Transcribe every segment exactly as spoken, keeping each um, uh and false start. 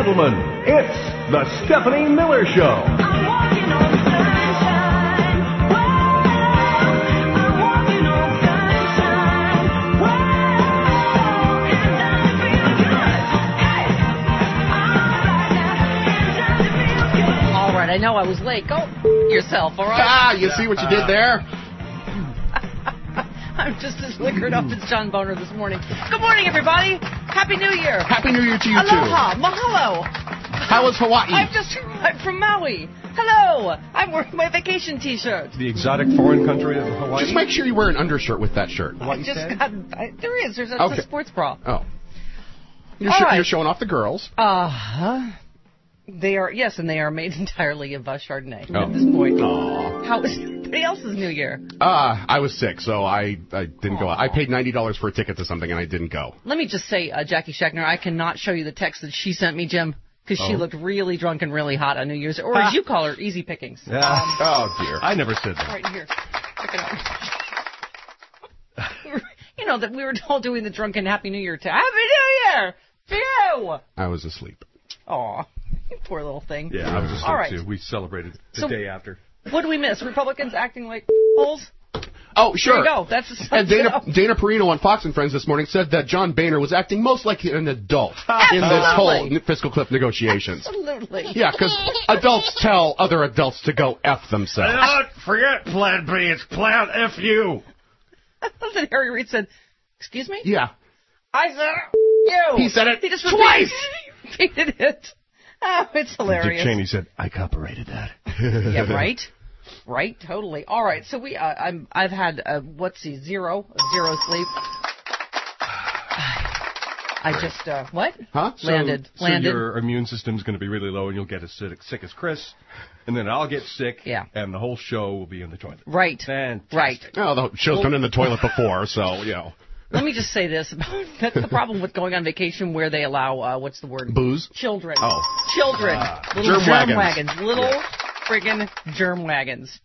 gentlemen, it's the Stephanie Miller Show. I'm walking on sunshine. Whoa, I'm walking on sunshine. Whoa, and does it feel good? Hey, all right, now, and does it feel good? All right, I know I was late. Go yourself, all right? Ah, you see what you did there? I'm just as liquored up as John Boner this morning. Good morning, everybody. Happy New Year. Happy New Year to you, Aloha. too. Mahalo. How was Hawaii? I've just arrived from Maui. Hello. I'm wearing my vacation T-shirt. The exotic foreign country of Hawaii. Just make sure you wear an undershirt with that shirt. I just got... I, there is. There's a, Okay. it's a sports bra. Oh. You're, All sho- right. you're showing off the girls. Uh-huh. They are... Yes, and they are made entirely of uh, Chardonnay Oh. at this point. Aww. How was everybody else's New Year? Uh, I was sick, so I, I didn't go out. I paid ninety dollars for a ticket to something, and I didn't go. Let me just say, uh, Jackie Schechner, I cannot show you the text that she sent me, Jim, because she Oh. looked really drunk and really hot on New Year's, or as you call her, easy pickings. Yeah. Um, Oh, dear. I never said that. right here. Check it out. You know, that we were all doing the drunken Happy New Year to Happy New Year to you. I was asleep. Aw, poor little thing. Yeah, I was just All right. too. We celebrated the So- day after. What do we miss? Republicans acting like holes? Oh, sure. There you go. That's the And Dana, Dana Perino on Fox and Friends this morning said that John Boehner was acting most like an adult in this whole Absolutely. fiscal cliff negotiations. Absolutely. Yeah, because adults tell other adults to go F themselves. Don't forget Plan B. It's Plan F U. Then Harry Reid said, excuse me? Yeah. I said you. He said it He just twice. repeated, repeated it. Oh, it's hilarious. Dick Cheney said, I copyrighted that. Yeah, right. Right, totally. All right, so we, uh, I'm, I've had uh, what's the zero, zero sleep. I just uh, what? Huh? So- Landed, so landed. your immune system's going to be really low, and you'll get as sick, sick as Chris, and then I'll get sick, Yeah. and the whole show will be in the toilet. Right, Fantastic. right. Oh, the show's been in the toilet before, so, you know. Let me just say this about that's the problem with going on vacation where they allow uh, what's the word? Booze? Children. Oh. Children. Little Germ germ, wagons. wagons. Little friggin' germ wagons.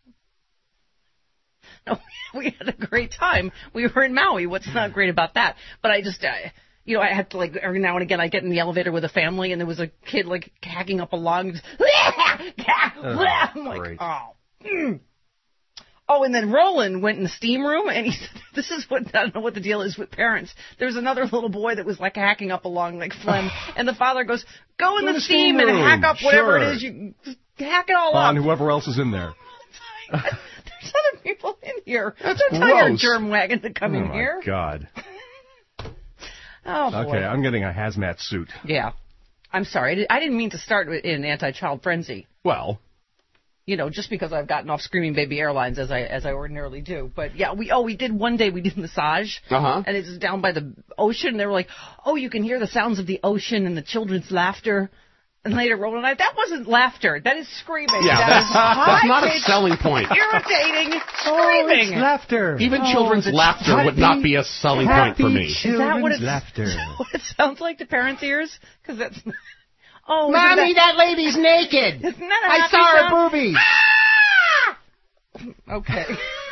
No, we had a great time. We were in Maui. What's not great about that? But I just, uh, you know, I had to, like, every now and again, I get in the elevator with a family, and there was a kid, like, hacking up a lung. Just, I'm like, great. oh. Mm. Oh, and then Roland went in the steam room, and he said, this is what, I don't know what the deal is with parents. There's another little boy that was, like, hacking up a lung, like, phlegm, and the father goes, go in Go the, in the steam, steam and room. hack up whatever Sure. it is. You just hack it all On up. whoever else is in there. There's other people in here. That's Don't tell your gross. germ wagon to come Oh, in my here. God. Oh, boy. Okay, I'm getting a hazmat suit. Yeah. I'm sorry. I di- I didn't mean to start with- in anti-child frenzy. Well, You know, just because I've gotten off Screaming Baby Airlines as I as I ordinarily do. But yeah, we oh we did one day we did massage, Uh-huh. and it's down by the ocean. They were like, oh, you can hear the sounds of the ocean and the children's laughter. And later, Roland and I, that wasn't laughter. That is screaming. yeah, that that's, is that's not a high-pitched, selling point. irritating Oh, screaming. laughter. Even children's laughter would not be a selling point for me. Is that what, it's, laughter. is that what it sounds like to parents' ears? Because that's. Oh, Mommy, isn't that, that lady's naked. isn't that a I happy saw her sound? boobies. Okay.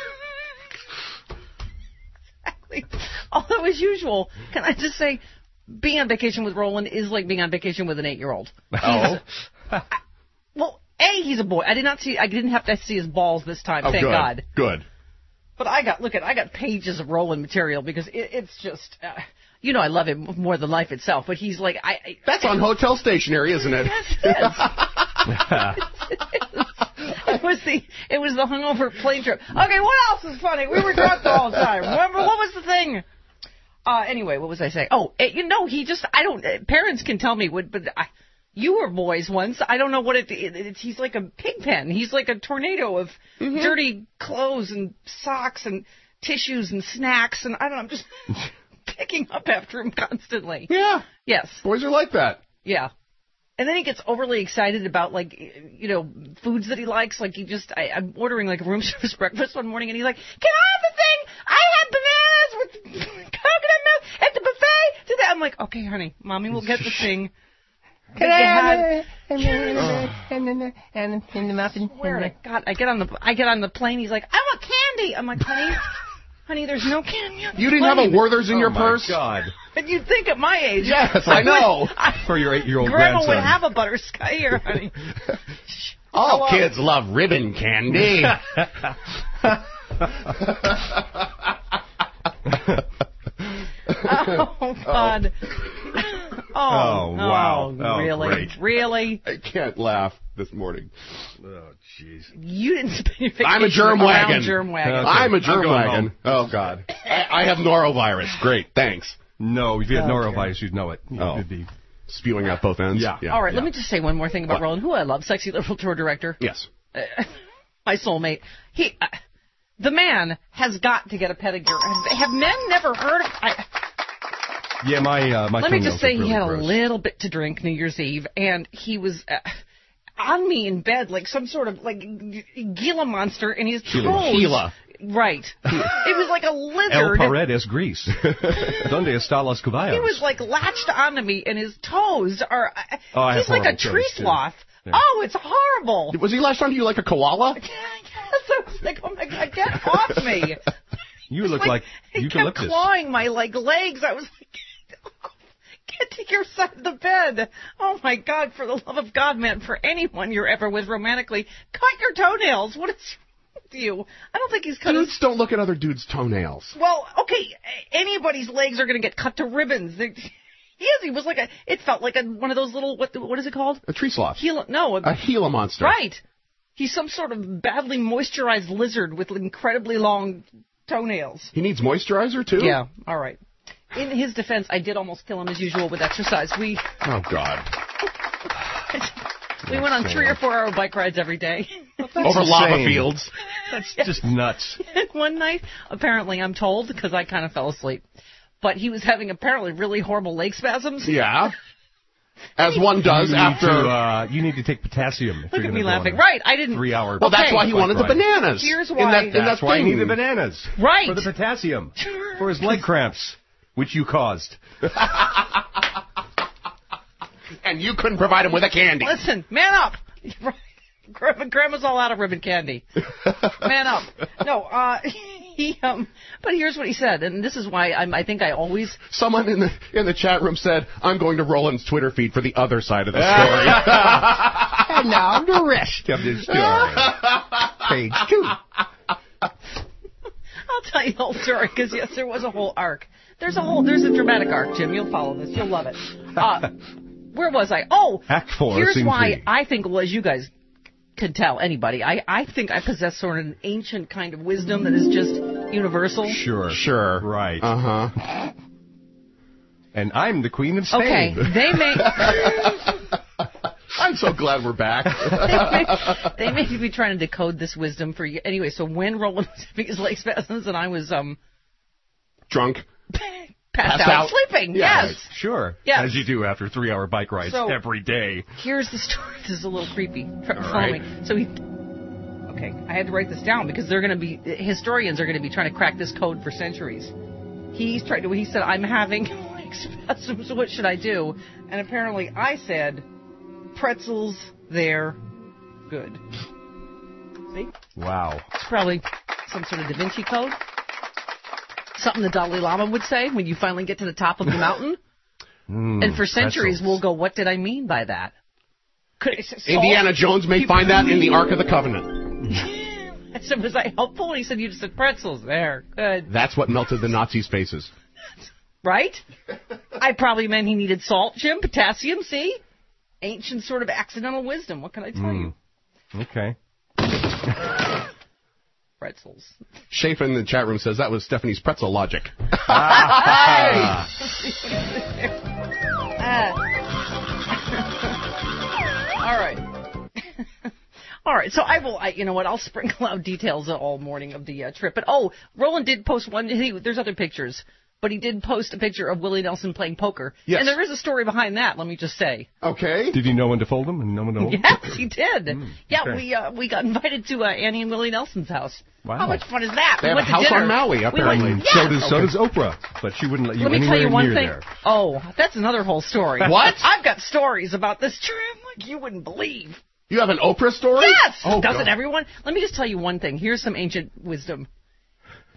Exactly. Although, as usual, can I just say, being on vacation with Roland is like being on vacation with an eight-year-old. Oh. Well, A, he's a boy. I did not see. I didn't have to see his balls this time. Oh, thank good. God. Good. But I got look at I got pages of Roland material because it, it's just. Uh, you know, I love him more than life itself, but he's like I. I That's on hotel stationery, isn't it? Yes, it is. It was the it was the hungover plane trip. Okay, what else is funny? We were drunk the whole time. Remember what was the thing? Uh, anyway, what was I saying? Oh, it, you know, he just I don't. Uh, parents can tell me what, but I, you were boys once. I don't know what it, it, it's. He's like a pig pen. He's like a tornado of Mm-hmm. dirty clothes and socks and tissues and snacks and I don't know. I'm just picking up after him constantly. Yeah. Yes. Boys are like that. Yeah. And then he gets overly excited about, like, you know, foods that he likes. Like, he just, I, I'm ordering, like, room service breakfast one morning, and he's like, can I have the thing? I had bananas with coconut milk at the buffet today. I'm like, okay, honey, Mommy will get the thing. Can that I you have had." it? And then, and then, and then the muffin. Where to God, I get on the I get on the plane. He's like, I want candy. I'm like, honey, Honey, there's no can milk. You didn't have a plain. Werther's in Oh your my purse? God. But you'd think at my age. Yes, I know. I, For your eight-year-old Grandma grandson. would have a butterscotch here, honey. All Hello. kids love ribbon candy. Oh, God. Oh, Oh, wow. oh, Oh, really? great. Really? I can't laugh this morning. Oh, jeez. You didn't spend your vacation I'm a germ around wagon. germ wagon. Okay. I'm a I'm germ going wagon. home. Oh, God. I, I have norovirus. Great, thanks. No, if you had Oh, norovirus, you'd know it. Oh. It'd be... Spewing out both ends? Yeah. All right, yeah. let me just say one more thing about What? Roland, who I love, sexy liberal tour director. Yes. Uh, my soulmate. He, uh, the man has got to get a pedicure. Have, have men never heard of... I, Yeah, my uh, my Let me toenails just say look he really had gross. a little bit to drink New Year's Eve, and he was uh, on me in bed like some sort of like G- Gila monster, and his toes. Gila. Right. It was like a El lizard. Paredes Greece. Donde está los caballos? He was like latched onto me, and his toes are. Uh, Oh, I have he's like a horrible toes, tree too. sloth. Yeah. Oh, it's horrible. Was he latched onto you like a koala? Yes, I was like, oh my God, get off me. You look like, he kept eucalyptus. clawing my like legs. I was like, get to your side of the bed. Oh my God, for the love of God, man, for anyone you're ever with romantically, cut your toenails. What is wrong with you? I don't think he's cut his... Dudes don't look at other dudes' toenails. Well, okay, anybody's legs are going to get cut to ribbons. They... He is. He was like a. It felt like a one of those little. What? What is it called? A tree sloth. Gila, no. A, A Gila monster. right. He's some sort of badly moisturized lizard with incredibly long toenails. He needs moisturizer, too? Yeah. All right. In his defense, I did almost kill him as usual with exercise. We Oh, God. we went on three or four hour bike rides every day. Over lava insane. fields. That's just nuts. And one night, apparently, I'm told because I kind of fell asleep, but he was having apparently really horrible leg spasms. Yeah. As one does you need after... To, uh, you need to take potassium. If Look you're at me gonna go laughing. on a Right. I didn't. Three-hour. well, that's okay. why he wanted the Bike ride. bananas. Here's In why- that, in That's that why he thing. needed bananas. Right. For the potassium. For his leg cramps, which you caused. And you couldn't provide him with a candy. Listen, man up. Grandma, Grandma's all out of ribbon candy. Man up. No, uh, he, um, but here's what he said, and this is why I'm, I think I always, Someone in the in the chat room said, I'm going to Roland's Twitter feed for the other side of the story. And now the rest of the story. Page two. I'll tell you the whole story, because yes, there was a whole arc. There's a whole, there's a dramatic arc, Jim. You'll follow this. You'll love it. Uh, where was I? Oh, Act four, here's scene why three. I think, well, as you guys could tell, anybody, I, I think I possess sort of an ancient kind of wisdom that is just universal. Sure. Sure. Right. Uh-huh. And I'm the Queen of Spain. Okay, they may... I'm so glad we're back. they may be trying to decode this wisdom for you. Anyway, so when Roland was having his leg spasms and I was um Drunk. passed, Passed out, out? sleeping, Yeah. yes. Sure. Yes. As you do after three-hour bike rides So- every day. Here's the story. This is a little creepy. Try to All follow right. me. So he. Okay, I had to write this down because they're going to be historians are going to be trying to crack this code for centuries. He's trying to. He said, "I'm having leg spasms. What should I do?" And apparently, I said, "Pretzels. They're good." See? Wow. It's probably some sort of Da Vinci Code. Something the Dalai Lama would say when you finally get to the top of the mountain. Mm, And for centuries, pretzels. we'll go, what did I mean by that? Could, Indiana Jones may find that in the Ark of the Covenant. I said, was I helpful? He said, you just said pretzels. There, good. That's what melted the Nazis' faces. Right? I probably meant he needed salt, Jim, potassium, see? Ancient sort of accidental wisdom. What can I tell Mm. you? Okay. Pretzels. Schaefer in the chat room says that was Stephanie's pretzel logic. Ah. All right. All right, so I will, I, you know what, I'll sprinkle out details all morning of the uh, trip. But, oh, Roland did post one, he, there's other pictures, but he did post a picture of Willie Nelson playing poker. Yes. And there is a story behind that, let me just say. Okay. Did he know when to fold them and know when to hold them? Yes, he did. yeah, okay. we uh, we got invited to uh, Annie and Willie Nelson's house. Wow. How much fun is that? They we have went a to house dinner. on Maui, We apparently. went, So yes. does so does Oprah, but she wouldn't let you Let me anywhere tell you one near thing. there. Oh, that's another whole story. What? I've got stories about this trip like you wouldn't believe. You have an Oprah story? Yes! Oh, Doesn't God. everyone? Let me just tell you one thing. Here's some ancient wisdom.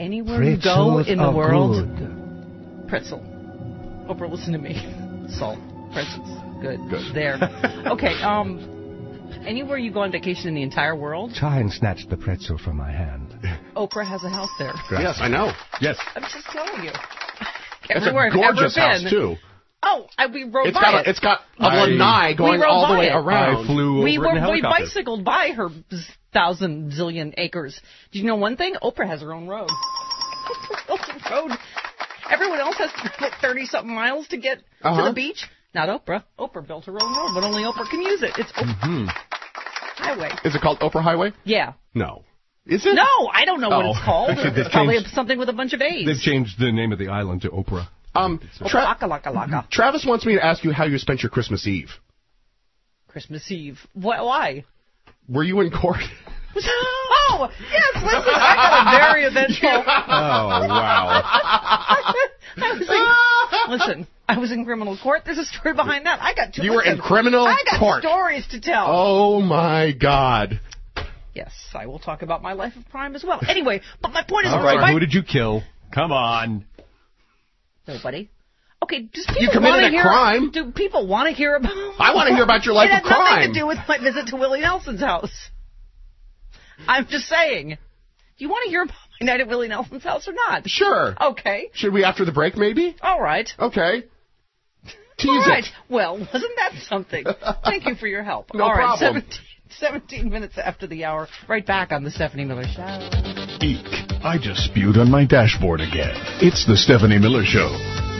Anywhere you go Pretzels in the are world, good. pretzel. Oprah, listen to me. Salt, pretzels, good. Good. There. Okay. Um. Anywhere you go on vacation in the entire world, Try and snatch the pretzel from my hand. Oprah has a house there. Yes, I know. Yes. I'm just telling you. It's Everywhere a I've ever gorgeous house, been. too. Oh, I, we rode It's by got, it. a, it's got a I- lanai going rode all the by way it. around. I flew over we in were a we helicopter. bicycled by her thousand zillion acres. Do you know one thing? Oprah has her own road. Oprah built a road. Everyone else has to travel thirty something miles to get Uh-huh. to the beach. Not Oprah. Oprah built her own road, but only Oprah can use it. It's Oprah Hmm. Highway. Is it called Oprah Highway? Yeah. No. Is it? No, I don't know what Oh. it's called. Actually, they've It's probably changed- something with a bunch of A's. They've changed the name of the island to Oprah. Um, Tra- Laka laka laka. Travis wants me to ask you how you spent your Christmas Eve. Christmas Eve. Wh- Why? Were you in court? Oh, yes, listen, I got a very eventful... Oh, wow. I was in, listen, I was in criminal court. There's a story behind that. I got two. You were in listen, criminal I got court. stories to tell. Oh, my God. Yes, I will talk about my life of crime as well. Anyway, but my point is... All right, my- who did you kill? Come on. Nobody. Okay, does people You committed wanna a hear, crime. Do people want to hear about... I want to hear about your life it of had nothing crime. to do with my visit to Willie Nelson's house. I'm just saying. Do you want to hear about my night at Willie Nelson's house or not? Sure. Okay. Should we after the break, maybe? All right. Okay. Tease All right. it. Well, wasn't that something? Thank you for your help. No All right. problem. seventeen, seventeen minutes after the hour. Right back on the Stephanie Miller Show. Eek. I just spewed on my dashboard again. It's the Stephanie Miller Show.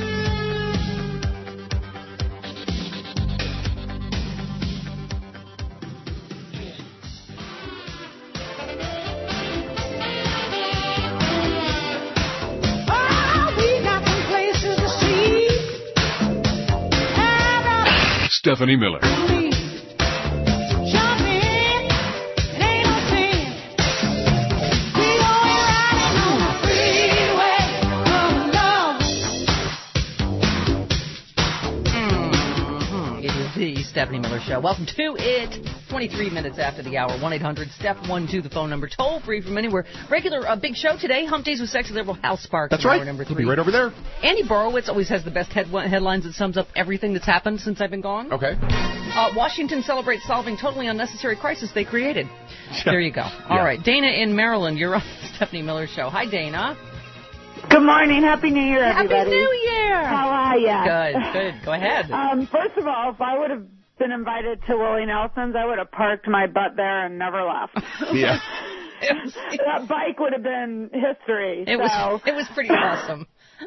Oh, we got some places to see. Have Stephanie Miller. a lead. Jump in, it ain't no sin. We going riding on the freeway. Oh, no. Mhm. It is the Stephanie Miller Show. Welcome to it. twenty-three minutes after the hour. one eight hundred step one two, the phone number. Toll free from anywhere. Regular uh, big show today. Hump Days with Sexy Liberal House Sparks. That's in hour right. Number We'll three. be right over there. Andy Borowitz always has the best head- headlines that sums up everything that's happened since I've been gone. Okay. Uh, Washington celebrates solving totally unnecessary crisis they created. There you go. All Yeah. right. Dana in Maryland, you're on the Stephanie Miller Show. Hi, Dana. Good morning. Happy New Year, everybody. Happy New Year. How are ya? Good, good. Go ahead. Um, first of all, if I would have been invited to Willie Nelson's, I would have parked my butt there and never left. Yeah. That bike would have been history. It was so it was pretty awesome.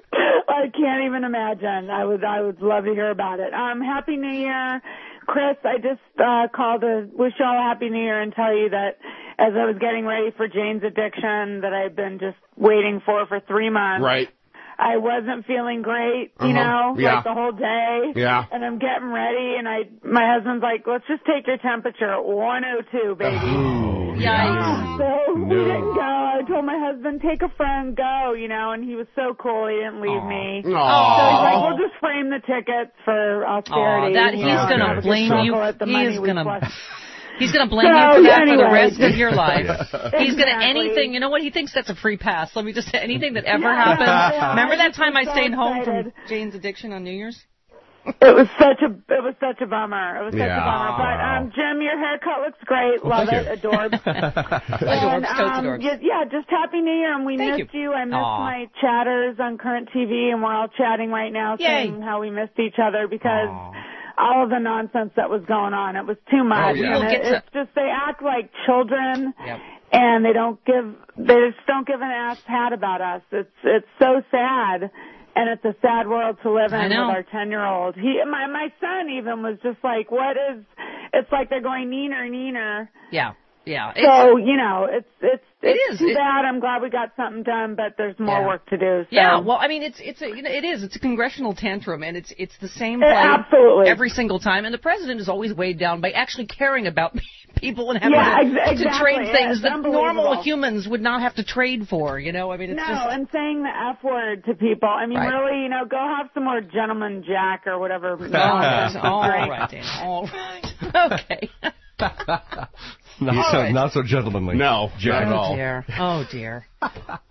I can't even imagine. I would I would love to hear about it. Um, Happy New Year, Chris. I just uh, called to wish you all a Happy New Year and tell you that as I was getting ready for Jane's Addiction that I've been just waiting for for three months. Right. I wasn't feeling great, you Uh-huh. know, Yeah. like the whole day. Yeah. And I'm getting ready, and I, my husband's like, let's just take your temperature at one oh two, baby. Ooh, Yikes. So we No. didn't go. I told my husband, take a friend, go, you know, and he was so cool. He didn't leave me. So he's like, Aww. we'll just frame the tickets for austerity. Aw, that- you he's know, gonna have a blame struggle you. at the He money is we gonna- flushed. He's going to blame So, you for that for the anyway. rest of your life. He's going to Exactly. anything. You know what? He thinks that's a free pass. Let me just say anything that ever Yeah, happened. yeah, Remember I that just time I was so stayed home excited. from Jane's Addiction on New Year's? It was such a it was such a bummer. It was such Yeah. a bummer. But um, Jim, your haircut looks great. Well, Love thank it. you. Adorbs. Adorbs, And, totes um, adorbs. y- yeah, just happy New Year, and we Thank missed you. you. I missed Aw. my chatters on Current T V, and we're all chatting right now, Yay. saying how we missed each other because all of the nonsense that was going on. It was too much. Oh, yeah. And We'll it, get to- it's just they act like children. Yep. And they don't give, they just don't give an ass hat about us. It's, it's so sad. And it's a sad world to live in I with know. our ten-year-old. He, my, my son even was just like, what is, it's like they're going neener, neener. Yeah. Yeah. It's, So, you know, it's, it's, It it's is. too It- bad. I'm glad we got something done, but there's more Yeah. work to do. So. yeah, well, I mean, it's it's a, you know, it is. It's a congressional tantrum, and it's it's the same Uh, play absolutely. every single time. And the president is always weighed down by actually caring about people and having Yeah, to, ex- to exactly. trade Yeah, things it's that normal unbelievable. humans would not have to trade for. You know, I mean, it's No, just and saying the F word to people. I mean, Right. really, you know, go have some more Gentleman Jack or whatever. all nonsense. right, all right, Dana, all right, okay. Not so, right. not so gentlemanly. No, Jack. not at Oh all. dear. Oh dear.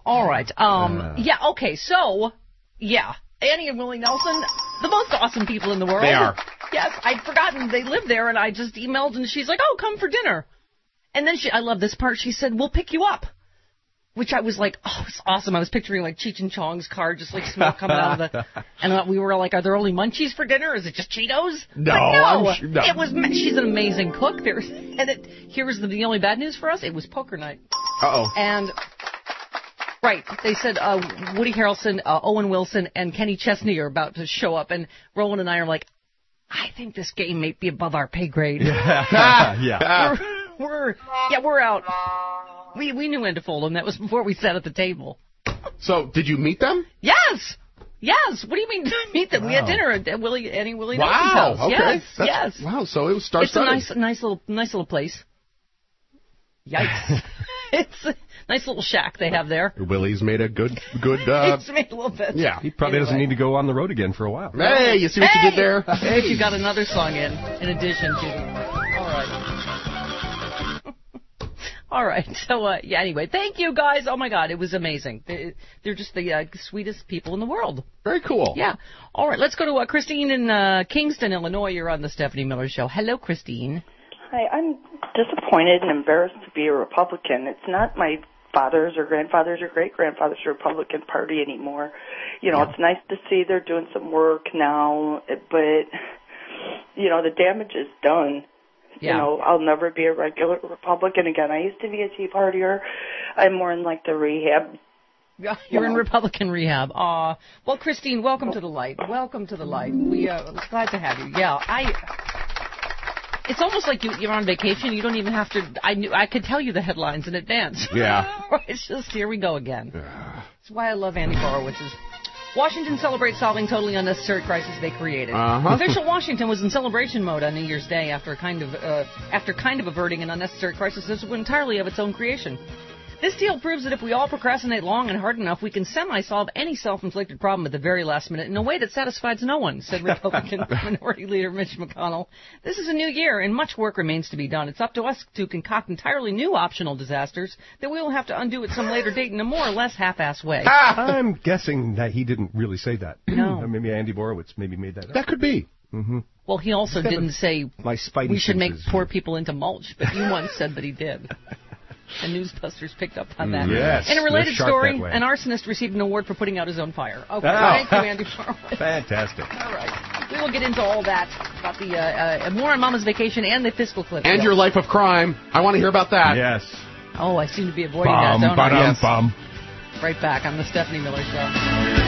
All right. Um. Uh. Yeah. Okay. So, yeah, Annie and Willie Nelson, the most awesome people in the world. They are. Yes, I'd forgotten they live there, and I just emailed, and she's like, "Oh, come for dinner." And then she, I love this part. She said, "We'll pick you up." Which I was like, oh, it's awesome. I was picturing like Cheech and Chong's car, just like smoke coming out of the. And uh, we were like, are there only munchies for dinner? Is it just Cheetos? No, But no, I'm sure- no. it was. She's an amazing cook. There, and it, here's the, the only bad news for us. It was poker night. Uh-oh. And right, they said uh, Woody Harrelson, uh, Owen Wilson, and Kenny Chesney are about to show up, and Roland and I are like, I think this game may be above our pay grade. yeah. we're, we're yeah, we're out. We we knew when to fold them. That was before we sat at the table. So, did you meet them? Yes, yes. What do you mean meet them? We had Wow. dinner at Willie Annie Willie Wow. Nelson's house. Okay. Yes, That's- yes. Wow. So it was It's a star-studded. nice nice little nice little place. Yikes! It's a nice little shack they have there. Willie's made a good, good. Uh, It's made a little bit. yeah. He probably doesn't Anyway. need to go on the road again for a while. Hey, you see what Hey! you did there? Hey, you got another song in, in addition to. All right. All right. So, uh, yeah, anyway, thank you guys. Oh, my God, it was amazing. They, they're just the uh, sweetest people in the world. Very cool. Yeah. All right, let's go to uh, Christine in uh, Kingston, Illinois. You're on the Stephanie Miller Show. Hello, Christine. Hi, I'm disappointed and embarrassed to be a Republican. It's not my father's or grandfather's or great-grandfather's Republican Party anymore. You know, Yeah. it's nice to see they're doing some work now, but, you know, the damage is done. Yeah. You know, I'll never be a regular Republican again. I used to be a Tea Partier. I'm more in, like, the rehab. Yeah, You're in Republican rehab. Aw. Well, Christine, welcome to the light. Welcome to the light. We uh, we're glad to have you. Yeah, I. It's almost like you, you're on vacation. You don't even have to. I knew. I could tell you the headlines in advance. Yeah. It's just here we go again. That's why I love Andy Borowitz's. Washington celebrates solving totally unnecessary crisis they created. Uh-huh. Official Washington was in celebration mode on New Year's Day after kind of uh, after kind of averting an unnecessary crisis that was entirely of its own creation. This deal proves that if we all procrastinate long and hard enough, we can semi-solve any self-inflicted problem at the very last minute in a way that satisfies no one, said Republican Minority Leader Mitch McConnell. This is a new year, and much work remains to be done. It's up to us to concoct entirely new optional disasters that we will have to undo at some later date in a more or less half-ass way. I'm guessing that he didn't really say that. No. Or maybe Andy Borowitz maybe made that up. That could be. Mm-hmm. Well, he also That didn't was say My Spidey we should make senses. poor people into mulch, but you once said that he did. And Newsbusters picked up on that. Yes, In a related they're sharp story, that way. an arsonist received an award for putting out his own fire. Okay, Oh. thank you, Andy Borowitz. Fantastic. All right. We will get into all that, about the uh, uh, more on Mama's Vacation and the fiscal clip. And your life of crime. I want to hear about that. Yes. Oh, I seem to be avoiding Bum, that, don't ba-dum, I? Yes. bum. Right back on the Stephanie Miller Show.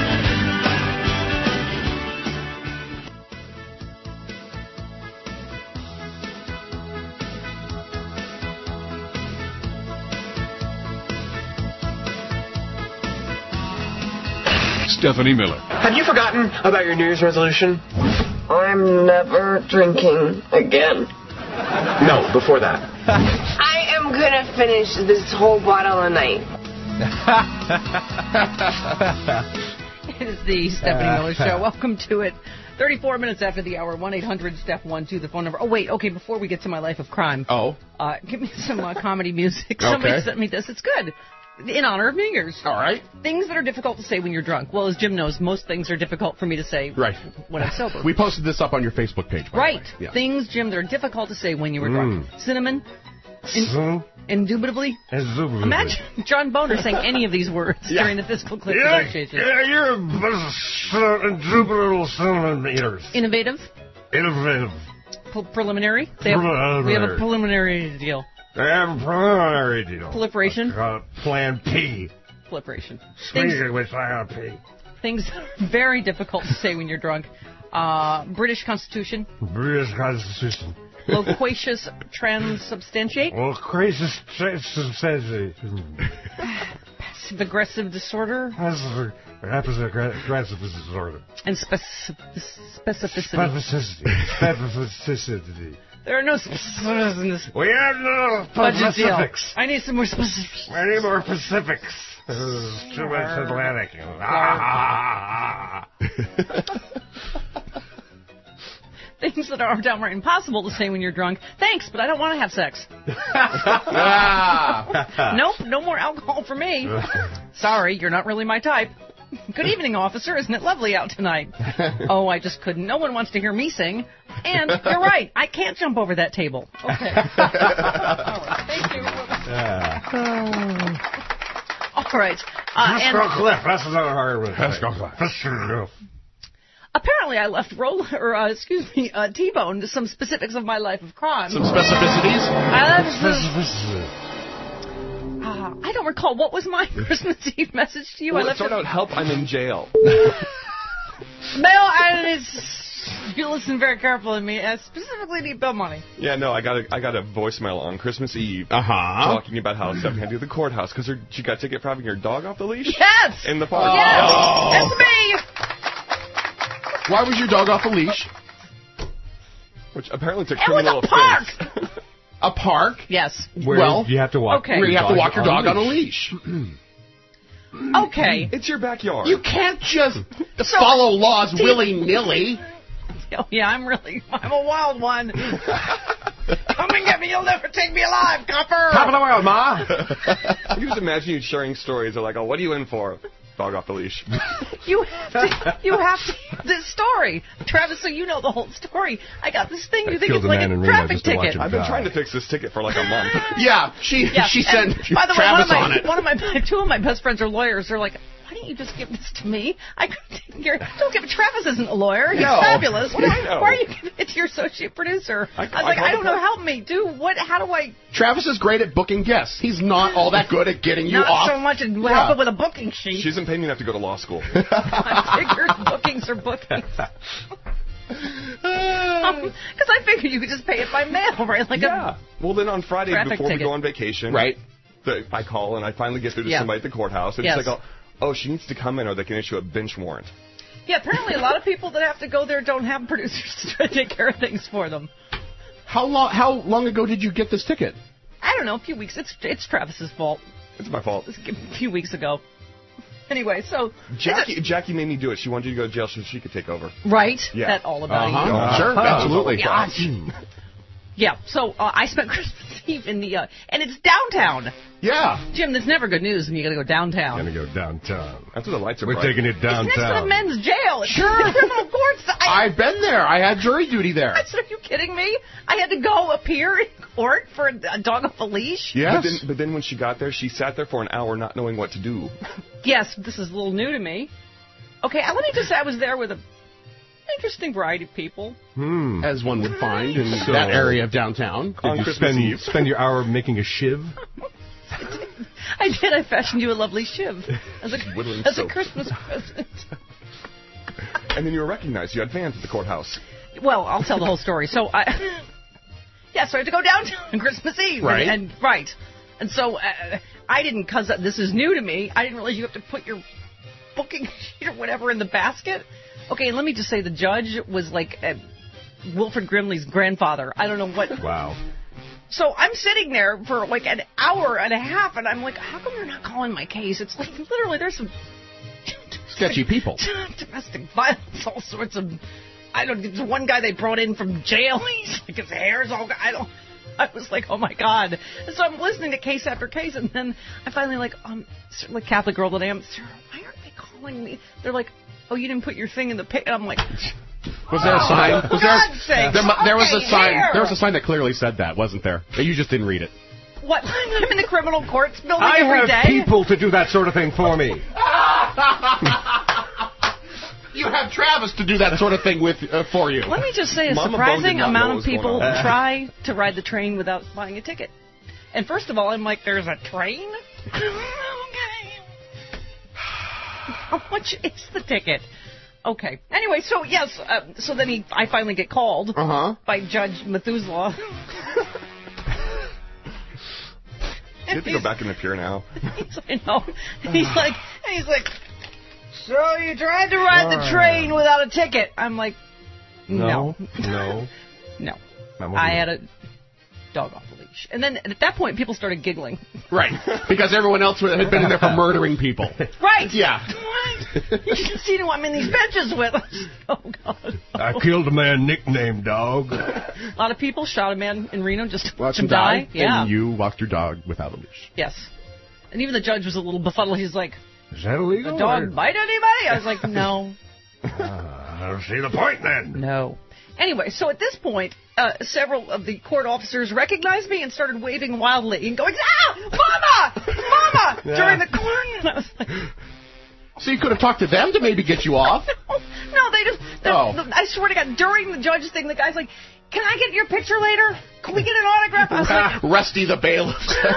Stephanie Miller. Have you forgotten about your New Year's resolution? I'm never drinking again. No, before that. I am gonna finish this whole bottle a night. It is the Stephanie Miller Show. Welcome to it. thirty-four minutes after the hour, one eight hundred Steph one two, the phone number. Oh, wait, okay, before we get to my life of crime. Oh. Uh, give me some uh, comedy music. Somebody Okay. sent me this. It's good. In honor of New Year's. All right. Things that are difficult to say when you're drunk. Well, as Jim knows, most things are difficult for me to say Right. when I'm sober. We posted this up on your Facebook page. By right. The way. Yeah. Things, Jim, that are difficult to say when you were drunk. Mm. Cinnamon. In- So, indubitably. Indubitably. Imagine John Boner saying any of these words Yeah. during the fiscal clip Yeah, negotiations. yeah, you're a indubitable cinnamon eaters. Innovative. Innovative. Pre- preliminary. They have, we have a Preliminary. preliminary deal. They have a preliminary deal. Proliferation. Uh, Plan P. Proliferation. Things, Speaking of which, I have P. things that are very difficult to say when you're drunk. Uh, British Constitution. British Constitution. Loquacious transubstantiate. Well, crazy says Passive aggressive disorder. happens aggressive disorder. And speci- specificity. Specificity. Specificity. There are no specifics in this We have no budget deal. specifics. I need some more specifics. We need more Pacifics. This is too much Atlantic. things that are downright impossible to say when you're drunk. Thanks, but I don't want to have sex. Nope, no more alcohol for me. Sorry, you're not really my type. Good evening, officer. Isn't it lovely out tonight? Oh, I just couldn't. No one wants to hear me sing. And you're right. I can't jump over that table. Okay. All right. Thank you. All right. Uh, and apparently, I left roll or uh, excuse me, uh, T-Bone some specifics of my life of crime. Some specificities. I left. Uh, I don't recall. What was my Christmas Eve message to you? Well, I it left started it- out, help, I'm in jail. Bill, and it's, you listen very carefully to me. I specifically need bill money. Yeah, no, I got a, I got a voicemail on Christmas Eve Uh-huh. talking about how Stephanie had to do the courthouse because she got a ticket for having her dog off the leash. Yes! In the park. Yes! Oh. That's me! Why was your dog off a leash? Which apparently it's a It was criminal a park! offense. A park? Yes. Where Well, you have to walk. okay. Where you have to walk your dog on a leash. leash. Okay. It's your backyard. You can't just follow laws willy-nilly. Oh, yeah, I'm really, I'm a wild one. Come and get me, you'll never take me alive, copper! Top of the world, Ma. I can just imagine you sharing stories of like, oh, what are you in for? Dog off the leash. You have to, you have to hear this story. Travis, so you know the whole story. I got this thing, you I think killed it's a like man a in Reno traffic just to watch ticket. him I've been die. trying to fix this ticket for like a month. Yeah, she Yeah, she and sent by the way, Travis one of my, on it. One of my, two of my best friends are lawyers. They're like, why don't you just give this to me? I could take care. Don't give it. Travis isn't a lawyer. He's No. fabulous. What do I know? Why are you giving it to your associate producer? I, I- was I like, called I don't the know. pro- Help me, dude. What? How do I? Travis is great at booking guests. He's not all that good at getting you Not off. so much in Yeah. help it with a booking sheet. She doesn't pay me enough to go to law school. I figured bookings are bookings. Because I figured you could just pay it by mail, right? Like Yeah. Well, then on Friday Traffic before ticket. we go on vacation, Right. the, I call and I finally get through to Yeah. somebody at the courthouse, and Yes. it's like, oh, oh, she needs to come in or they can issue a bench warrant. a yeah. Apparently, a lot of people that have to go there don't have producers to try to take care of things for them. How long? How long ago did you get this ticket? I don't know. A few weeks. It's it's Travis's fault. It's my fault. It's a few weeks ago. Anyway, so Jackie Jackie made me do it. She wanted you to go to jail so she could take over. right, Yeah. that all about Uh-huh. you. Uh, Sure, that was absolutely. all Gosh. Yeah. So uh, I spent Christmas Eve in the uh, and it's downtown. Yeah. Jim, that's never good news when you got to go downtown. Gonna go downtown. That's where the lights are We're bright. taking it It's next to the downtown. men's jail. It's sure. The criminal courts. I, I've been there. I had jury duty there. I said, are you kidding me? I had to go appear in court for a, a dog off a leash? But Yes. then, but then when she got there, she sat there for an hour not knowing what to do. Yes, this is a little new to me. Okay, uh, let me just say I was there with a interesting variety of people. Hmm. As one would find in So- that area of downtown. On Did you Christmas spend, Eve. spend your hour making a shiv? I did. I fashioned you a lovely shiv as a, Whittling as a soap. Christmas present. And then you were recognized. You had fans at the courthouse. Well, I'll tell the whole story. So I, yeah, so I had to go downtown on Christmas Eve, Right. And, and right, and so uh, I didn't, cause this is new to me. I didn't realize you have to put your booking sheet or whatever in the basket. Okay, and let me just say the judge was like uh, Wilfred Grimley's grandfather. I don't know what. Wow. So I'm sitting there for like an hour and a half, and I'm like, how come you're not calling my case? It's like literally there's some Sketchy people. domestic violence, all sorts of. I don't. There's one guy they brought in from jail. He's like his hair's all. I don't. I was like, oh my god. And so I'm listening to case after case, and then I finally like, um, sir, like Catholic girl that I am, sir, why aren't they calling me? They're like, oh, you didn't put your thing in the pit. And I'm like, Was there a sign? Oh, Was for there, God's sake. there, mu- there was a Okay, sign. here. There was a sign that clearly said that, wasn't there? You just didn't read it. what? I'm in the criminal courts building I every have day. people to do that sort of thing for me. You have Travis to do that sort of thing with uh, for you. Let me just say, a Mama Bone surprising did not know amount what of was going people on. try to ride the train without buying a ticket. And first of all, I'm like, there's a train? Okay. How much is the ticket? Okay. Anyway, so yes, uh, so then he, I finally get called Uh-huh. by Judge Methuselah. You have to go back in the pier now. He's, I know. And he's like, and he's like, so you tried to ride the train without a ticket? I'm like, no, No. no. I'm I over had a dog off the leash, and then at that point, people started giggling. Right. Because everyone else had been in there for murdering people. Right. Yeah. What? he didn't want me in these benches with us. Oh, God. I killed a man nicknamed Dog. A lot of people shot a man in Reno just to watch Watch him him die, die. Yeah. and you walked your dog without a leash. Yes. And even the judge was a little befuddled. He's like, Is that illegal? the dog or- bite anybody? I was like, no. Uh, I don't see the point then. No. Anyway, so at this point, uh, several of the court officers recognized me and started waving wildly and going, ah, Mama! Mama! Yeah. During the court. And I was like, So you could have talked to them to maybe get you off. no, they just, they're- Oh. the- I swear to God, during the judge's thing, the guy's like, can I get your picture later? Can we get an autograph? I was like, Rusty the bailiff.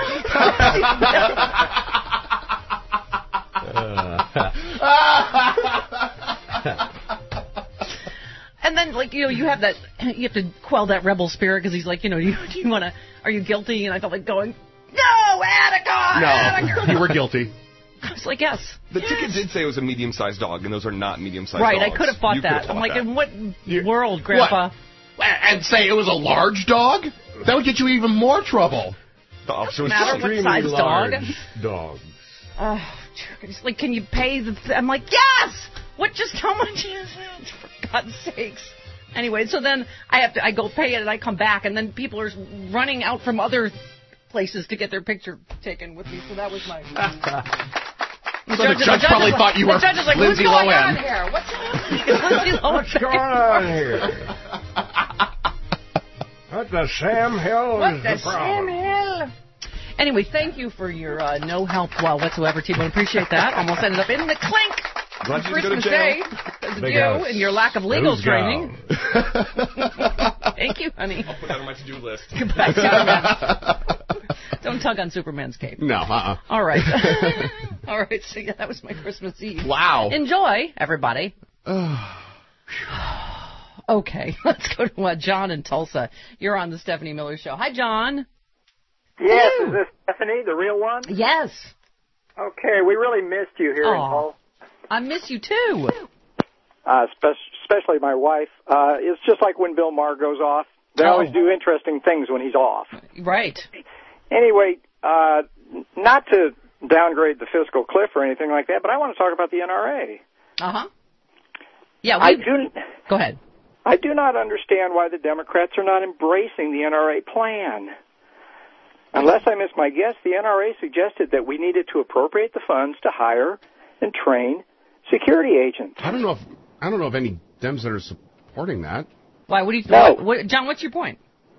and then, like, you know, you have that, you have to quell that rebel spirit because he's like, you know, you, do you want to, are you guilty? And I felt like going, no, Attica! No, Attica! you were guilty. I was like, yes. The yes. ticket did say it was a medium-sized dog, and those are not medium-sized Right, dogs. I could have fought You could have that. fought I'm like, that. in what world, Grandpa? What? And say it was a large dog? That would get you even more trouble. The officer was Matter what Extremely size dog. large dogs. Oh, he's like, can you pay the... Th-? I'm like, yes! What, just how much is it? For God's sakes. Anyway, so then I have to, I go pay it and I come back, and then people are running out from other places to get their picture taken with me, so that was my... So the judge probably is thought you the were judge is like, Lindsay what's going Lohan. on here? What's happening? Is Lindsay Lohan What's going on here? What the Sam Hill What is the the problem? Sam Hill? Anyway, thank you for your uh, no help well whatsoever, T-Bone. Appreciate that. Almost ended up in the clink Glad on you didn't go to Christmas jail. Day because of Big you house. and your lack of legal Who's training. gone? Thank you, honey. I'll put that on my to-do list. Goodbye, Superman. Don't tug on Superman's cape. No, uh-uh. All right. All right, so yeah, that was my Christmas Eve. Wow. Enjoy, everybody. Okay, let's go to uh, John in Tulsa. You're on the Stephanie Miller Show. Hi, John. Yes, Hello. is this Stephanie, the real one? Yes. Okay, we really missed you here in Aw. Tulsa. I miss you, too. Uh, spe- especially my wife. Uh, it's just like when Bill Maher goes off. They Oh. always do interesting things when he's off. Right. Anyway, uh, not to downgrade the fiscal cliff or anything like that, but I want to talk about the N R A. Uh-huh. Yeah, we... I do, Go ahead. I do not understand why the Democrats are not embracing the N R A plan. Unless I miss my guess, the N R A suggested that we needed to appropriate the funds to hire and train security agents. I don't know if I don't know of any Dems that are supporting that. Why? What do you? No. What, what, John, what's your point?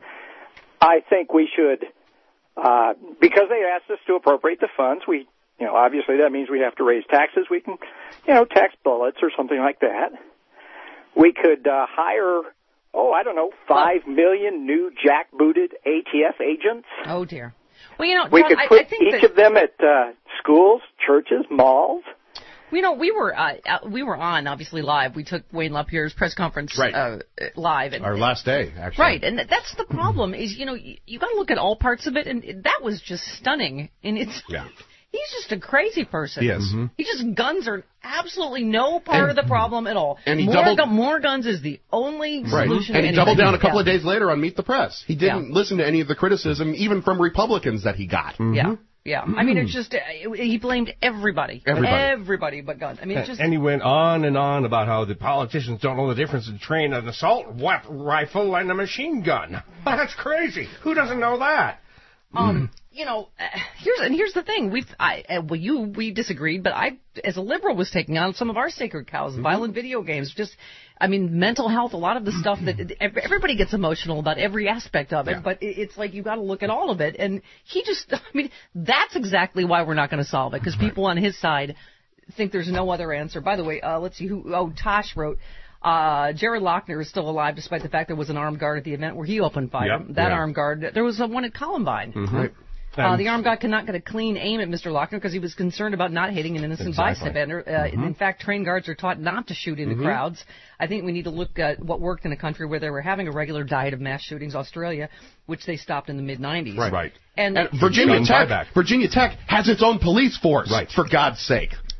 I think we should, uh, because they asked us to appropriate the funds, we, you know, obviously that means we have to raise taxes. We can, you know, tax bullets or something like that. We could uh, hire, oh, I don't know, five million new jackbooted A T F agents. Oh dear. Well, you know, We John, could I, put I think each that, of them at uh, schools, churches, malls. you know, we were uh, uh, we were on obviously live. We took Wayne LaPierre's press conference Right. uh, live, and Our last day, actually. right, and that's the problem is you know you, you got to look at all parts of it, and that was just stunning. And it's Yeah. he's just a crazy person. He is. Mhm. He just guns are absolutely no part And- of the problem at all. and he more, doubled- gu- more guns is the only Right. solution. And to he doubled anything. down a couple yeah. of days later on Meet the Press. He didn't listen to any of the criticism, even from Republicans, that he got. Yeah, yeah. I mean, it's just uh, it, he blamed everybody, Everybody. everybody but guns. I mean, it's just And he went on and on about how the politicians don't know the difference between an assault wep- rifle and a machine gun. That's crazy. Who doesn't know that? Um, you know, uh, here's and here's the thing. We've, I, uh, well, you, we disagreed, but I, as a liberal, was taking on some of our sacred cows, Mm-hmm. violent video games. Just, I mean, mental health. A lot of the stuff that ev- everybody gets emotional about every aspect of it, Yeah. but it, it's like you got to look at all of it. And he just, I mean, that's exactly why we're not going to solve it because people on his side think there's no other answer. By the way, uh, let's see who. Oh, Tosh wrote. Uh, Jared Lochner is still alive despite the fact there was an armed guard at the event where he opened fire. Yep. That Yeah. armed guard, there was a one at Columbine. Right. Uh, And- the armed guard could not get a clean aim at Mister Lochner because he was concerned about not hitting an innocent Exactly. bystander. Uh, In fact, trained guards are taught not to shoot into crowds. I think we need to look at what worked in a country where they were having a regular diet of mass shootings, Australia, which they stopped in the mid nineties. Right. And, And Virginia Gun Tech, buyback. Virginia Tech has its own police force. Right. For God's sake.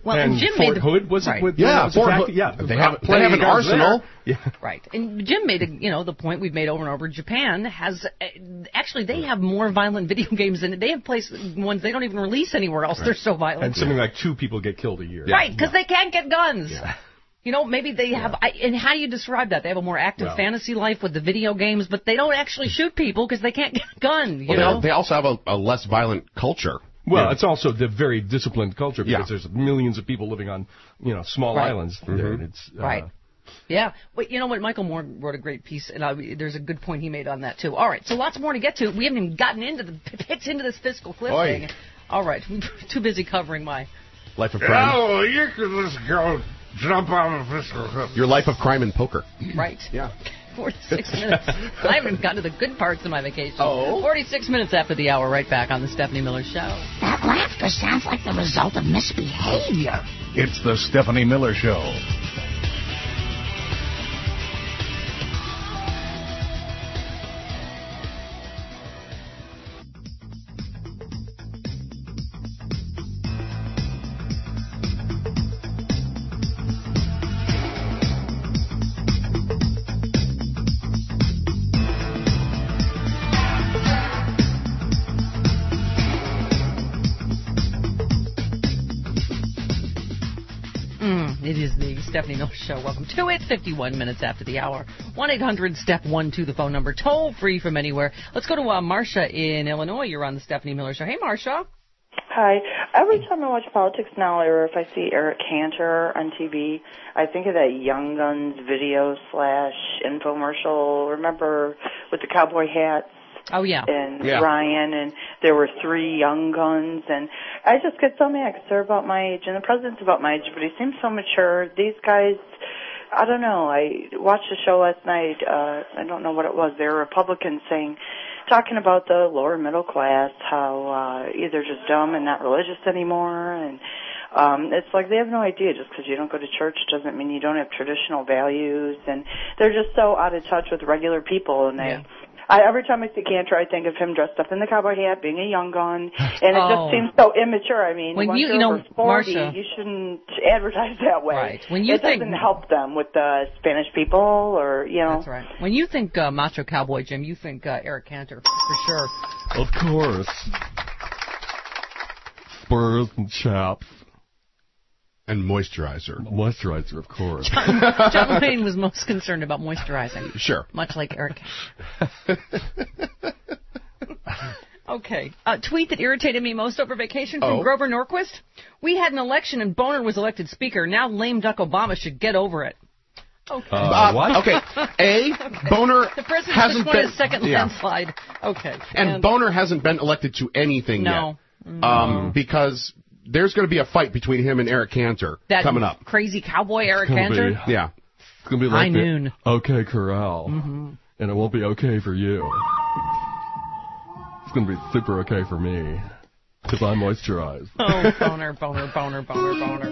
Well, and, and Jim Fort made the, Hood was right. it? With, Yeah, uh, Fort attacked? Hood. Yeah, They have, they plenty have of an guns arsenal. there. Yeah. Right. And Jim made, a, you know, the point we've made over and over. Japan has, uh, actually, they have more violent video games than, they have places, ones they don't even release anywhere else. Right. They're so violent. And something like two people get killed a year. Right, because yeah. they can't get guns. Yeah. You know, maybe they have, yeah. I, and how do you describe that? They have a more active well, fantasy life with the video games, but they don't actually shoot people because they can't get a gun, you well, know? They also have a, a less violent culture. Well, yeah. it's also the very disciplined culture because yeah. there's millions of people living on, you know, small right. islands. Mm-hmm. There, and it's, uh, right. Yeah. But you know what? Michael Moore wrote a great piece, and uh, there's a good point he made on that, too. All right, so lots more to get to. We haven't even gotten into the pitch into this fiscal cliff Oy. thing. All right. Too busy covering my... Life of crime. Oh, you could just go jump on a fiscal cliff. Your life of crime and poker. Right. Yeah. forty-six minutes. I haven't gotten to the good parts of my vacation. Oh. forty-six minutes after the hour, right back on the Stephanie Miller Show. That laughter sounds like the result of misbehavior. It's the Stephanie Miller Show. It is the Stephanie Miller Show. Welcome to it. fifty-one minutes after the hour. one eight hundred step one two, the phone number. Toll free from anywhere. Let's go to uh, Marcia in Illinois. You're on the Stephanie Miller Show. Hey, Marcia. Hi. Every time I watch politics now, or if I see Eric Cantor on T V, I think of that Young Guns video slash infomercial. Remember with the cowboy hats? Oh, yeah. And yeah. Ryan, and there were three young guns, and I just get so mad because they're about my age, and the president's about my age, but he seems so mature. These guys, I don't know. I watched the show last night. Uh, I don't know what it was. They were Republicans saying, talking about the lower middle class, how uh, either just dumb and not religious anymore, and um, it's like they have no idea. Just because you don't go to church doesn't mean you don't have traditional values, and they're just so out of touch with regular people, and they. Yeah. I, every time I see Cantor, I think of him dressed up in the cowboy hat, being a young gun, and it oh. just seems so immature. I mean, when once you, you're you know, over forty, Marcia, you shouldn't advertise that way. Right. When you it think, doesn't help them with the Spanish people, or you know. That's right. When you think uh, Macho Cowboy Jim, you think uh, Eric Cantor for sure. Of course. Spurs and chaps. And moisturizer. Moisturizer, of course. John, John Wayne was most concerned about moisturizing. Sure. Much like Eric. Okay. A tweet that irritated me most over vacation from oh. Grover Norquist. We had an election and Boner was elected speaker. Now lame duck Obama should get over it. Okay. Uh, uh, what? Okay. A, Boner the president hasn't just won been... his second yeah. landslide. Okay. And, and Boner hasn't been elected to anything no. yet. No. Um, because there's going to be a fight between him and Eric Cantor that coming up. Crazy cowboy Eric It's Cantor? be, yeah. It's going to be High like noon. the OK Corral. Mm-hmm. And it won't be okay for you. It's going to be super okay for me. Because I'm moisturized. Oh, boner, boner, boner, boner, boner.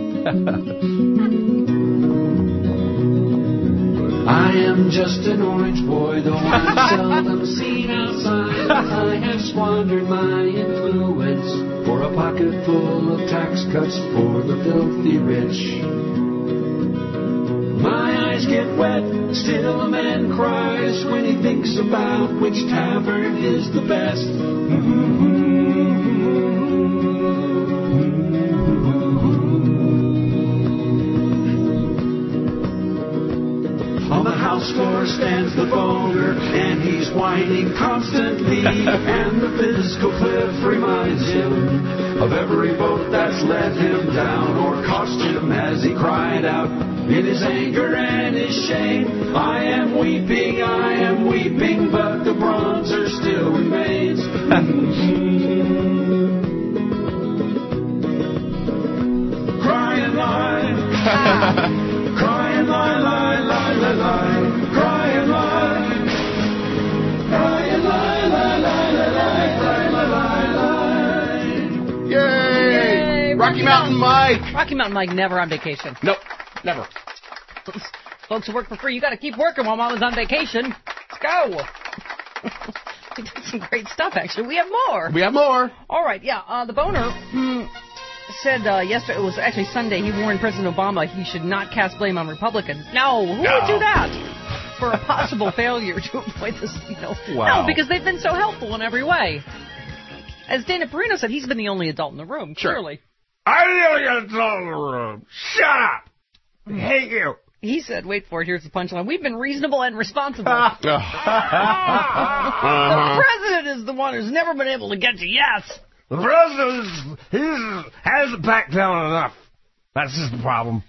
I am just an orange boy, though I'm seldom seen outside. I have squandered my influence for a pocket full of tax cuts for the filthy rich. My eyes get wet, still a man cries when he thinks about which tavern is the best. On the house floor stands the boner, and he's whining constantly. And the fiscal cliff reminds him of every boat that's let him down or cost him as he cried out in his anger and his shame. I am weeping, I am weeping, but the bronzer still remains. Crying lie, crying lie, lie, lie, lie, lie, crying lie, crying lie, lie, lie, lie, lie, lie, lie. Yay! Yay! Rocky Mountain Mike! Rocky Mountain Mike never on vacation. Nope, never. Folks who work for free, you got to keep working while Mom was on vacation. Let's go. We did some great stuff, actually. We have more. We have more. All right, yeah. Uh, the boner hmm, said uh, yesterday, it was actually Sunday, he warned President Obama he should not cast blame on Republicans. No, who No. would do that? For a possible failure to avoid this, you know. Wow. No, because they've been so helpful in every way. As Dana Perino said, he's been the only adult in the room, Sure. clearly. I'm the only adult in the room. Shut up. I hate you. He said, wait for it, here's the punchline, we've been reasonable and responsible. Uh-huh. The president is the one who's never been able to get to yes. The president is, hasn't backed down enough. That's just the problem.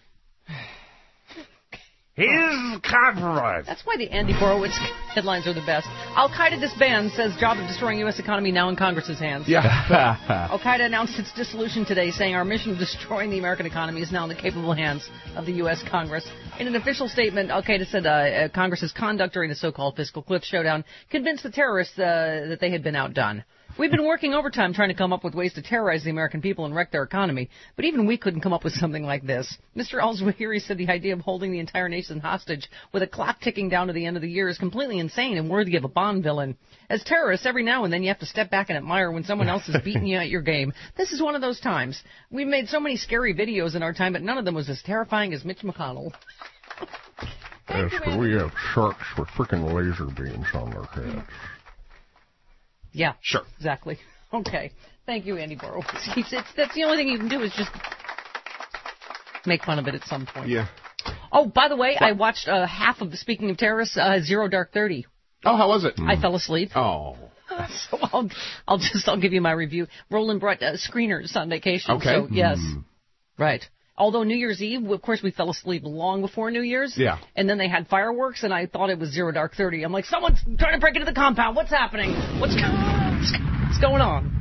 He's compromised. That's why the Andy Borowitz headlines are the best. Al-Qaeda disbands, says job of destroying U S economy now in Congress's hands. Yeah. Al-Qaeda announced its dissolution today, saying our mission of destroying the American economy is now in the capable hands of the U S Congress. In an official statement, Al-Qaeda said uh, uh, Congress's conduct during the so-called fiscal cliff showdown convinced the terrorists uh, that they had been outdone. We've been working overtime trying to come up with ways to terrorize the American people and wreck their economy, but even we couldn't come up with something like this. Mister al-Zawahiri said the idea of holding the entire nation hostage with a clock ticking down to the end of the year is completely insane and worthy of a Bond villain. As terrorists, every now and then you have to step back and admire when someone else is beating you at your game. This is one of those times. We've made so many scary videos in our time, but none of them was as terrifying as Mitch McConnell. Yes, but we have sharks with freaking laser beams on their heads. Yeah. Sure. Exactly. Okay. Thank you, Andy Borowitz. He said that's the only thing you can do is just make fun of it at some point. Yeah. Oh, by the way, I watched uh, half of, speaking of terrorists, uh, Zero Dark Thirty. Oh, how was it? I fell asleep. Oh. So I'll, I'll just, I'll give you my review. Roland brought uh, screeners on vacation. Okay. So, yes. Mm. Right. Although New Year's Eve, of course, we fell asleep long before New Year's. Yeah. And then they had fireworks, and I thought it was Zero Dark Thirty. I'm like, someone's trying to break into the compound. What's happening? What's, go- what's, what's going on?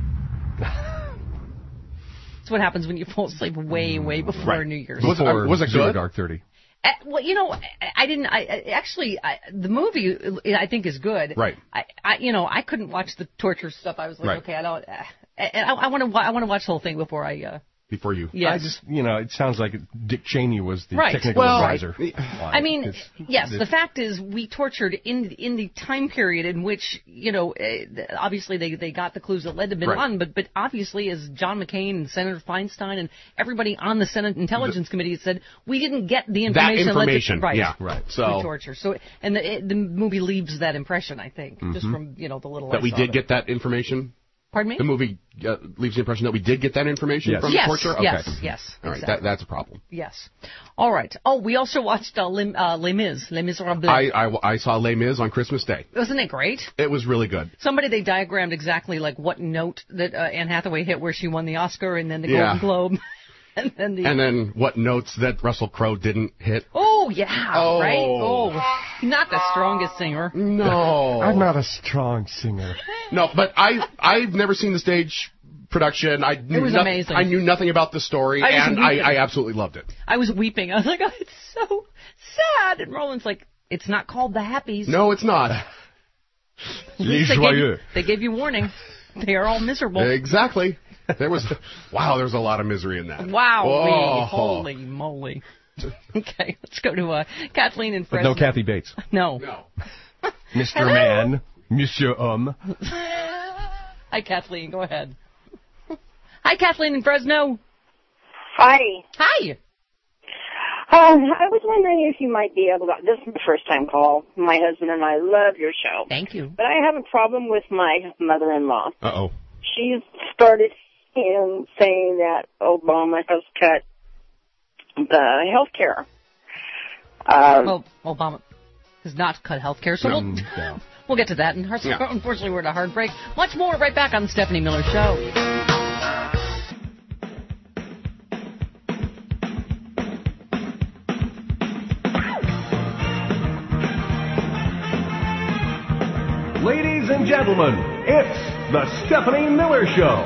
That's what happens when you fall asleep way, way before Right. New Year's. Was it, uh, was it Zero good? Dark Thirty. Uh, well, you know, I, I didn't. I, I actually I, the movie I think is good. Right. I, I, you know, I couldn't watch the torture stuff. I was like, Right. okay, I don't. Uh, and I want to. I want to watch the whole thing before I. Uh, Before you. yes. I just, you know, it sounds like Dick Cheney was the Right. technical Well, advisor. I mean, It's- yes. it's- The fact is, we tortured in in the time period in which, you know, uh, obviously they they got the clues that led to Bin Right. Laden, but but obviously, as John McCain and Senator Feinstein and everybody on the Senate Intelligence Committee said, we didn't get the information. That information, led to, right, yeah, right. So So- torture. So and the it, the movie leaves that impression, I think, just Mhm. from you know the little That I we saw did of it. get that information? Pardon me? The movie uh, leaves the impression that we did get that information Yes. from Yes, torture? Okay. yes, yes, All right, exactly. that, that's a problem. Yes. All right. Oh, we also watched uh, Les, uh, Les Mis, Les Miserables. I, I, I saw Les Mis on Christmas Day. Wasn't it great? It was really good. Somebody, they diagrammed exactly like what note that uh, Anne Hathaway hit where she won the Oscar and then the Yeah. Golden Globe. and then the... And then what notes that Russell Crowe didn't hit. Oh, yeah, Oh. right? Oh, not the strongest singer. No. I'm not a strong singer. No, but I, I've never seen the stage production. I knew It was noth- amazing. I knew nothing about the story, I was and I, weeping. I absolutely loved it. I was weeping. I was like, oh, it's so sad. And Roland's like, it's not called The Happies. No, it's not. At least they, Les gave you, Joyeux. they gave you warning. They are all miserable. Exactly. There was, wow, there was a lot of misery in that. Wow, Oh. holy moly. Okay, let's go to uh, Kathleen in But Fresno. no Kathy Bates. No. No. Mister Hello? Man. Monsieur Um. Hi, Kathleen. Go ahead. Hi, Kathleen in Fresno. Hi. Hi. Um, I was wondering if you might be able to, this is the first time call. My husband and I love your show. Thank you. But I have a problem with my mother-in-law. Uh-oh. She's started in saying that Obama has cut the health care. Um, Well, Obama has not cut health care, so No. we'll, we'll get to that. And Yeah. unfortunately, we're at a hard break. Much more right back on the Stephanie Miller Show. Ladies and gentlemen, it's the Stephanie Miller Show.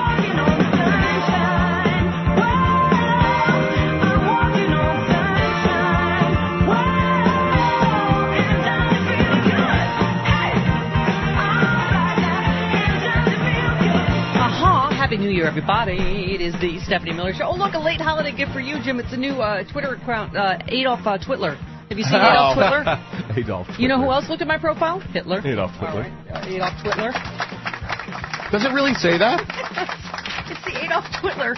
Aha! Happy New Year, everybody. It is the Stephanie Miller Show. Oh, look, a late holiday gift for you, Jim. It's a new uh, Twitter account, uh, Adolf uh, Twitler. Have you seen Adolf Twitler? Adolf Twitler. You know who else looked at my profile? Hitler. Adolf All Twitler. right, uh, Adolf Twitler. Does it really say that? It's the Adolf Twitler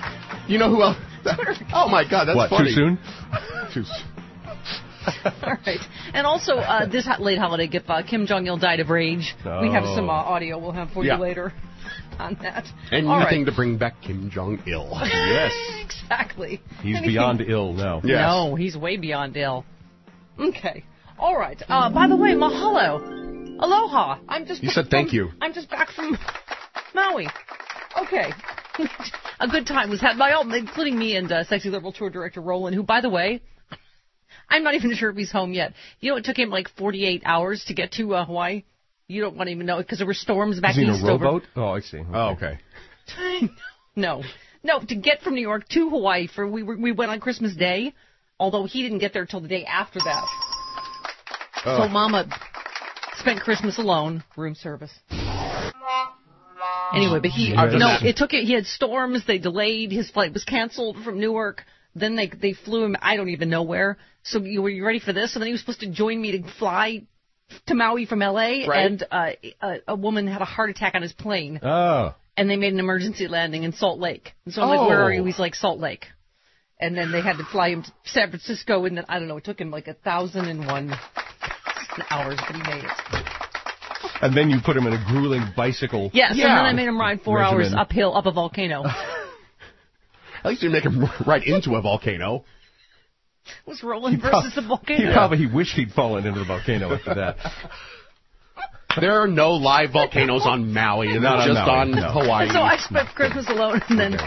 You know who else? Oh my God, that's what, funny. too soon? Too soon. All right. And also, uh, this ho- late holiday gift, uh, Kim Jong-il died of rage. Oh. We have some uh, audio we'll have for Yeah. you later on that. And All anything right. to bring back Kim Jong-il. Yes. Exactly. He's Anything- beyond ill now. Yes. No, he's way beyond ill. Okay. All right. Uh, by the way, mahalo. Aloha. I'm just. You back said thank from- you. I'm just back from Maui. Okay. A good time was had by all, including me and uh, Sexy Liberal Tour Director Roland, who, by the way, I'm not even sure if he's home yet. You know, it took him like forty-eight hours to get to uh, Hawaii. You don't want to even know because there were storms back Is he in east. a rowboat? Oh, I see. Okay. Oh, okay. Over... no, no, to get from New York to Hawaii for we were, we went on Christmas Day, although he didn't get there till the day after that. Oh. So Mama spent Christmas alone, room service. Anyway, but he I've done no, that. it took it. He had storms. They delayed. His flight was canceled from Newark. Then they they flew him. I don't even know where. So you were you ready for this? And then he was supposed to join me to fly to Maui from L A. Right. And uh, a, a woman had a heart attack on his plane. Oh. And they made an emergency landing in Salt Lake. And so I'm like, where are you? Oh. He's like, Salt Lake. And then they had to fly him to San Francisco. And then I don't know. It took him like a thousand and one hours, but he made it. And then you put him in a grueling bicycle. Yes, Yeah. and then I made him ride four Regimen. hours uphill up a volcano. At least you make him right into a volcano. It was Roland versus the He volcano. probably he wished he'd fallen into the volcano after that. There are no live volcanoes on Maui, and Not they're on just Maui, on no. Hawaii. So I spent Christmas alone, and then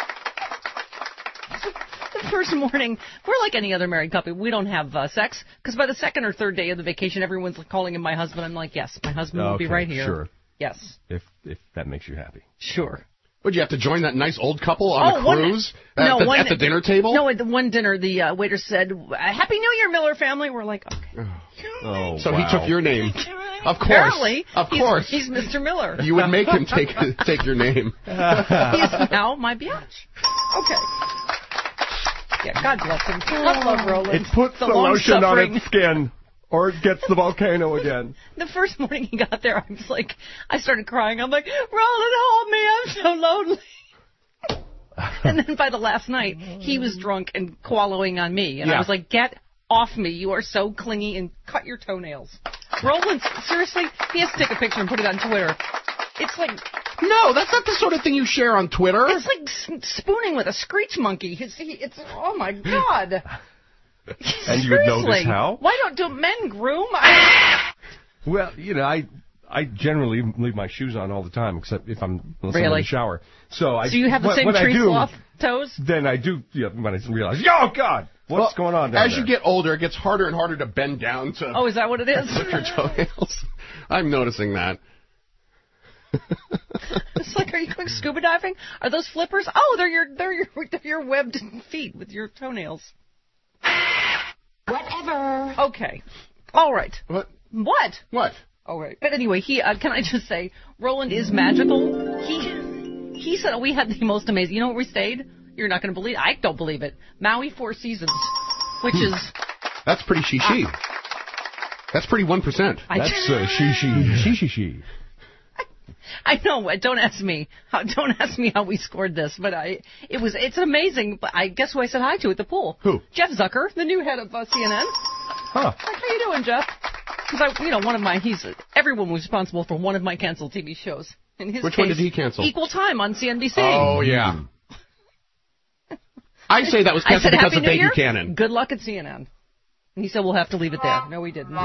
the first morning, we're like any other married couple. We don't have uh, sex, because by the second or third day of the vacation, everyone's calling him my husband. I'm like, yes, my husband will be Okay, right here. Sure. Yes, If if that makes you happy. sure. Would you have to join that nice old couple on Oh, a one- cruise at, no, the, one- at the dinner table? No, at the one dinner, the uh, waiter said, "Happy New Year, Miller family." We're like, okay. Oh, So wow. he took your name. Of course. Apparently, Of he's- course. he's, Mister Miller. You would make him take take your name. He is now my biatch. Okay. Yeah, God bless him. God love Roland. It puts the, the lotion on long-suffering. its skin, or it gets the volcano again. The first morning he got there, I was like, I started crying. I'm like, Roland, hold me. I'm so lonely. And then by the last night, he was drunk and wallowing on me. And I Yeah. was like, get off me. You are so clingy, and cut your toenails. Roland, seriously, he has to take a picture and put it on Twitter. It's like... No, that's not the sort of thing you share on Twitter. It's like s- spooning with a screech monkey. It's, he, it's oh my God. And you would know this Seriously. how? Why don't do men groom? I, Well, you know, I I generally leave my shoes on all the time, except if I'm unless I'm in Really? the shower. So I so you have the when, same when I tree do, sloth toes? Then I do. Yeah, when I realize, oh God, what's Well, going on down As there? you get older, it gets harder and harder to bend down to Oh, is that what it is? lift your toenails. I'm noticing that. It's like, are you going scuba diving? Are those flippers? Oh, they're your they're your they're your webbed feet with your toenails. Whatever. Okay, all right. What? What? What? All right. But anyway, he uh, can I just say, Roland is magical. He he said we had the most amazing. You know where we stayed? You're not going to believe. I don't believe it. Maui Four Seasons, which is That's pretty she-she. That's pretty one percent. I- That's uh, she she she she she. I know. Don't ask me. How, don't ask me how we scored this, but I. It was. It's amazing. But I guess who I said hi to at the pool. Who? Jeff Zucker, the new head of uh, C N N. Huh. Like, how you doing, Jeff? Because I, you know, one of my. He's everyone was responsible for one of my canceled T V shows. In his Which case, one did he cancel? Equal Time on C N B C. Oh, yeah. I say that was I canceled said, because Happy of New Baby Year? Cannon. Good luck at C N N. And he said we'll have to leave it there. No, we didn't.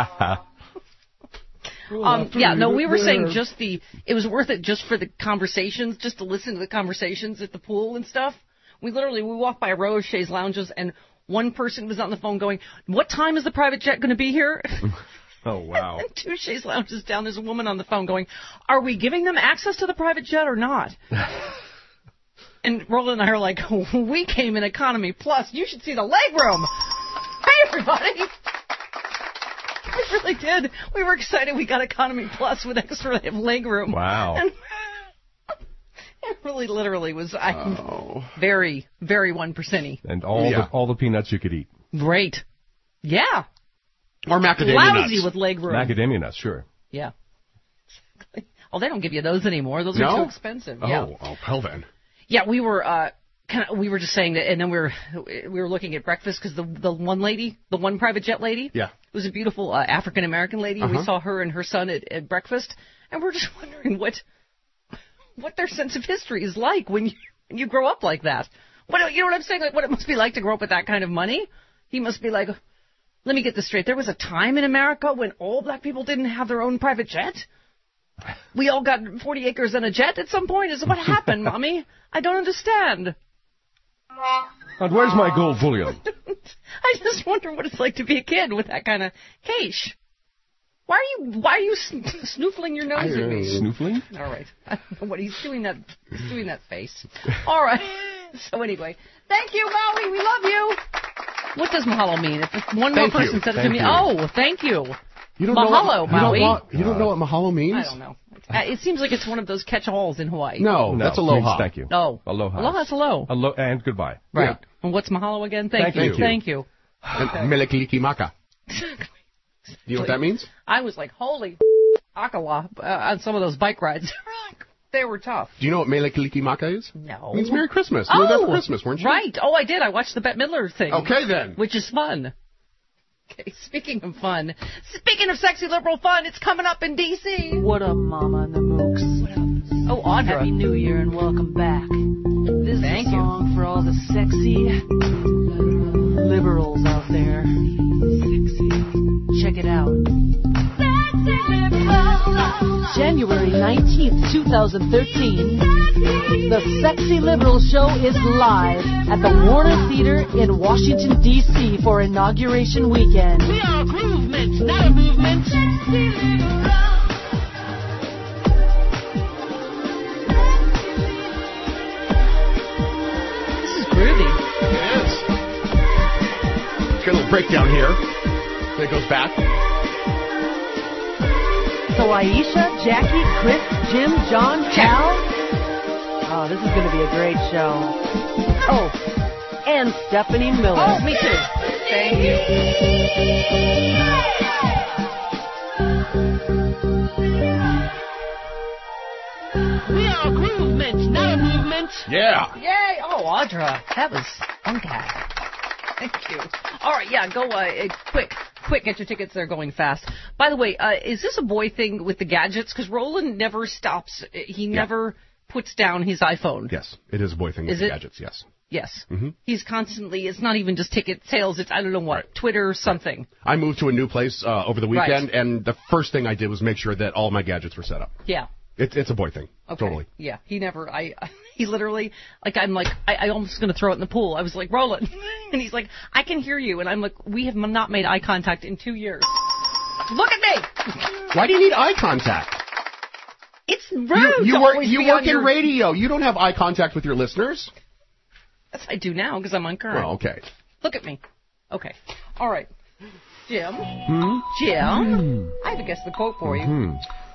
Um, yeah, no, we were saying just the, it was worth it just for the conversations, just to listen to the conversations at the pool and stuff. We literally, we walked by a row of Shays Lounges, and one person was on the phone going, what time is the private jet going to be here? Oh, wow. And two Shays Lounges down, there's a woman on the phone going, are we giving them access to the private jet or not? And Roland and I are like, we came in economy plus. You should see the leg room. Hey, everybody. We really did. We were excited we got economy plus with extra leg room. Wow. And it really literally was I, Oh. very, very one percenty. And all Yeah. the all the peanuts you could eat. Great. Yeah. Or macadamia Lousy nuts. with leg room. Macadamia nuts, sure. Yeah. Exactly. Oh, they don't give you those anymore. Those No? are too expensive. Oh, Yeah. oh, hell then. Yeah, we were, uh, kind of, we were just saying that, and then we were we were looking at breakfast because the the one lady, the one private jet lady, yeah, was a beautiful uh, African American lady. Uh-huh. We saw her and her son at, at breakfast, and we're just wondering what what their sense of history is like when you when you grow up like that. What, you know what I'm saying? Like what it must be like to grow up with that kind of money. He must be like, let me get this straight. There was a time in America when all black people didn't have their own private jet. We all got forty acres and a jet at some point. Is what happened, Mommy? I don't understand. And where's my gold bullion? I just wonder what it's like to be a kid with that kind of cash. Why are you Why are you sn- snoofling your nose at me? Snoofling? All right. I don't know what he's doing. That he's doing that face. All right. So anyway, thank you, Maui. We love you. What does mahalo mean? If one more Thank person you. said it to Thank me, you. oh, thank you. You don't mahalo, know what, Maui. You don't, want, you don't know what mahalo means? I don't know. Uh, It seems like it's one of those catch-alls in Hawaii. No, No, that's aloha. please, thank you. Oh. Aloha. Aloha's hello. Alo- and goodbye. Right. Yeah. And what's mahalo again? Thank, Thank you. you. Thank you. And Okay. Melekilikimaka. Do you know what that means? I was like, holy akala uh, on some of those bike rides. They were tough. Do you know what Melekilikimaka is? No. It means Merry Christmas. You Oh, were there for Christmas, weren't you? Right. Oh, I did. I watched the Bette Midler thing. Okay, then. Which is fun. Okay, speaking of fun, speaking of sexy liberal fun, it's coming up in D C What up, Mama and the Mooks? What up? Oh, Audra. Happy New Year and welcome back. This Thank is a you. song for all the sexy liberals out there. Sexy. Check it out. January nineteenth, twenty thirteen, the Sexy Liberal Show is live at the Warner Theater in Washington, D C for Inauguration Weekend. We are a groovement, not a movement. This is groovy. It is. Got a little breakdown here. Then it goes back. So Aisha, Jackie, Chris, Jim, John, Cal. Oh, this is going to be a great show. Oh, and Stephanie Miller. Oh, me too. Thank We are a groovement, not a movement. Yeah. you. Yay! Oh, Audra, that was funky. Thank you. All right, yeah, go uh, quick. Quick, get your tickets. They're going fast. By the way, uh, is this a boy thing with the gadgets? Because Roland never stops. He never puts down his iPhone. Yes, it is a boy thing with Is the it? gadgets, yes. Yes. Mm-hmm. He's constantly, it's not even just ticket sales. It's, I don't know what, Twitter something. I moved to a new place uh, over the weekend, Right. and the first thing I did was make sure that all my gadgets were set up. Yeah. It, it's a boy thing. Okay. Totally. Yeah, he never, I, he literally, like, I'm like, I, I almost going to throw it in the pool. I was like, Roland. And he's like, I can hear you. And I'm like, we have not made eye contact in two years. Look at me. Why do you need eye contact? It's rude. You, you to work, always you be work on in your- radio. You don't have eye contact with your listeners. Yes, I do now because I'm on current. Well, okay. Look at me. Okay. All right. Jim. Hmm? Jim. I have to guess the quote for you. Hmm.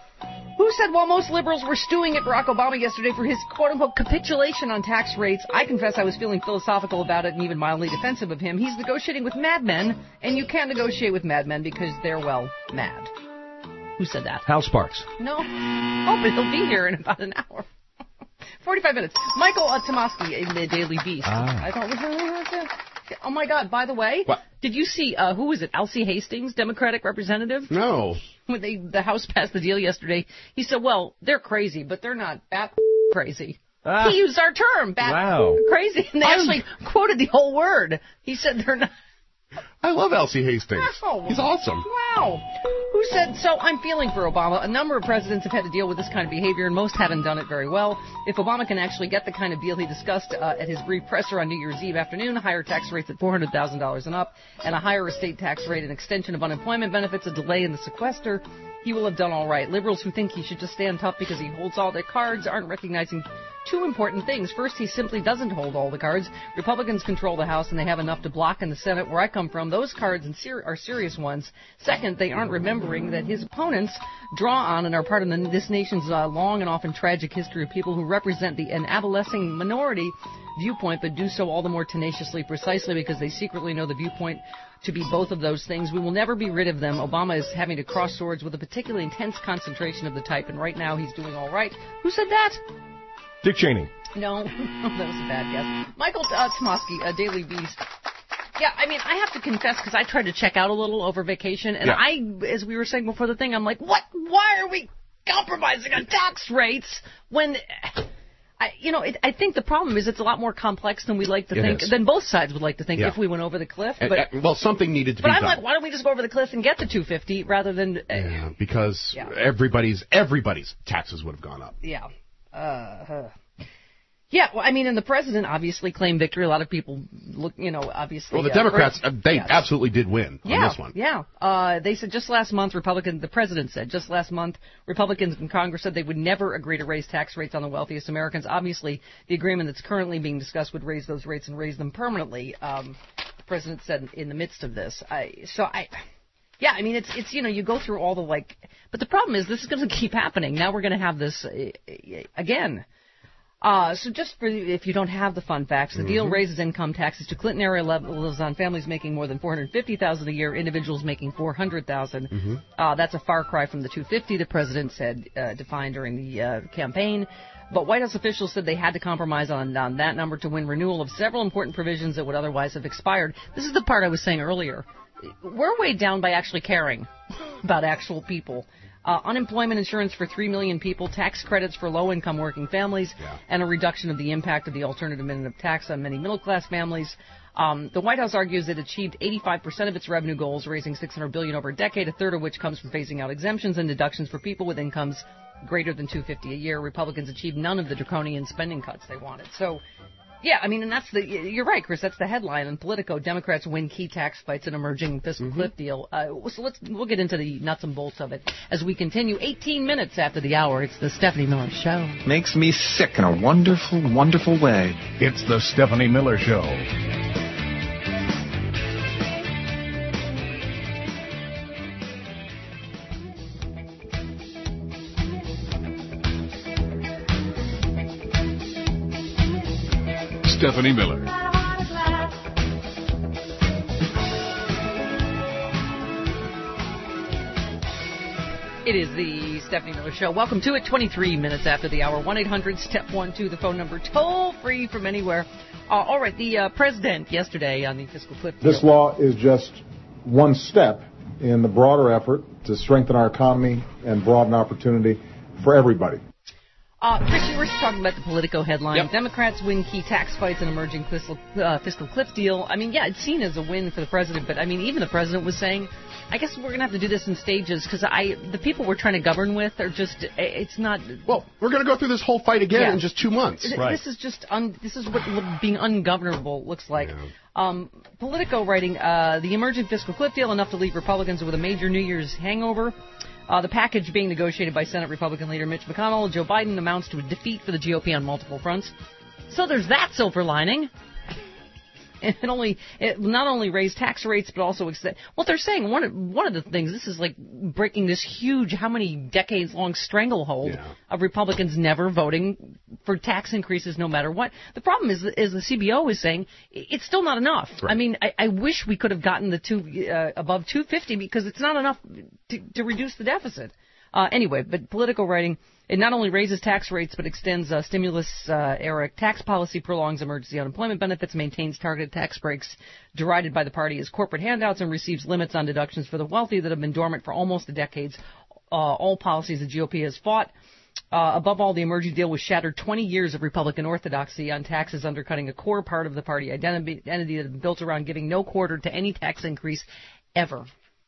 Who said while most liberals were stewing at Barack Obama yesterday for his quote-unquote capitulation on tax rates, I confess I was feeling philosophical about it and even mildly defensive of him. He's negotiating with madmen, and you can't negotiate with madmen because they're, well, mad. Who said that? Hal Sparks. No. Oh, but he'll be here in about an hour. forty-five minutes. Michael uh, Tomasky in the Daily Beast. Ah. I thought, was that? Oh, my God. By the way, What? did you see, uh, who was it, Elsie Hastings, Democratic representative? No. When they, the House passed the deal yesterday, he said, well, they're crazy, but they're not bat crazy. Ah. He used our term, bat Wow. crazy, and they actually quoted the whole word. He said they're not. I love Elsie Hastings. Wow. He's awesome. Wow. Who said, so I'm feeling for Obama. A number of presidents have had to deal with this kind of behavior, and most haven't done it very well. If Obama can actually get the kind of deal he discussed uh, at his brief presser on New Year's Eve afternoon, higher tax rates at four hundred thousand dollars and up, and a higher estate tax rate, an extension of unemployment benefits, a delay in the sequester, he will have done all right. Liberals who think he should just stand tough because he holds all their cards aren't recognizing two important things. First, he simply doesn't hold all the cards. Republicans control the House, and they have enough to block in the Senate. Where I come from, those cards and ser- are serious ones. Second, they aren't remembering that his opponents draw on and are part of the, this nation's uh, long and often tragic history of people who represent the an adolescent minority viewpoint, but do so all the more tenaciously, precisely because they secretly know the viewpoint to be both of those things. We will never be rid of them. Obama is having to cross swords with a particularly intense concentration of the type, and right now he's doing all right. Who said that? Dick Cheney. No, that was a bad guess. Michael uh, Tomasky, uh, Daily Beast. Yeah, I mean, I have to confess, because I tried to check out a little over vacation, and Yeah. I, as we were saying before the thing, I'm like, what? Why are we compromising on tax rates when... I, you know, it, I think the problem is it's a lot more complex than we like to It think, is. than both sides would like to think Yeah. if we went over the cliff. Uh, But, uh, well, something needed to but be I'm done. like, why don't we just go over the cliff and get to two fifty rather than... Uh, Yeah, because Yeah. everybody's everybody's taxes would have gone up. Yeah. Uh, uh. Yeah, well, I mean, and the president obviously claimed victory. A lot of people look, you know, obviously. Well, the uh, Democrats, for- uh, they yes. absolutely did win yeah, on this one. Yeah, uh, they said just last month, Republican, the president said just last month, Republicans in Congress said they would never agree to raise tax rates on the wealthiest Americans. Obviously, the agreement that's currently being discussed would raise those rates and raise them permanently. Um, the president said in the midst of this. I, so I. Yeah, I mean, it's, it's you know, you go through all the, like, but the problem is this is going to keep happening. Now we're going to have this uh, again. Uh, so just for if you don't have the fun facts, the deal Mhm. raises income taxes to Clinton-era levels on families making more than four hundred fifty thousand dollars a year, individuals making four hundred thousand dollars. Mhm. Uh, that's a far cry from the two hundred fifty the president said, uh, defined during the uh, campaign. But White House officials said they had to compromise on, on that number to win renewal of several important provisions that would otherwise have expired. This is the part I was saying earlier. We're weighed down by actually caring about actual people. Uh, unemployment insurance for three million people, tax credits for low-income working families, Yeah. and a reduction of the impact of the alternative minimum tax on many middle-class families. Um, the White House argues it achieved eighty-five percent of its revenue goals, raising six hundred billion dollars over a decade, a third of which comes from phasing out exemptions and deductions for people with incomes greater than two hundred fifty thousand dollars a year. Republicans achieved none of the draconian spending cuts they wanted. So, yeah, I mean, and that's the, you're right, Chris, that's the headline in Politico. Democrats win key tax fights in emerging fiscal cliff deal. Uh, so let's, we'll get into the nuts and bolts of it as we continue. eighteen minutes after the hour, it's the Stephanie Miller Show. Makes me sick in a wonderful, wonderful way. It's the Stephanie Miller Show. Stephanie Miller. It is the Stephanie Miller Show. Welcome to it. twenty-three minutes after the hour. one eight hundred step one two, the phone number, toll free from anywhere. Uh, all right, the uh, president yesterday on the fiscal cliff deal. This law is just one step in the broader effort to strengthen our economy and broaden opportunity for everybody. Uh, Chris, you were talking about the Politico headline. Yep. Democrats win key tax fights in emerging fiscal, uh, fiscal cliff deal. I mean, yeah, it's seen as a win for the president, but I mean, even the president was saying, I guess we're going to have to do this in stages because I, the people we're trying to govern with are just, it's not. Well, we're going to go through this whole fight again Yeah. in just two months. Th- This is just, un, this is what lo- being ungovernable looks like. Um, Politico writing, uh, the emerging fiscal cliff deal, enough to leave Republicans with a major New Year's hangover. Uh, the package being negotiated by Senate Republican leader Mitch McConnell, Joe Biden, amounts to a defeat for the G O P on multiple fronts. So there's that silver lining. It only it not only raised tax rates, but also extend. What they're saying, one of, one of the things, this is like breaking this huge, how many decades long stranglehold Yeah. of Republicans never voting for tax increases no matter what. The problem is, is the C B O is saying it's still not enough. Right. I mean, I, I wish we could have gotten the two uh, above two fifty because it's not enough to, to reduce the deficit. Uh, anyway, but Political writing, it not only raises tax rates but extends uh, stimulus-era tax policy, prolongs emergency unemployment benefits, maintains targeted tax breaks derided by the party as corporate handouts, and receives limits on deductions for the wealthy that have been dormant for almost a decade. Uh, all policies the G O P has fought. Uh, above all, the emerging deal was shattered twenty years of Republican orthodoxy on taxes, undercutting a core part of the party identity, identity that had been built around giving no quarter to any tax increase ever.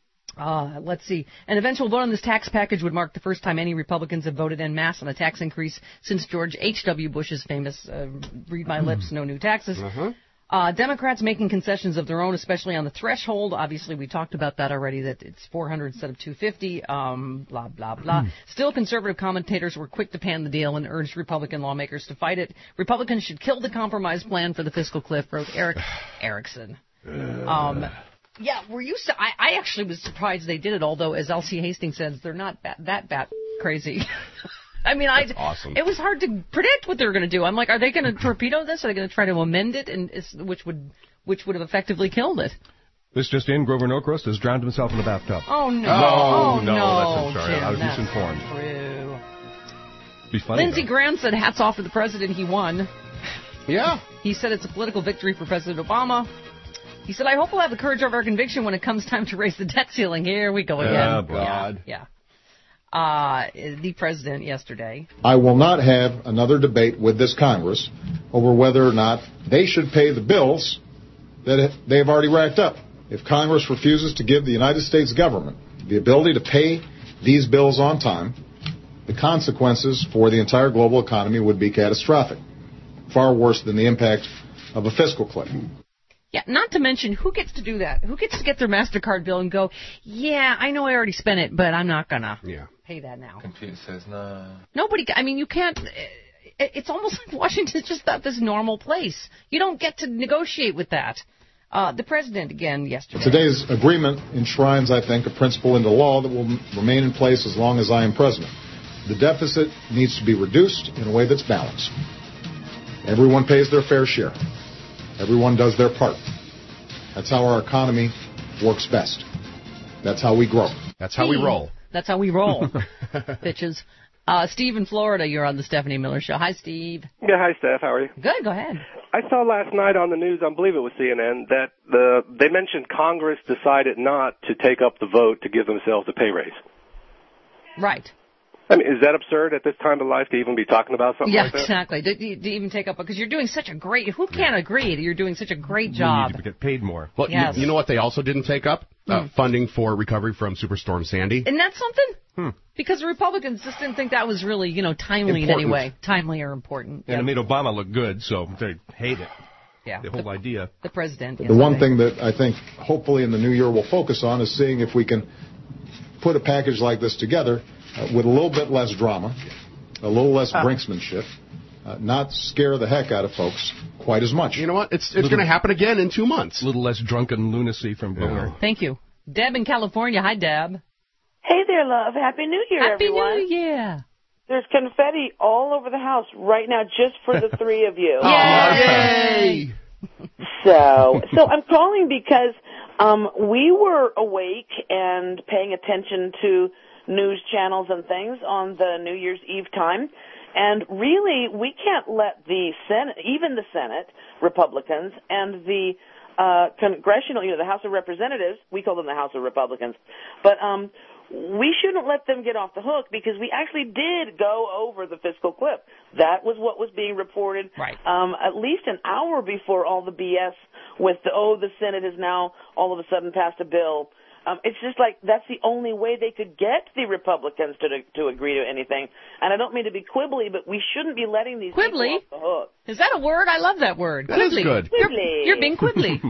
Uh, let's see. An eventual vote on this tax package would mark the first time any Republicans have voted en masse on a tax increase since George H W. Bush's famous uh, read my lips, no new taxes. Uh-huh. Uh, Democrats making concessions of their own, especially on the threshold. Obviously, we talked about that already, that it's four hundred instead of two hundred fifty, um, blah, blah, blah. Still, conservative commentators were quick to pan the deal and urged Republican lawmakers to fight it. Republicans should kill the compromise plan for the fiscal cliff, wrote Eric Erickson. Um, yeah, were you? Su- I, I actually was surprised they did it. Although, as Elsie Hastings says, they're not bat, that bat crazy. I mean, I. Awesome. It was hard to predict what they were going to do. I'm like, are they going to torpedo this? Are they going to try to amend it, and it's, which would which would have effectively killed it? This just in, Grover Norcross has drowned himself in the bathtub. Oh no! Oh, Oh, no, no! that's I'm sorry. Jim, I was that's misinformed. not true. Be funny. Lindsey Graham said, hats off to the president. He won. Yeah. He said it's a political victory for President Obama. He said, I hope we'll have the courage of our conviction when it comes time to raise the debt ceiling. Here we go again. Oh, God. Yeah. yeah. Uh, the president yesterday. I will not have another debate with this Congress over whether or not they should pay the bills that they have already racked up. If Congress refuses to give the United States government the ability to pay these bills on time, the consequences for the entire global economy would be catastrophic, far worse than the impact of a fiscal cliff. Yeah, not to mention, who gets to do that? Who gets to get their MasterCard bill and go, yeah, I know I already spent it, but I'm not going to yeah. pay that now. Computer says no. Nobody, I mean, you can't, it's almost like Washington's just not this normal place. You don't get to negotiate with that. Uh, the president, again, yesterday. Today's agreement enshrines, I think, a principle into law that will remain in place as long as I am president. The deficit needs to be reduced in a way that's balanced. Everyone pays their fair share. Everyone does their part. That's how our economy works best. That's how we grow. That's how we roll. That's how we roll, bitches. Uh, Steve in Florida, you're on the Stephanie Miller Show. Hi, Steve. Yeah, hi, Steph. How are you? Good, go ahead. I saw last night on the news, I believe it was C N N, that the they mentioned Congress decided not to take up the vote to give themselves a pay raise. Right. I mean, is that absurd at this time of life to even be talking about something yeah, like that? exactly. To, to even take up, because you're doing such a great, who can't agree that you're doing such a great job? You need to get paid more. Well, Yes. you, you know what they also didn't take up? Uh, Hmm. funding for recovery from Superstorm Sandy. Isn't that something? Hmm. Because the Republicans just didn't think that was really, you know, timely in any Important. way. Timely or important. And it made Obama look good, so they hate it. Yeah. The whole idea. The president. The one thing that I think hopefully in the new year we'll focus on is seeing if we can put a package like this together uh, with a little bit less drama, a little less brinksmanship, uh, not scare the heck out of folks quite as much. You know what? It's it's going to happen again in two months. A little less drunken lunacy from Boner. Thank you. Deb in California. Hi, Deb. Hey there, love. Happy New Year, Happy everyone. New Year. There's confetti all over the house right now just for the three of you. Yay! So, so I'm calling because um, we were awake and paying attention to news channels and things on the New Year's Eve time. And really, we can't let the Senate, even the Senate, Republicans, and the uh, congressional, you know, the House of Representatives, we call them the House of Republicans, but um, we shouldn't let them get off the hook because we actually did go over the fiscal cliff. That was what was being reported right. um, at least an hour before all the B S with the, oh, the Senate has now all of a sudden passed a bill. Um, it's just like that's the only way they could get the Republicans to to agree to anything. And I don't mean to be quibbly, but we shouldn't be letting these Quibbly? people off the hook. Is that a word? I love that word. That quibbly. is good. You're, Quibbly. you're being quibbly.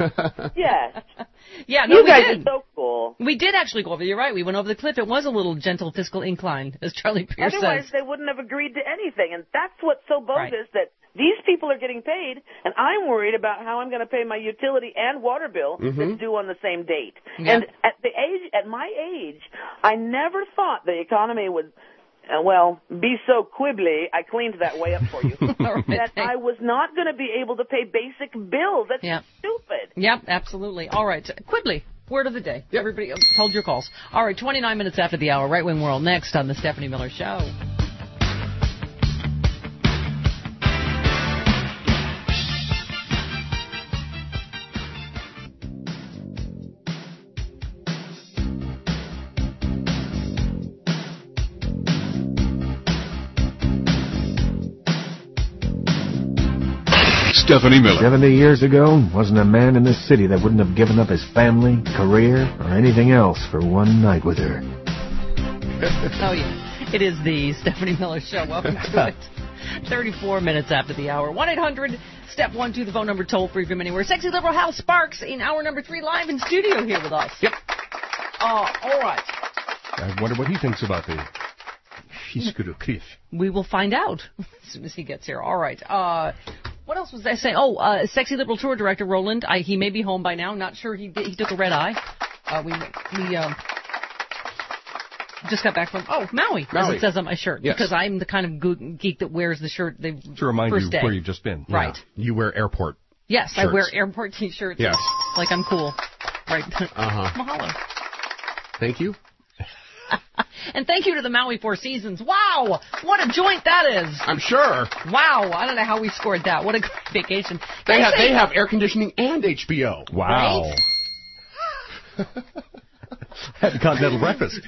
Yes. Yeah, no, You we guys did. are so cool. We did actually go over. You're right. We went over the cliff. It was a little gentle fiscal incline, as Charlie Pierce Otherwise, says. they wouldn't have agreed to anything. And that's what's so bogus, that these people are getting paid, and I'm worried about how I'm going to pay my utility and water bill Mm-hmm. that's due on the same date. Yeah. And at the age, at my age, I never thought the economy would, uh, well, be so quibbly. I cleaned that way up for you. That I was not going to be able to pay basic bills. That's Yeah. stupid. Yep, absolutely. All right. Quibbly. Word of the day. Everybody, uh, hold your calls. All right, twenty-nine minutes after the hour, Right Wing World next on the Stephanie Miller Show. Stephanie Miller. Seventy years ago, wasn't a man in this city that wouldn't have given up his family, career, or anything else for one night with her. Oh, yeah. It is the Stephanie Miller Show. Welcome to it. thirty-four minutes after the hour. one eight hundred step one two, the phone number toll free from anywhere. Sexy Liberal House Sparks in hour number three live in studio here with us. Yep. Uh, all right. I wonder what he thinks about the fiscal cliff. We will find out as soon as he gets here. All right. Uh, what else was I saying? Oh, uh, Sexy Liberal Tour Director Roland. I, he may be home by now. Not sure. He did, he took a red eye. Uh, we we uh, just got back from oh Maui, Maui. as it says on my shirt, Yes. because I'm the kind of goo- geek that wears the shirt the To remind first you day. where you've just been. Right. You wear airport. Yes, I shirts. wear airport T-shirts. Yes. Like I'm cool. Right. Uh-huh. Mahalo. Thank you. And thank you to the Maui Four Seasons. Wow, what a joint that is. I'm sure. Wow, I don't know how we scored that. What a great vacation. They Can I have say- they have air conditioning and H B O. Wow. Had a continental breakfast.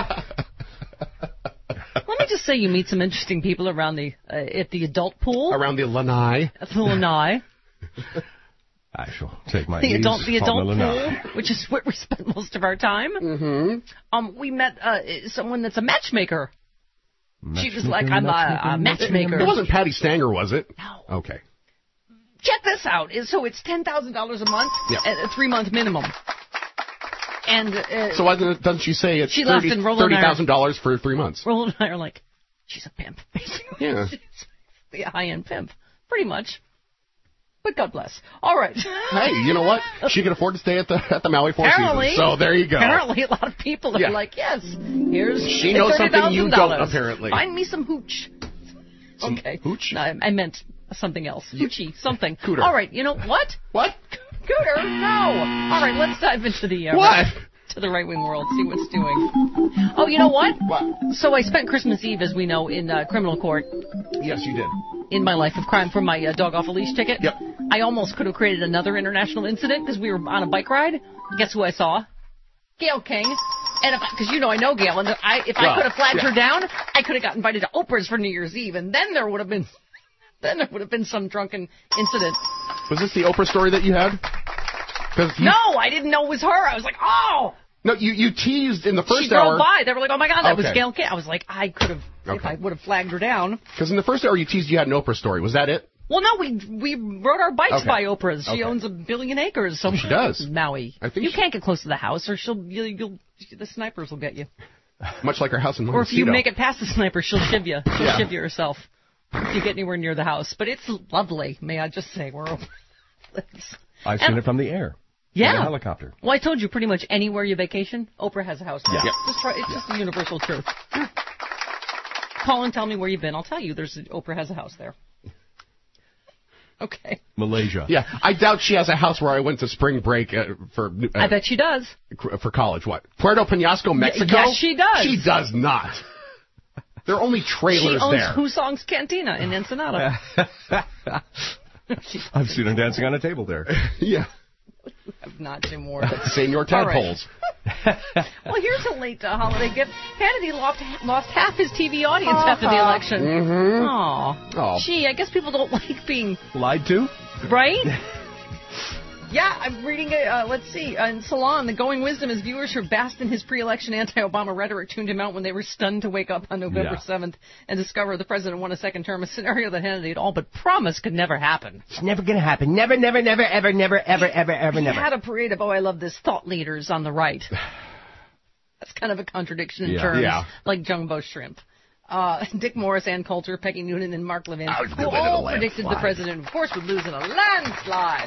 Let me just say you meet some interesting people around the uh, at the adult pool. Around the lanai. At the lanai. I shall take my The ease adult, the on adult the lanai. pool, which is where we spent most of our time. Mm-hmm. Um, we met uh, someone that's a matchmaker. She was like, Matchmaker, I'm a, a matchmaker, matchmaker. It wasn't Patty Stanger, was it? No. Okay. Check this out. So it's ten thousand dollars a month Yeah. at a three-month minimum. And uh, So why doesn't doesn't she say it's She laughed thirty and Roland and I- thousand dollars for three months? Roland and I are like, she's a pimp, basically. Yeah. She's a high-end pimp, pretty much. But God bless. All right. Hey, you know what? She can afford to stay at the at the Maui Four Apparently, Seasons. So there you go. Apparently, a lot of people are Yeah. like, yes, here's She knows something you don't, thirty thousand dollars. apparently. Find me some hooch. Some okay. hooch? No, I, I meant something else. Hoochie, something. Cooter. All right, you know, what? What? Cooter? No. All right, let's dive into the... Uh, What? To the right-wing world, see what's doing. Oh, you know what? What? So I spent Christmas Eve, as we know, in uh, criminal court. Yes, you did. In my life of crime for my uh, dog off a leash ticket. Yep. I almost could have created another international incident because we were on a bike ride. Guess who I saw? Gail King. And if because you know I know Gail, and I if Well, I could have flagged yeah. her down, I could have got invited to Oprah's for New Year's Eve, and then there would have been, then there would have been some drunken incident. Was this the Oprah story that you had? 'Cause you, No, I didn't know it was her. I was like, oh. No, you you teased in the first she drove hour. by. They were like, oh my God, that was Okay. Gail King. I was like, I could have if Okay. I would have flagged her down. Because in the first hour you teased you had an Oprah story. Was that it? Well, no, we we rode our bikes Okay. by Oprah's. She Okay. owns a billion acres. So She does. Maui. I think you she- can't get close to the house, or she'll you'll, you'll the snipers will get you. Much like her house in Or if you Montecito. make it past the sniper, she'll shiv you. She'll Yeah. shiv you herself if you get anywhere near the house. But it's lovely, may I just say, where Oprah lives. I've seen And- it from the air. Yeah. On a helicopter. Well, I told you pretty much anywhere you vacation, Oprah has a house there. Yeah. Just try, it's just a universal truth. Call and tell me where you've been. I'll tell you. There's a, Oprah has a house there. Okay. Malaysia. Yeah, I doubt she has a house where I went to spring break uh, for uh, I bet she does. for college. What? Puerto Penasco, Mexico? yes, she does. She does not. There are only trailers She owns there. Who Songs Cantina in Ensenada. I've seen her dancing on a table there. Yeah. Have not, Jim Moore. Senor All right. Tadpoles. Well, here's a late uh, holiday gift. Hannity lost, lost half his T V audience after the election. Mm-hmm. Aw. Oh. Gee, I guess people don't like being... Lied to? Right? Yeah, I'm reading it. Uh, let's see. Uh, in Salon, the going wisdom is viewers who basked in his pre-election anti-Obama rhetoric tuned him out when they were stunned to wake up on November Yeah. seventh and discover the president won a second term, a scenario that Hannity had all but promised could never happen. It's never going to happen. Never, never, never, ever, never, ever, ever, ever, He never. had a parade of, oh, I love this, thought leaders on the right. That's kind of a contradiction in Yeah. terms, Yeah. like Jumbo Shrimp. Uh, Dick Morris, Ann Coulter, Peggy Noonan, and Mark Levin, I was who gonna let all it predicted the landslide. president, of course, would lose in a landslide.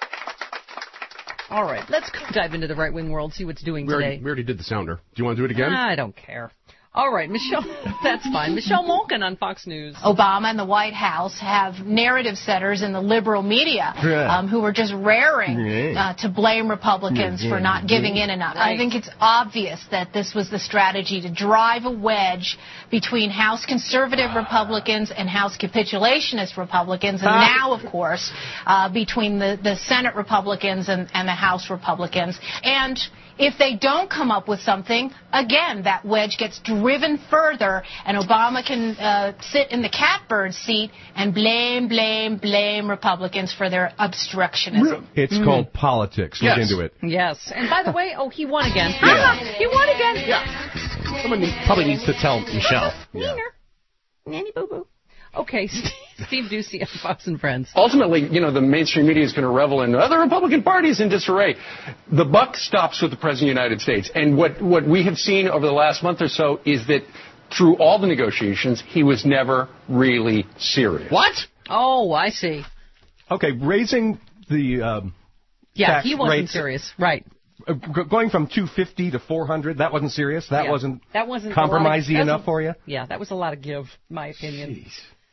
All right, let's go dive into the right-wing world, see what's doing We today. already, we already did the sounder. Do you want to do it again? I don't care. All right, Michelle, that's fine. Michelle Malkin on Fox News. Obama and the White House have narrative setters in the liberal media Yeah. um, who are just raring Yeah. uh, to blame Republicans Yeah, for not yeah. giving in enough. Right. I think it's obvious that this was the strategy to drive a wedge between House conservative Republicans and House capitulationist Republicans, and Ah. now, of course, uh, between the, the Senate Republicans and, and the House Republicans. And if they don't come up with something, again, that wedge gets driven further, and Obama can uh, sit in the catbird seat and blame, blame, blame Republicans for their obstructionism. It's called politics. Look Yes. into it. Yes, and by the way, oh, he won again. He won again. Yeah. Someone need, probably needs to tell Michelle. Neener. Nanny boo boo. Okay, Steve, Steve Ducey on Fox and Friends. Ultimately, you know, the mainstream media is going to revel in other Republican parties in disarray. The buck stops with the President of the United States. And what, what we have seen over the last month or so is that through all the negotiations, he was never really serious. What? Oh, I see. Okay, raising the um, Yeah, tax he wasn't rates, serious. Right. uh, g- going from two fifty to four hundred, that wasn't serious? That Yeah. wasn't That wasn't a compromisey lot of- that's enough a- for you? Yeah, that was a lot of give, in my opinion. Jeez.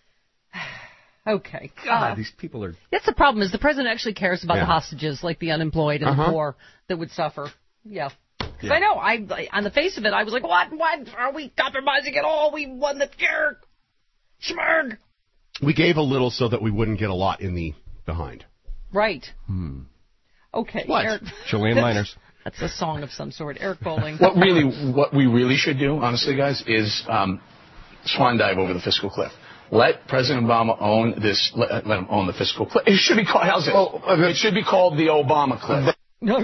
Okay. God, Uh, these people are... That's the problem, is the president actually cares about Yeah. the hostages, like the unemployed and Uh-huh. the poor that would suffer. Yeah. Because I know, I on the face of it, I was like, what? What? Are we compromising at all? We won the jerk. Schmurg. We gave a little so that we wouldn't get a lot in the behind. Right. Hmm. Okay. What? Eric, Chilean miners. That's a song of some sort. Eric Bowling. What really, what we really should do, honestly, guys, is um, swan dive over the fiscal cliff. Let President Obama own this. Let, let him own the fiscal cliff. It should be called. How's it? Oh, it should be called the Obama cliff.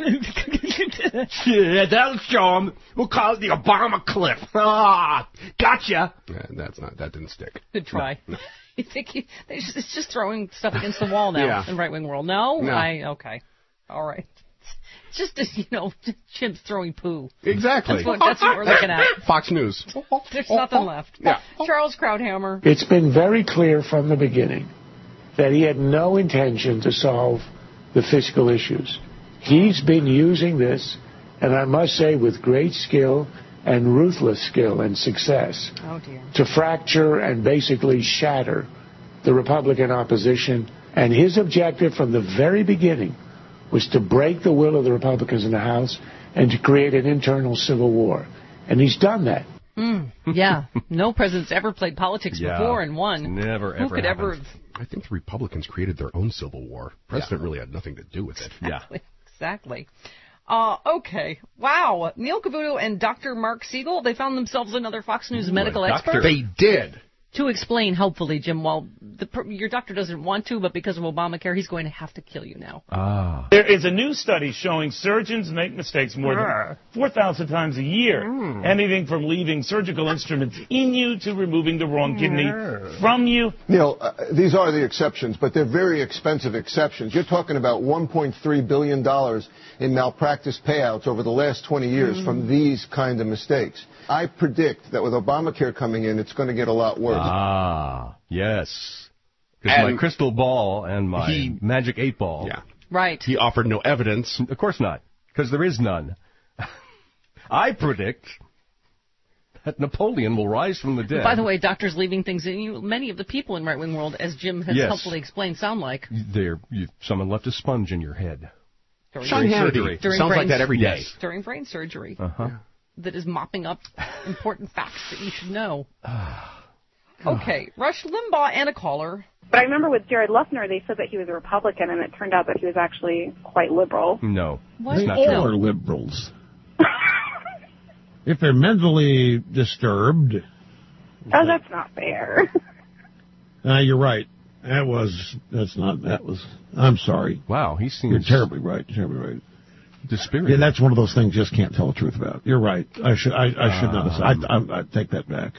Yeah, that'll show him. We'll call it the Obama cliff. Ah, gotcha. Yeah, that's not. That didn't stick. Good try. No, no. You think he, they just, it's just throwing stuff against the wall now Yeah. in right wing world? No, No. I okay, all right. It's just as you know, chimps throwing poo. Exactly. That's what, that's what we're looking at. Fox News. There's nothing left. Yeah. Charles Krauthammer. It's been very clear from the beginning that he had no intention to solve the fiscal issues. He's been using this, and I must say with great skill and ruthless skill and success, Oh dear. to fracture and basically shatter the Republican opposition. And his objective from the very beginning was to break the will of the Republicans in the House and to create an internal civil war. And he's done that. Mm, yeah. No president's ever played politics Yeah. before and won. Never, Who ever could ever happened. I think the Republicans created their own civil war. President really had nothing to do with it. Exactly. Exactly. Uh, okay. Wow. Neil Cavuto and Doctor Mark Siegel, they found themselves another Fox News medical expert. They did. To explain, hopefully, Jim, well, the, your doctor doesn't want to, but because of Obamacare, he's going to have to kill you now. Ah. There is a new study showing surgeons make mistakes more than four thousand times a year. Mm. Anything from leaving surgical instruments in you to removing the wrong kidney from you. Neil, uh, these are the exceptions, but they're very expensive exceptions. You're talking about one point three billion dollars in malpractice payouts over the last twenty years Mm. from these kind of mistakes. I predict that with Obamacare coming in, it's going to get a lot worse. Ah, yes. Because And my crystal ball and my he- magic eight ball. Yeah. Right. He offered no evidence. Of course not, because there is none. I predict that Napoleon will rise from the dead. By the way, doctors leaving things in you, many of the people in right-wing world, as Jim has Yes. helpfully explained, sound like. There, you, someone left a sponge in your head. During Sean brain Hannity surgery. During sounds brain like that every day. Yes. During brain surgery. Uh-huh. That is mopping up important facts that you should know. Okay, Rush Limbaugh and a caller. But I remember with Jared Luffner, they said that he was a Republican, and it turned out that he was actually quite liberal. No. What? That's They not all true. are liberals. If they're mentally disturbed, Oh, that's not fair. uh, you're right. That was, that's not, that was, I'm sorry. Wow, he seems... You're terribly right, terribly right. Dispirited. Yeah, that's one of those things you just can't tell the truth about. You're right. I should, I, I should not have said, Um, I, I, I take that back.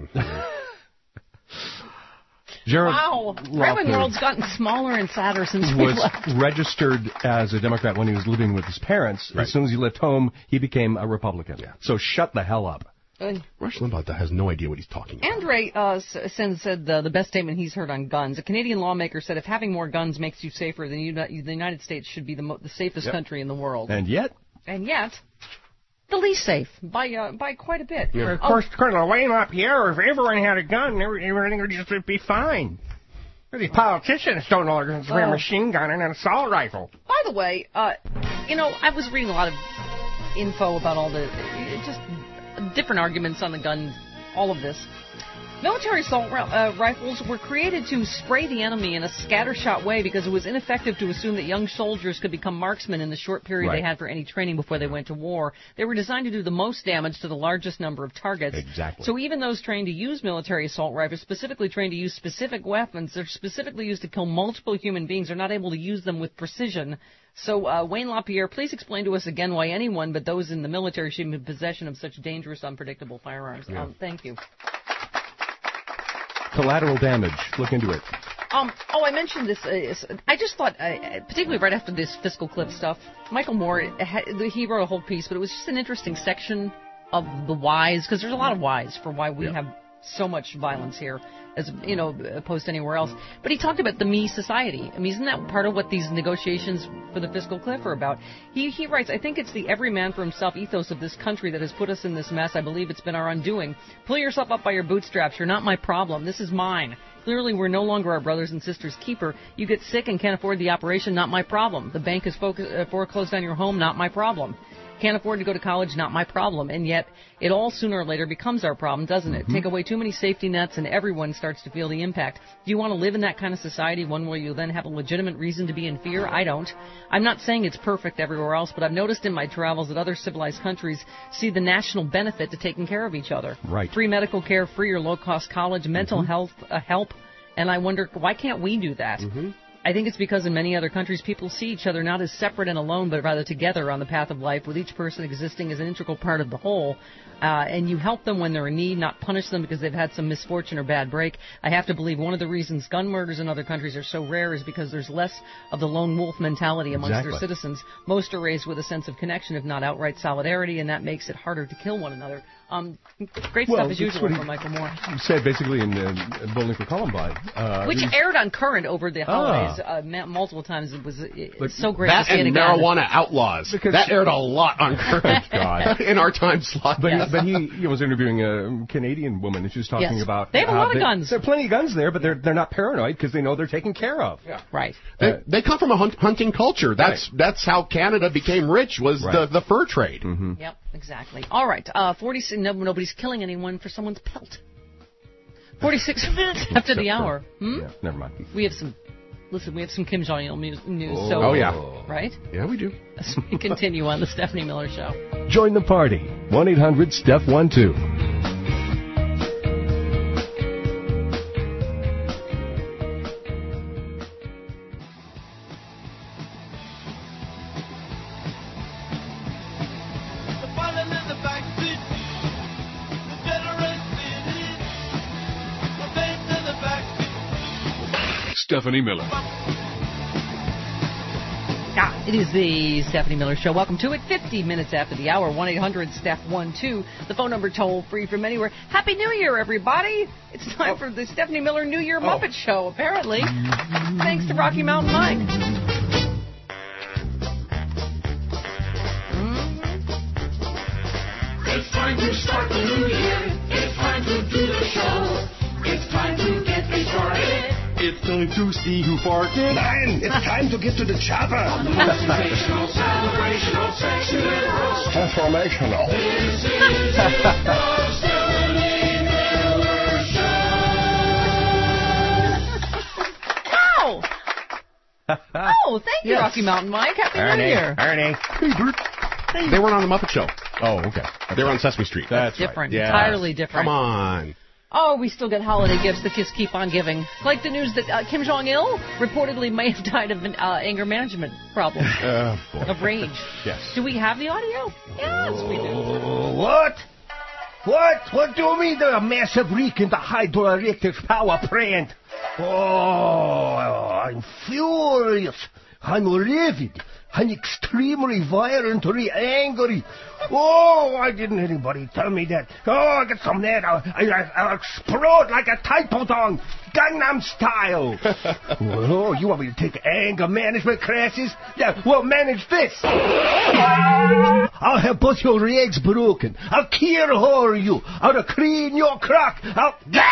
Jared Wow, right-wing Loeffler world's gotten smaller and sadder since we was left. registered as a Democrat when he was living with his parents. Right. As soon as he left home, he became a Republican. Yeah. So shut the hell up. And Rush Limbaugh has no idea what he's talking about. Andre uh, s- Sen said the, the best statement he's heard on guns. A Canadian lawmaker said if having more guns makes you safer, then you, the United States should be the, mo- the safest Yep. country in the world. And yet, And yet, the least safe by uh, by quite a bit. Yeah, of Oh, course, Colonel Wayne LaPierre, if everyone had a gun, everything would just be fine. These politicians don't know there's a Oh. machine gun and an assault rifle. By the way, uh, you know, I was reading a lot of info about all the uh, just different arguments on the gun, all of this. Military assault ri- uh, rifles were created to spray the enemy in a scattershot way because it was ineffective to assume that young soldiers could become marksmen in the short period Right. they had for any training before they went to war. They were designed to do the most damage to the largest number of targets. Exactly. So even those trained to use military assault rifles, specifically trained to use specific weapons, they're specifically used to kill multiple human beings, are not able to use them with precision. So, uh, Wayne LaPierre, please explain to us again why anyone but those in the military should be in possession of such dangerous, unpredictable firearms. Yeah. Um, thank you. collateral damage. Look into it. Um, oh, I mentioned this. Uh, I just thought, uh, particularly right after this fiscal cliff stuff, Michael Moore, he wrote a whole piece, but it was just an interesting section of the whys, because there's a lot of whys for why we Yeah. have so much violence here, as you know, opposed to anywhere else. But he talked about the me society. I mean, isn't that part of what these negotiations for the fiscal cliff are about? He he writes, I think it's the every man for himself ethos of this country that has put us in this mess. I believe it's been our undoing. Pull yourself up by your bootstraps. You're not my problem. This is mine. Clearly, we're no longer our brothers and sisters' keeper. You get sick and can't afford the operation, not my problem. The bank has focus, uh, foreclosed on your home, not my problem. Can't afford to go to college, not my problem. And yet, it all sooner or later becomes our problem, doesn't it? Mm-hmm. Take away too many safety nets and everyone starts to feel the impact. Do you want to live in that kind of society, one where you then have a legitimate reason to be in fear? I don't. I'm not saying it's perfect everywhere else, but I've noticed in my travels that other civilized countries see the national benefit to taking care of each other. Right. Free medical care, free or low-cost college, mental mm-hmm. health uh, help. And I wonder, why can't we do that? Mm-hmm. I think it's because in many other countries, people see each other not as separate and alone, but rather together on the path of life, with each person existing as an integral part of the whole. Uh, and you help them when they're in need, not punish them because they've had some misfortune or bad break. I have to believe one of the reasons gun murders in other countries are so rare is because there's less of the lone wolf mentality amongst Exactly. their citizens. Most are raised with a sense of connection, if not outright solidarity, and that makes it harder to kill one another. Um, great well, stuff as usual he, from Michael Moore. You said basically in uh, Bowling for Columbine. Uh, Which these... aired on Current over the holidays ah. uh, ma- multiple times. It was it, Look, so great that to see and it again. Marijuana Outlaws. Because that aired a lot on Current God. in our time slot. But, Yes. he, but he, he was interviewing a Canadian woman, and she was talking Yes. about They have a how lot of guns. There are plenty of guns there, but they're they're not paranoid because they know they're taken care of. Yeah. Right. They, Uh, they come from a hunt, hunting culture. That's right. that's how Canada became rich, was Right. the, the fur trade. Mm-hmm. Yep, exactly. All right. Uh, forty. No, nobody's killing anyone for someone's pelt. Forty-six minutes after the hour. Hmm? Yeah, never mind. We have some. Listen, we have some Kim Jong Il news. So, Oh, yeah. Right. Yeah, we do. As we continue on the Stephanie Miller Show. Join the party. one eight hundred Steph one two. Stephanie Miller. Ah, it is the Stephanie Miller Show. Welcome to it. fifty minutes after the hour. one eight hundred Steph one two. The phone number toll free from anywhere. Happy New Year, everybody. It's time oh. for the Stephanie Miller New Year Muppet oh. Show, apparently. Thanks to Rocky Mountain Mike. It's time to start the new year. It's time to do the show. It's time to get me started. It's time to see who farted. Nine. It's time to get to the chopper. Motivational, celebrational, sexy liberal. Transformational. This is the Stephanie Miller Show. Oh! Oh, thank you, Yes. Rocky Mountain Mike. Happy Ernie, New Year. Ernie. Hey. They weren't on the Muppet Show. Oh, okay. They were on Sesame Street. That's different. Right. Entirely different. Come on. Oh, we still get holiday gifts that just keep on giving. Like the news that uh, Kim Jong Il reportedly may have died of an uh, anger management problem. Uh, boy. Of rage. Yes. Do we have the audio? Yes, we do. Oh, what? What? What do you mean the massive leak in the hydroelectric power plant? Oh, I'm furious. I'm livid. I'm extremely violently angry. Oh, why didn't anybody tell me that? Oh, I get so mad. I'll, I, I'll explode like a Taipodong, Gangnam style. Oh, you want me to take anger management classes? Yeah, well, manage this. I'll have both your legs broken. I'll keyhole you. I'll clean your crack. I'll...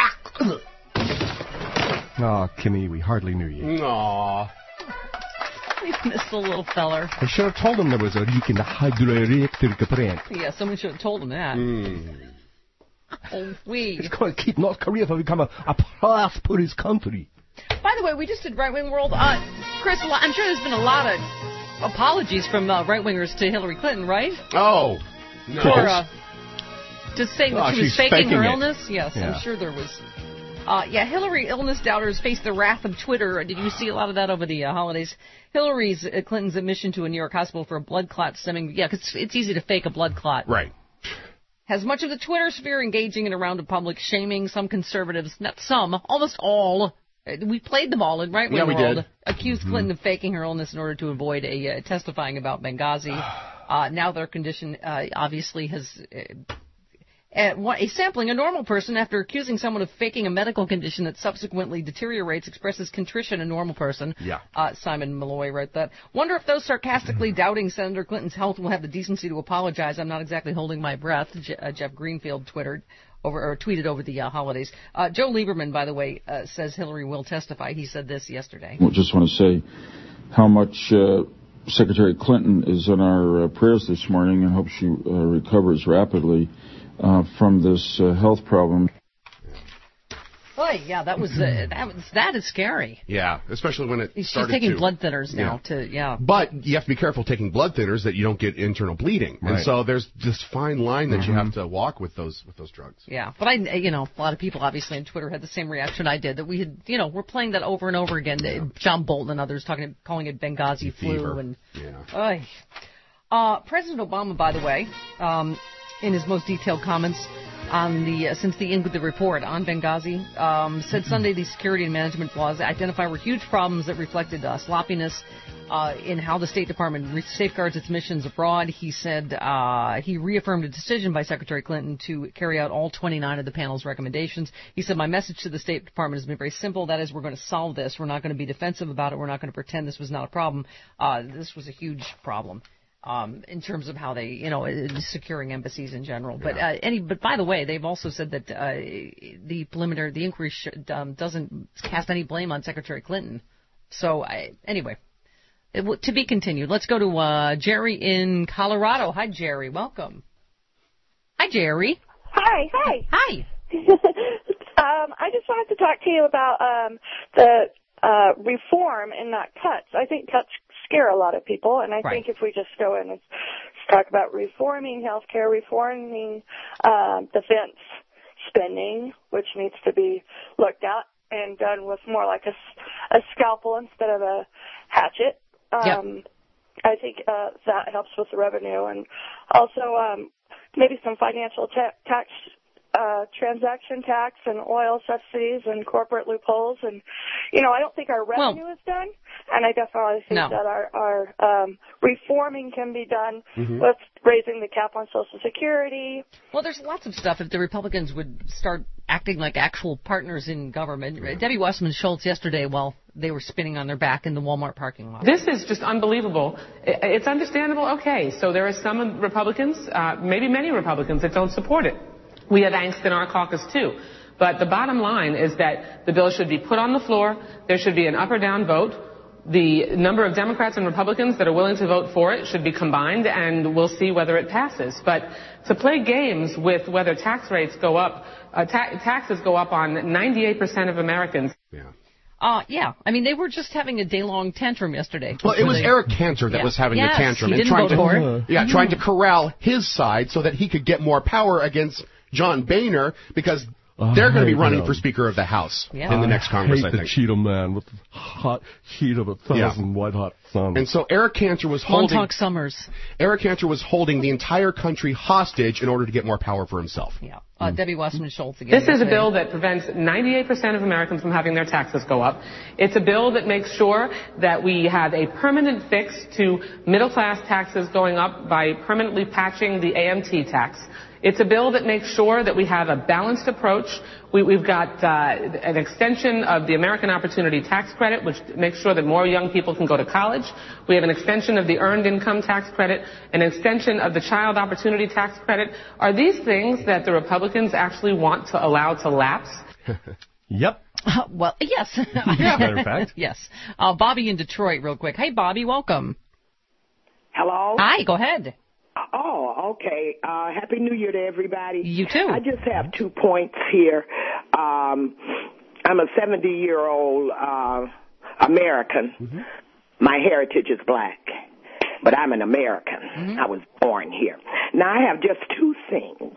Oh, Kimmy, we hardly knew you. Aww. We missed the little feller. I should have told him there was a leak in the hydroelectric plant. Yeah, someone should have told him that. Mm. Oh, we. It's going to keep North Korea from becoming a, a prosperous country. By the way, we just did Right Wing World. Uh, Chris, I'm sure there's been a lot of apologies from uh, right-wingers to Hillary Clinton, right? Oh. No. For, uh, just saying that Oh, she was she's faking, her faking it. illness. Yes, Yeah. I'm sure there was. Uh, yeah, Hillary illness doubters face the wrath of Twitter. Did you see a lot of that over the uh, holidays? Hillary's uh, Clinton's admission to a New York hospital for a blood clot stemming. Yeah, because it's easy to fake a blood clot. Right. Has much of the Twitter sphere engaging in a round of public shaming. Some conservatives, not some, almost all. uh, We played them all in right wing Yeah, we world. did. Accused Mm-hmm. Clinton of faking her illness in order to avoid a uh, testifying about Benghazi. Uh, now their condition uh, obviously has. Uh, Uh, one, a sampling, a normal person, after accusing someone of faking a medical condition that subsequently deteriorates, expresses contrition. A normal person. Yeah. Uh, Simon Malloy wrote that. Wonder if those sarcastically doubting Senator Clinton's health will have the decency to apologize. I'm not exactly holding my breath. Je- uh, Jeff Greenfield twittered over or tweeted over the uh, holidays. Uh, Joe Lieberman, by the way, uh, says Hillary will testify. He said this yesterday. I just want to say how much uh, Secretary Clinton is in our uh, prayers this morning and hope she uh, recovers rapidly uh, from this uh, health problem. Boy, yeah, that was uh, that was that is scary. Yeah, especially when it She's started taking to, blood thinners now yeah. to yeah. But you have to be careful taking blood thinners that you don't get internal bleeding, and Right. so there's this fine line that Mhm. you have to walk with those with those drugs. Yeah, but I, you know, a lot of people obviously on Twitter had the same reaction I did, that we had, you know, we're playing that over and over again. Yeah. John Bolton and others talking, calling it Benghazi flu, Fever. and Yeah. Oy. Uh, President Obama, by the way, um, in his most detailed comments on the uh, since the the report on Benghazi, um, said Sunday the security and management flaws identified were huge problems that reflected uh, sloppiness uh, in how the State Department re- safeguards its missions abroad. He said uh, he reaffirmed a decision by Secretary Clinton to carry out all twenty-nine of the panel's recommendations. He said, my message to the State Department has been very simple. That is, we're going to solve this. We're not going to be defensive about it. We're not going to pretend this was not a problem. Uh, this was a huge problem. Um, in terms of how they, you know, uh, securing embassies in general. But uh, any, but by the way, they've also said that uh, the preliminary, the inquiry sh- um, doesn't cast any blame on Secretary Clinton. So I, anyway, it w- to be continued. Let's go to uh, Jerry in Colorado. Hi, Jerry. Welcome. Hi, Jerry. Hi, hi. Hi. um, I just wanted to talk to you about um, the uh, reform and not cuts. I think cuts scare a lot of people, and I Right. think if we just go in and talk about reforming healthcare, reforming um, defense spending, which needs to be looked at and done with more like a, s- a scalpel instead of a hatchet. Um, I think uh, that helps with the revenue, and also um, maybe some financial ta- tax, uh, transaction tax, and oil subsidies, and corporate loopholes. And you know, I don't think our revenue is done, and I definitely think No. that our, our um, reforming can be done Mhm. with raising the cap on Social Security. Well, there's lots of stuff. If the Republicans would start acting like actual partners in government. Debbie Wasserman Schultz yesterday, while they were spinning on their back in the Walmart parking lot. This is just unbelievable. I- It's understandable. Okay, so there are some Republicans, uh, maybe many Republicans, that don't support it. We have angst in our caucus, too. But the bottom line is that the bill should be put on the floor. There should be an up or down vote. The number of Democrats and Republicans that are willing to vote for it should be combined, and we'll see whether it passes. But to play games with whether tax rates go up, uh, ta- taxes go up on ninety-eight percent of Americans. Uh, yeah. I mean, they were just having a day-long tantrum yesterday. Well, it was They- Eric Cantor that Yeah. was having Yes, the tantrum he and didn't trying vote to, for it. yeah, Mhm. trying to corral his side so that he could get more power against John Boehner, because they're going to be hate running him. for Speaker of the House Yeah. in the next Congress, I I hate think. the Cheeto man with the hot heat of a thousand white-hot suns. And so Eric Cantor was holding Montauk Summers. Eric Cantor was holding the entire country hostage in order to get more power for himself. Yeah. Uh, Debbie Wasserman Schultz again. This is a yesterday. bill that prevents ninety-eight percent of Americans from having their taxes go up. It's a bill that makes sure that we have a permanent fix to middle-class taxes going up by permanently patching the A M T tax. It's a bill that makes sure that we have a balanced approach. We, we've got uh, an extension of the American Opportunity Tax Credit, which makes sure that more young people can go to college. We have an extension of the Earned Income Tax Credit, an extension of the Child Opportunity Tax Credit. Are these things that the Republicans actually want to allow to lapse? Yep. Uh, well, yes. Yeah. Matter of fact. Yes. Uh, Bobby in Detroit, real quick. Hey, Bobby, welcome. Hello? Hi, go ahead. Oh, okay. Uh, Happy New Year to everybody. You too. I just have two points here. Um, I'm a seventy-year-old uh, American. Mm-hmm. My heritage is black, but I'm an American. Mm-hmm. I was born here. Now, I have just two things.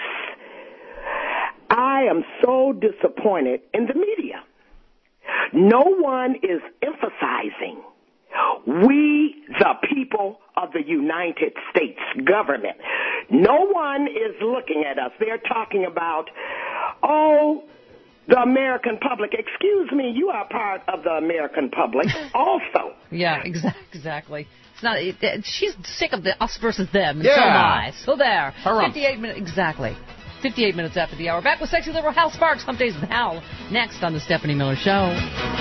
I am so disappointed in the media. No one is emphasizing we, the people of the United States government. No one is looking at us. They're talking about, oh, the American public. Excuse me, you are part of the American public also. Yeah, exa- exactly. It's not. It, it, she's sick of the us versus them, and so Yeah. am I. So there. Harumph. Fifty-eight minutes exactly. Fifty-eight minutes after the hour. Back with sexy liberal Hal Sparks. Hump Days with Hal. Next on the Stephanie Miller Show.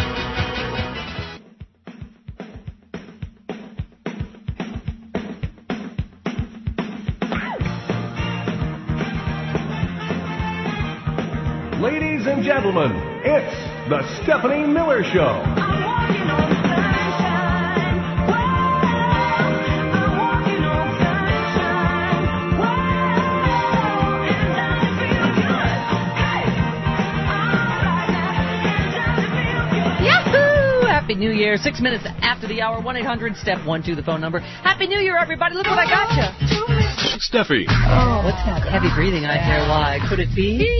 Ladies and gentlemen, it's the Stephanie Miller Show. Happy New Year. Six minutes after the hour. one eight hundred step one two, the phone number. Happy New Year, everybody. Look what I got you. Steffi. Oh, what's that heavy breathing I hear? Why? Could it be?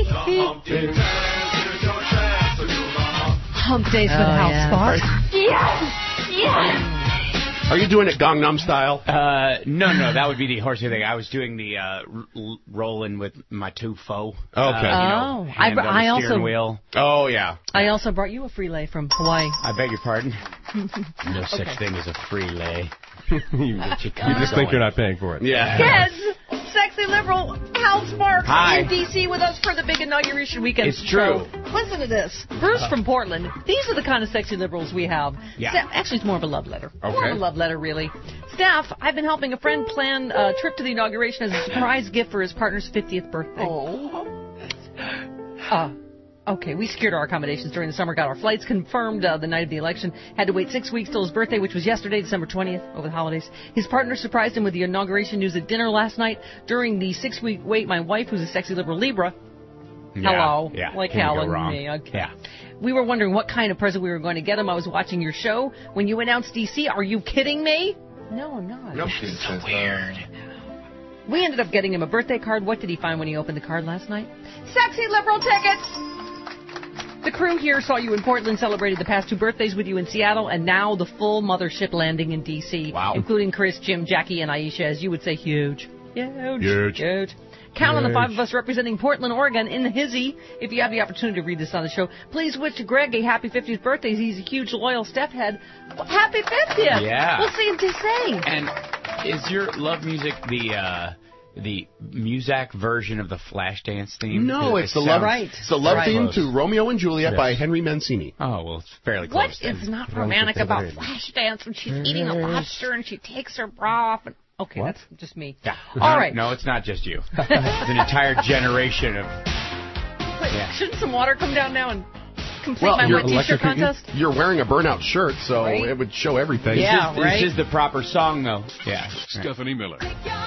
Hump days with Oh, house yeah. spot. Yes! Yes! Are you doing it Gangnam style? Uh, no, no, that would be the horsey thing. I was doing the uh, r- r- rolling with my two foe. Okay. Uh, you know, Oh, hand I- on the I steering also- wheel. Oh, yeah. I also brought you a free lay from Hawaii. I beg your pardon? No such Okay. thing as a free lay. you, you just think you're not paying for it. Yeah. Kids, sexy liberal Hal Sparks Hi. in D C with us for the big inauguration weekend. It's true. So, listen to this. Bruce from Portland. These are the kind of sexy liberals we have. Yeah. Sta- Actually, it's more of a love letter. More Okay. of a love letter, really. Staff, I've been helping a friend plan a trip to the inauguration as a surprise gift for his partner's fiftieth birthday. Oh. Uh, okay, we secured our accommodations during the summer, got our flights confirmed uh, the night of the election, had to wait six weeks till his birthday, which was yesterday, December twentieth, over the holidays. His partner surprised him with the inauguration news at dinner last night. During the six-week wait, my wife, who's a sexy liberal Libra, Yeah, hello, yeah, like can't Hal go and wrong. me, okay. Yeah. We were wondering what kind of present we were going to get him. I was watching your show. When you announced D C, are you kidding me? No, I'm not. Nope. So weird. We ended up getting him a birthday card. What did he find when he opened the card last night? Sexy liberal tickets! The crew here saw you in Portland, celebrated the past two birthdays with you in Seattle, and now the full mothership landing in D C. Wow. Including Chris, Jim, Jackie, and Aisha, as you would say, huge. Huge. Huge. Huge. Count on the Huge. five of us representing Portland, Oregon in the hizzy. If you have the opportunity to read this on the show, please wish Greg a happy fiftieth birthday. He's a huge, loyal step head. Well, happy fiftieth! Yeah. We'll see you in D C. And is your love music the uh, the Muzak version of the Flashdance theme? No, It it's the sounds love. Right. It's the love Right. theme Close. to Romeo and Juliet Yes. by Henry Mancini. Oh, well, it's fairly What close. then. is not don't romantic think about there is. Flashdance when she's eating a lobster and she takes her bra off? And, okay, What? that's just me. Yeah. All no, right. No, it's not just you. It's an entire generation of. Wait, Yeah. Shouldn't some water come down now and complete Well, my you're wet t-shirt contest? You're wearing a burnout shirt, so Right? it would show everything. Yeah, this, right? this is the proper song, though. Yeah. Stephanie Miller.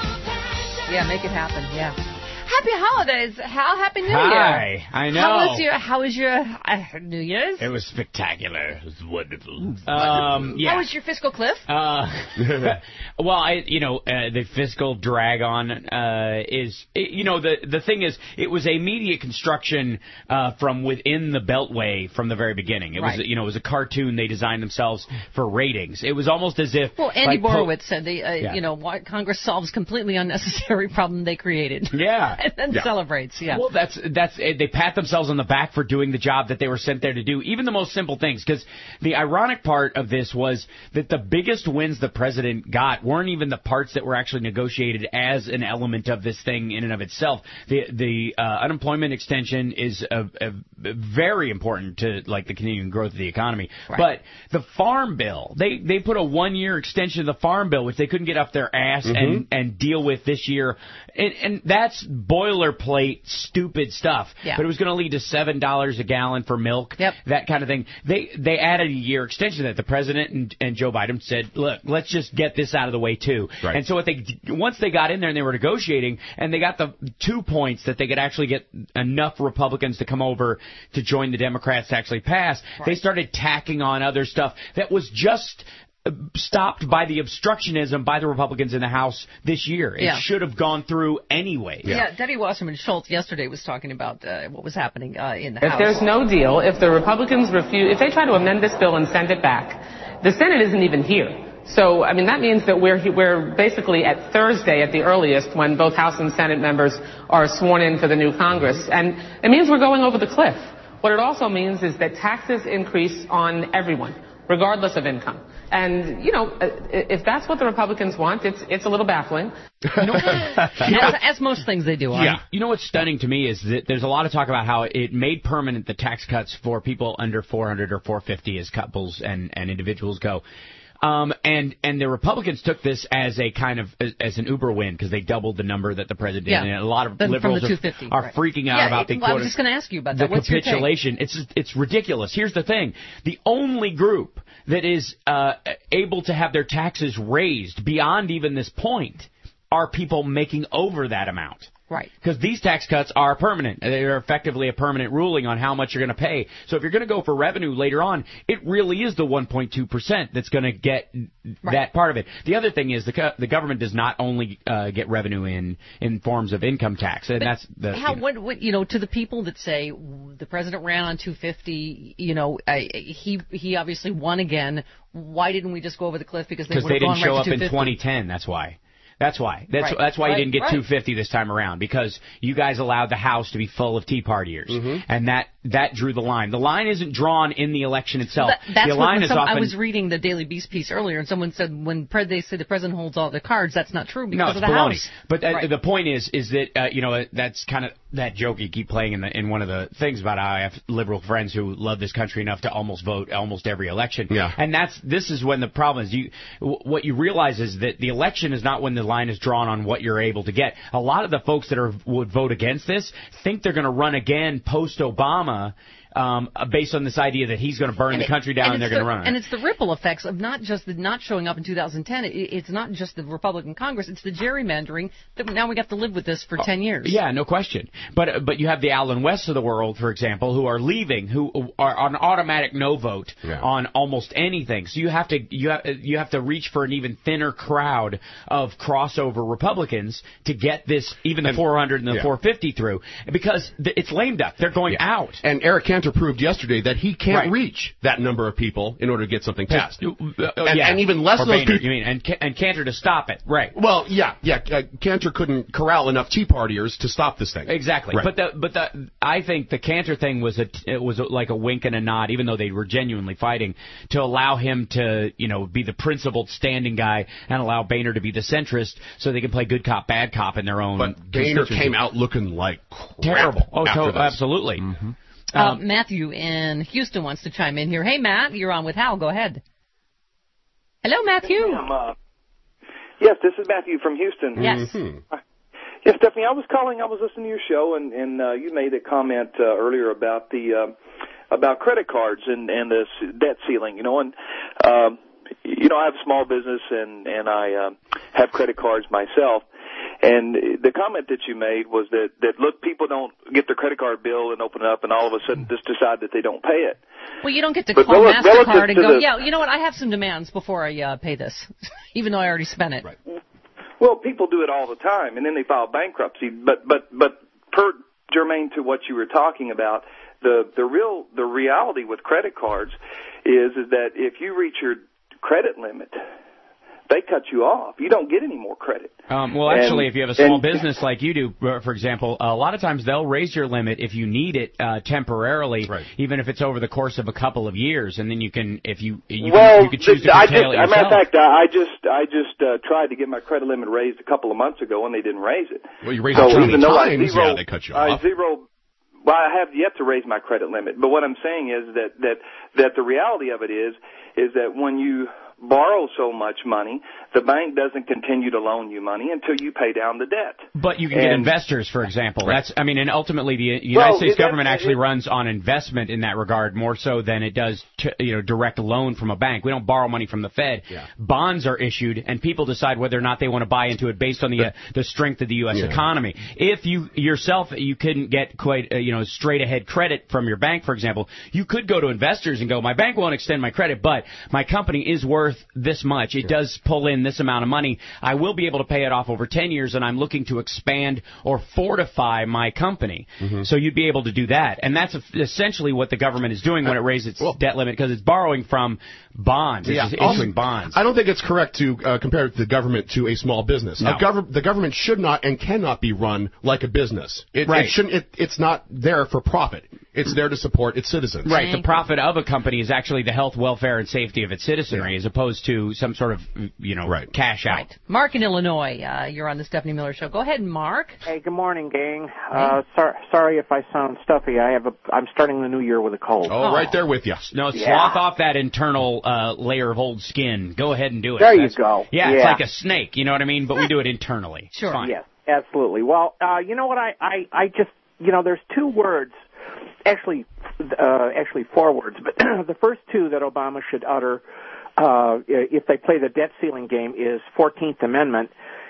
Yeah, make it happen. Yeah. Happy holidays, Hal. Happy New Year. Hi. I know. How was your How was your uh, New Year's? It was spectacular. It was wonderful. Um, yeah. How was your fiscal cliff? Uh, well, I, you know, uh, the fiscal drag on uh, is, it, you know, the the thing is, it was a media construction uh, from within the Beltway from the very beginning. It Right. was, you know, it was a cartoon they designed themselves for ratings. It was almost as if. Well, Andy like, po- Borowitz said, they, uh, Yeah. you know, what Congress solves completely unnecessary problem they created. Yeah. and then Yeah. celebrates. Yeah. Well, that's that's they pat themselves on the back for doing the job that they were sent there to do, even the most simple things. Because the ironic part of this was that the biggest wins the president got weren't even the parts that were actually negotiated as an element of this thing in and of itself. The the uh, unemployment extension is a, a very important to like the continuing growth of the economy. Right. But the farm bill, they they put a one year extension of the farm bill, which they couldn't get up their ass Mhm. and and deal with this year, and, and that's boilerplate stupid stuff. Yeah. But it was going to lead to seven dollars a gallon for milk. Yep. That kind of thing. They they added a year extension that the president and, and Joe Biden said, look, let's just get this out of the way too. Right. And so what they once they got in there and they were negotiating and they got the two points that they could actually get enough Republicans to come over to join the Democrats to actually pass. They started tacking on other stuff that was just uh, stopped by the obstructionism by the Republicans in the House this year. It Yeah. should have gone through anyway. Yeah, Debbie Wasserman Schultz yesterday was talking about uh, what was happening uh, in the If House. there's no deal, if the Republicans refuse, if they try to amend this bill and send it back, the Senate isn't even here. So, I mean, that means that we're we're basically at Thursday at the earliest when both House and Senate members are sworn in for the new Congress. And it means we're going over the cliff. What it also means is that taxes increase on everyone, regardless of income. And, you know, if that's what the Republicans want, it's it's a little baffling. as, as most things they do. Yeah. You know what's stunning to me is that there's a lot of talk about how it made permanent the tax cuts for people under four hundred or four fifty as couples and, and individuals go. Um, and, and the Republicans took this as a kind of, as an Uber win because they doubled the number that the president did. Yeah. And a lot of Then from liberals the are, two fifty, are right. freaking out Yeah, about the well, I was quote- just going to ask you about the that. What's your take? capitulation. It's it's ridiculous. Here's the thing: the only group that is uh, able to have their taxes raised beyond even this point are people making over that amount. Right. Because these tax cuts are permanent. They're effectively a permanent ruling on how much you're going to pay. So if you're going to go for revenue later on, it really is the one point two percent that's going to get Right. that part of it. The other thing is the co- the government does not only uh, get revenue in in forms of income tax, and But that's the how you know, what, what you know to the people that say the president ran on two fifty, you know, I, he he obviously won again. Why didn't we just go over the cliff? Because they because would they have didn't gone show right up to in two fifty. twenty ten. That's why. That's why. That's Right. that's why Right. you didn't get Right. two fifty this time around, because you guys allowed the House to be full of Tea Partiers, Mm-hmm. and that that drew the line. The line isn't drawn in the election itself. That, that's the what line when is some, often. I was reading the Daily Beast piece earlier, and someone said when pre- they say the president holds all the cards, that's not true because No, of it's the baloney. House. But uh, Right. the point is, is that uh, you know that's kind of that joke you keep playing in the in one of the things about how I have liberal friends who love this country enough to almost vote almost every election. Yeah. And that's this is when the problem is. You w- what you realize is that the election is not when the line is drawn on what you're able to get. A lot of the folks that are would vote against this think they're going to run again post Obama. Um, based on this idea that he's going to burn And the it- country down and, and they're it's going to the- run. And it's the ripple effects of not just the not showing up in two thousand ten. It, it's not just the Republican Congress. It's the gerrymandering that now we got to live with this for ten years. Yeah, no question. But uh, but you have the Alan Wests of the world, for example, who are leaving, who are on automatic no vote Yeah. on almost anything. So you have to you have, you have to reach for an even thinner crowd of crossover Republicans to get this even the And- four hundred and the yeah. four fifty through, because th- it's lame duck. They're going Yeah. out. And Eric Cantor proved yesterday that he can't Right. reach that number of people in order to get something passed. Uh, and, yeah. and even less or of those Boehner, people. you mean, and Ca- and Cantor to stop it, right? Well, yeah, yeah. Uh, Cantor couldn't corral enough Tea Partiers to stop this thing. Exactly. Right. But the but the I think the Cantor thing was a it was a, like a wink and a nod, even though they were genuinely fighting, to allow him to you know be the principled standing guy and allow Boehner to be the centrist, so they can play good cop bad cop in their own. But Boehner constituency. came out looking like crap terrible. Oh, after to- this. absolutely. Mm-hmm. Uh, Um, Matthew in Houston wants to chime in here. Hey, Matt, you're on with Hal. Go ahead. Hello, Matthew. Um, uh, yes, this is Matthew from Houston. Yes. Mm-hmm. Yes, Stephanie, I was calling. I was listening to your show, and, and uh, you made a comment uh, earlier about the uh, about credit cards and and the s- debt ceiling. You know, and um, you know, I have a small business, and and I uh, have credit cards myself. And the comment that you made was that, that, look, people don't get their credit card bill and open it up and all of a sudden just decide that they don't pay it. Well, you don't get to But call rel- relative MasterCard and to go, the- yeah, you know what, I have some demands before I uh, pay this, even though I already spent it. Right. Well, people do it all the time, and then they file bankruptcy. But but but per germane to what you were talking about, the the real the reality with credit cards is is that if you reach your credit limit, they cut you off. You don't get any more credit. Um, well, And- actually, if you have a small and- business like you do, uh, for example, a lot of times they'll raise your limit if you need it uh, temporarily, Right. even if it's over the course of a couple of years, and then you can, if you you well, can, you can choose to I just, curtail it as a yourself. matter of fact, I I just I just uh, tried to get my credit limit raised a couple of months ago, and they didn't raise it. Well, you raised so it twenty even though I times, zero, yeah, they cut you I off. zero. Well, I have yet to raise my credit limit, but what I'm saying is that that that the reality of it is is that when you borrow so much money, the bank doesn't continue to loan you money until you pay down the debt. But you can get And- investors, for example. Right. That's, I mean, and ultimately the United Well, States it- that- government actually it- runs on investment in that regard more so than it does, to, you know, direct loan from a bank. We don't borrow money from the Fed. Yeah. Bonds are issued, and people decide whether or not they want to buy into it based on the uh, the strength of the U S Yeah. economy. If you yourself you couldn't get quite, uh, you know, straight ahead credit from your bank, for example, you could go to investors and go, my bank won't extend my credit, but my company is worth this much. It does pull in this amount of money. I will be able to pay it off over ten years, and I'm looking to expand or fortify my company. Mm-hmm. So you'd be able to do that. And that's essentially what the government is doing when it raises its debt limit, because it's borrowing from bonds. It's just Also, issuing bonds. I don't think it's correct to uh, compare the government to a small business. No. A gov- the government should not and cannot be run like a business. It, Right. it shouldn't. It, it's not there for profit. It's there to support its citizens. Right. The profit of a company is actually the health, welfare, and safety of its citizenry, as opposed to some sort of, you know, cash out. Mark in Illinois, uh, you're on the Stephanie Miller Show. Go ahead, Mark. Hey, good morning, gang. Uh, sor- sorry if I sound stuffy. I have a. I'm starting the new year with a cold. Oh, right there with you. No, Yeah. slough off that internal uh, layer of old skin. Go ahead and do it. There you That's- go. Yeah, it's Yeah. like a snake. You know what I mean? But we do it internally. Sure. It's fine. Yes, absolutely. Well, uh, you know what? I, I, I just, you know, there's two words, actually, uh, actually four words, but the first two that Obama should utter uh, if they play the debt ceiling game is fourteenth Amendment.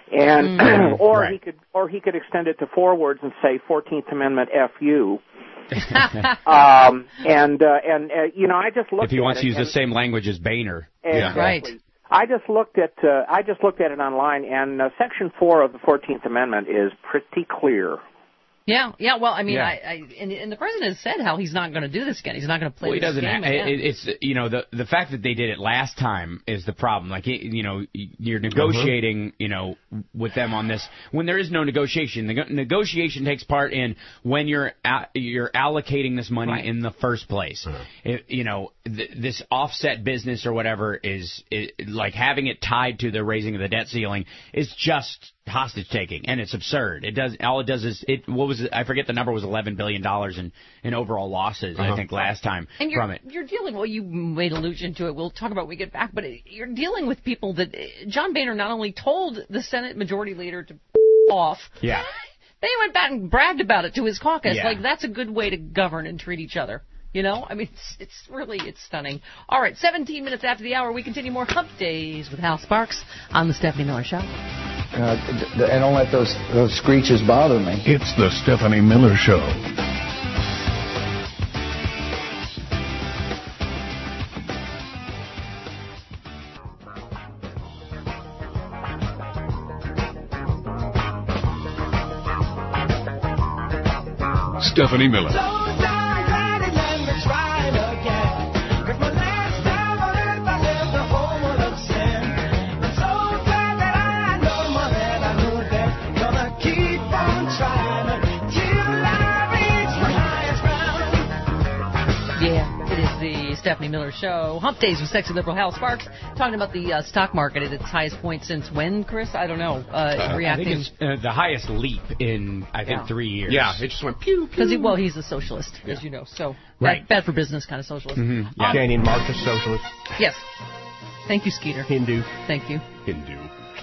and Mm. or Right. he could or he could extend it to four words and say fourteenth Amendment F you. um, and uh, and uh, you know, I just looked. If he at wants it to use and, the same language as Boehner. Exactly. Right. I just looked at uh, I just looked at it online, and uh, Section four of the fourteenth Amendment is pretty clear. Yeah, yeah. Well, I mean, Yeah. I, I and, and the president has said how he's not going to do this again. He's not going to play Well, he this doesn't. game Ha- again. it, it's you know the the fact that they did it last time is the problem. Like it, you know you're negotiating you know with them on this when there is no negotiation. The negotiation takes part in when you're a- you're allocating this money Right. in the first place. It, you know th- this offset business or whatever is, is like having it tied to the raising of the debt ceiling is just hostage taking, and it's absurd. It does all it does is it. What was it? I forget the number was eleven billion dollars in in overall losses. I Uh-huh. think last time And you're, from it. you're dealing, well, you made allusion to it. We'll talk about when we get back, but it, you're dealing with people that John Boehner not only told the Senate Majority Leader to off, Yeah. they went back and bragged about it to his caucus. Yeah. Like, that's a good way to govern and treat each other. You know? I mean, it's, it's really, it's stunning. All right, seventeen minutes after the hour, we continue more Hump Days with Hal Sparks on the Stephanie Miller Show. Uh, d- d- and don't let those, those screeches bother me. It's the Stephanie Miller Show. Stephanie Miller. Yeah, it is the Stephanie Miller Show. Hump Days with sexy liberal Hal Sparks, talking about the uh, stock market at its highest point since when, Chris? I don't know. Uh, I reacting think it's uh, the highest leap in I think Yeah. three years. Yeah, it just went pew pew. because he, well, he's a socialist, as you know. So Right. bad, bad for business kind of socialist. Mhm. Um, Yeah. Canadian Marxist socialist. Yes. Thank you, Skeeter. Hindu. Thank you. Hindu.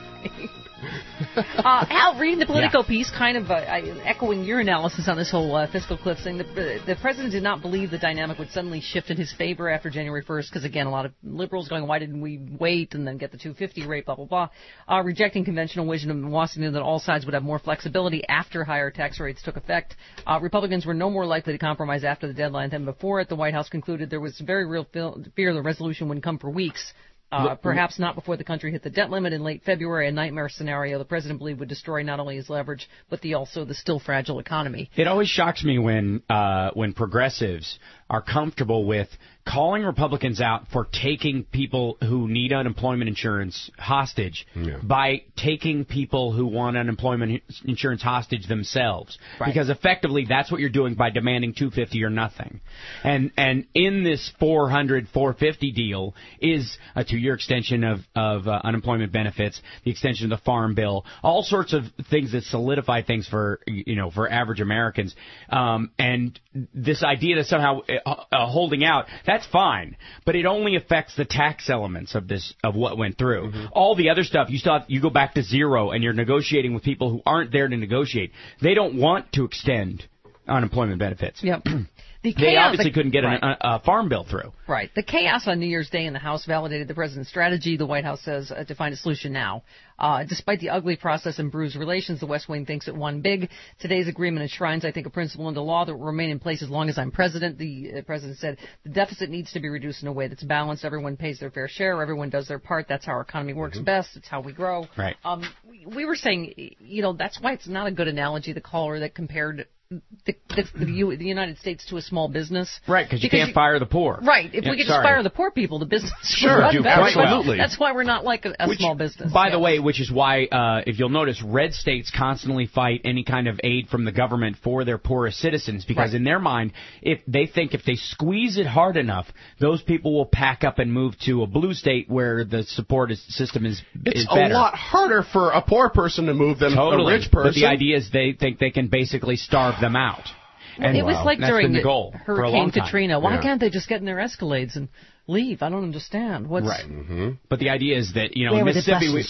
Uh, Al, reading the Politico piece, kind of uh, I, echoing your analysis on this whole uh, fiscal cliff thing, the, the president did not believe the dynamic would suddenly shift in his favor after January first, because, again, a lot of liberals going, why didn't we wait and then get the two fifty rate, blah, blah, blah, uh, rejecting conventional wisdom in Washington that all sides would have more flexibility after higher tax rates took effect. Uh, Republicans were no more likely to compromise after the deadline than before it. The White House concluded there was very real fear the resolution wouldn't come for weeks. Uh, perhaps not before the country hit the debt limit in late February, a nightmare scenario the president believed would destroy not only his leverage, but the also the still fragile economy. It always shocks me when uh, when progressives are comfortable with calling Republicans out for taking people who need unemployment insurance hostage Yeah. by taking people who want unemployment insurance hostage themselves. Right. Because effectively that's what you're doing by demanding two fifty or nothing. And and in this four hundred, four fifty deal is a two-year extension of, of uh, unemployment benefits, the extension of the Farm Bill, all sorts of things that solidify things for, you know, for average Americans. Um, and this idea that somehow uh, uh, holding out, that's fine, but it only affects the tax elements of this, of what went through. Mm-hmm. All the other stuff, you still have, you go back to zero and you're negotiating with people who aren't there to negotiate. They don't want to extend unemployment benefits. Yep. The They chaos- obviously the- couldn't get right. an, a, a farm bill through. Right. The chaos on New Year's Day in the House validated the president's strategy, the White House says, uh, to find a solution now. Uh, despite the ugly process and bruised relations, the West Wing thinks it won big. Today's agreement enshrines, I think, a principle into law that will remain in place as long as I'm president. The uh, president said the deficit needs to be reduced in a way that's balanced. Everyone pays their fair share. Everyone does their part. That's how our economy works best. It's how we grow. Right. Um, we, we were saying, you know, that's why it's not a good analogy, the caller that compared the, the, the, U- the United States to a small business. Right, because you can't fire the poor. Right. If Yeah, we could sorry. just fire the poor people, the business Sure, would run do better. quite well. Absolutely. That's why we're not like a, a Which, small business. By Yeah. the way, which is why, uh, if you'll notice, red states constantly fight any kind of aid from the government for their poorest citizens because Right. in their mind, if they think if they squeeze it hard enough, those people will pack up and move to a blue state where the support is, system is, It's is better. a lot harder for a poor person to move than Totally. a rich person. But the idea is they think they can basically starve them out. And it was like that's during been the the goal for a Hurricane long time. Katrina. Why Yeah. can't they just get in their Escalades and leave? I don't understand. What's Right. But the idea is that, you know, Where in were the Mississippi, we, buses?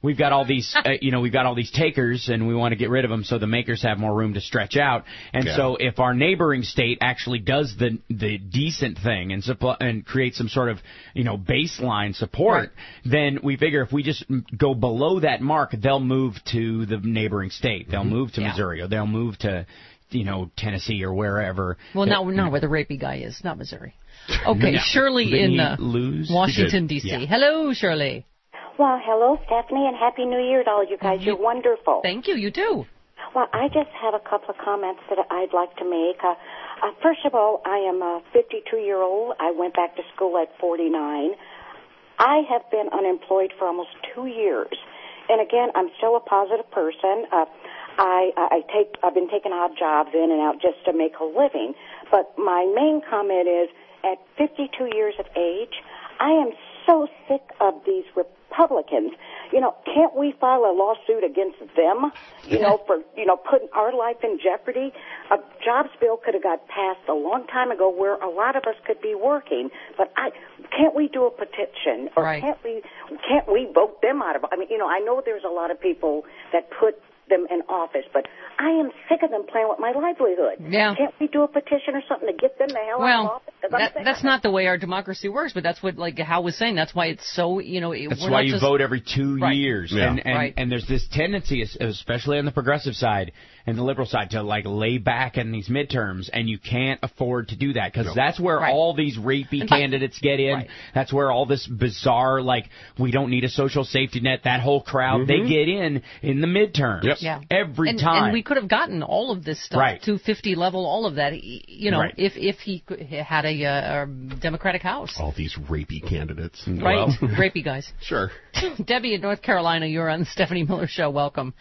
we've got all these, uh, you know, we've got all these takers, and we want to get rid of them so the makers have more room to stretch out. And Yeah. so, if our neighboring state actually does the the decent thing and supply, and create some sort of, you know, baseline support, then we figure if we just go below that mark, they'll move to the neighboring state. They'll move to Yeah. Missouri, or they'll move to, you know, Tennessee or wherever. Well, now now where the rapey guy is, not Missouri. Okay, No. Shirley Didn't in he uh, lose? Washington, He D C did. Yeah. Hello, Shirley. Well, hello, Stephanie, and Happy New Year to all you guys. You're wonderful. Thank you. You too. Well, I just have a couple of comments that I'd like to make. Uh, uh, first of all, I am a fifty-two-year-old. I went back to school at forty-nine. I have been unemployed for almost two years. And again, I'm still a positive person. Uh, I, I take, I've been taking odd jobs in and out just to make a living. But my main comment is, at fifty-two years of age, I am so sick of these Republicans. You know, can't we file a lawsuit against them, you know, for, you know, putting our life in jeopardy? A jobs bill could have got passed a long time ago where a lot of us could be working. But I can't we do a petition? Or Right. can't we, can't we vote them out of, I mean, you know, I know there's a lot of people that put them in office, but I am sick of them playing with my livelihood. Yeah. Can't we do a petition or something to get them the hell out of Well, office? 'Cause I'm that, sick of that's it. not the way our democracy works, but that's what, like Hal was saying, that's why it's so, you know, it- That's we're why not you just, vote every two Right. years. Yeah. And and, Right. and there's this tendency, es- especially on the progressive side and the liberal side, to like lay back in these midterms, and you can't afford to do that because Nope. that's where Right. all these rapey In fact- candidates get in. Right. That's where all this bizarre, like, we don't need a social safety net, that whole crowd, they get in in the midterms. Yep. Yeah. Every and, time. And we could have gotten all of this stuff, Right. two fifty level, all of that, y- you know, Right. if if he could- he had a, uh, a Democratic House. All these rapey candidates. Right, Well, rapey guys. sure. Debbie in North Carolina, you're on the Stephanie Miller Show. Welcome.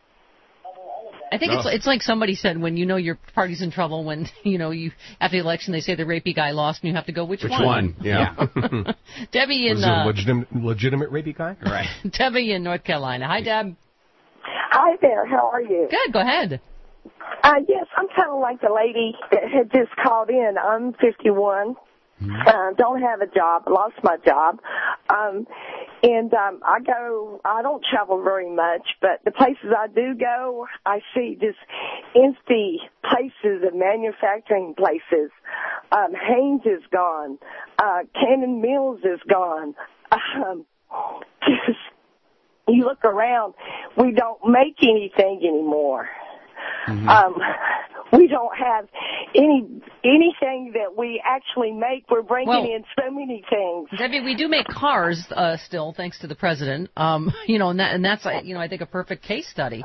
I think it's Oh. it's like somebody said, when you know your party's in trouble, when you know you after the election they say the rapey guy lost, and you have to go which, Which one? Yeah. Debbie in Was it a uh, legitimate, legitimate rapey guy? Right. Debbie in North Carolina. Hi, Deb. Hi there, how are you? Good. Go ahead. Uh, yes, I'm kind of like the lady that had just called in. I'm fifty-one. Uh, don't have a job. Lost my job. Um, and um, I go, I don't travel very much, but the places I do go, I see just empty places and manufacturing places. Um, Haynes is gone. Uh, Cannon Mills is gone. Um, just, you look around, we don't make anything anymore. Mm-hmm. Um, we don't have any anything that we actually make. We're bringing Well- in so many things. Debbie, we do make cars uh, still, thanks to the president. Um, you know, and that and that's uh, you know I think a perfect case study.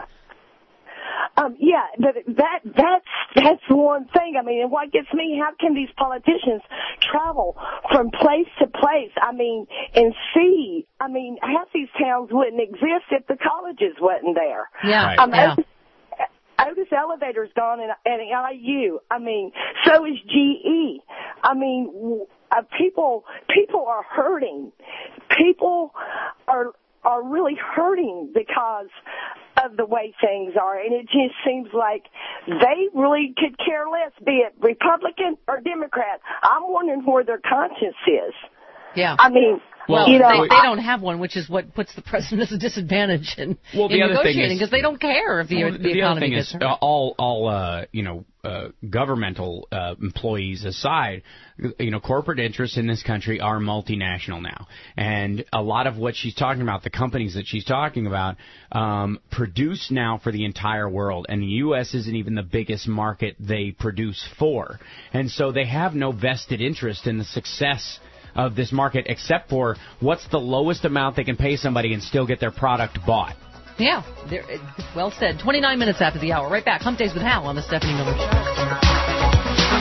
Um, yeah, but that that's that's one thing. I mean, and what gets me, how can these politicians travel from place to place? I mean, and see. I mean, half these towns wouldn't exist if the colleges wasn't there. Yeah, Right. Um, yeah. Otis, Otis Elevator's gone at, at I U. I mean, so is G E. I mean, w- uh, people people are hurting. People are are really hurting because of the way things are, and it just seems like they really could care less, be it Republican or Democrat. I'm wondering where their conscience is. Yeah. I mean, Well, you know, they, they I- don't have one, which is what puts the president at a disadvantage in, Well, the in other thing negotiating is- because they don't care if the, Well, the, the other economy thing gets is, hurt. uh, all all uh, you know uh, governmental uh, employees aside, you know, corporate interests in this country are multinational now, and a lot of what she's talking about, the companies that she's talking about, um, produce now for the entire world, and the U S isn't even the biggest market they produce for, and so they have no vested interest in the success of this market, except for what's the lowest amount they can pay somebody and still get their product bought. Yeah, there- well said. twenty-nine minutes after the hour. Right back. Hump Days with Hal on the Stephanie Miller Show.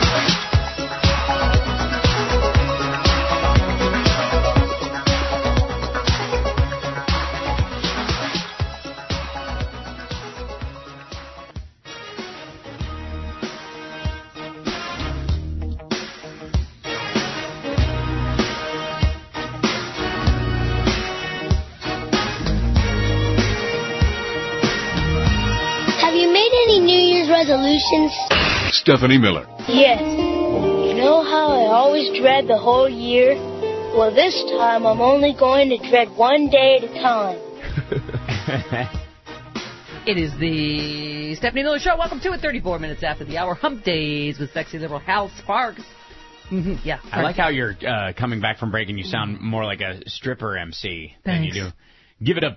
Have you made any New Year's resolutions? Stephanie Miller. Yes. You know how I always dread the whole year? Well, this time I'm only going to dread one day at a time. It is the Stephanie Miller Show. Welcome to it. thirty-four minutes after the hour. Hump Days with sexy liberal Hal Sparks. Mm-hmm. Yeah. I like how you're uh, coming back from break and you sound more like a stripper M C Thanks. than you do. Give it up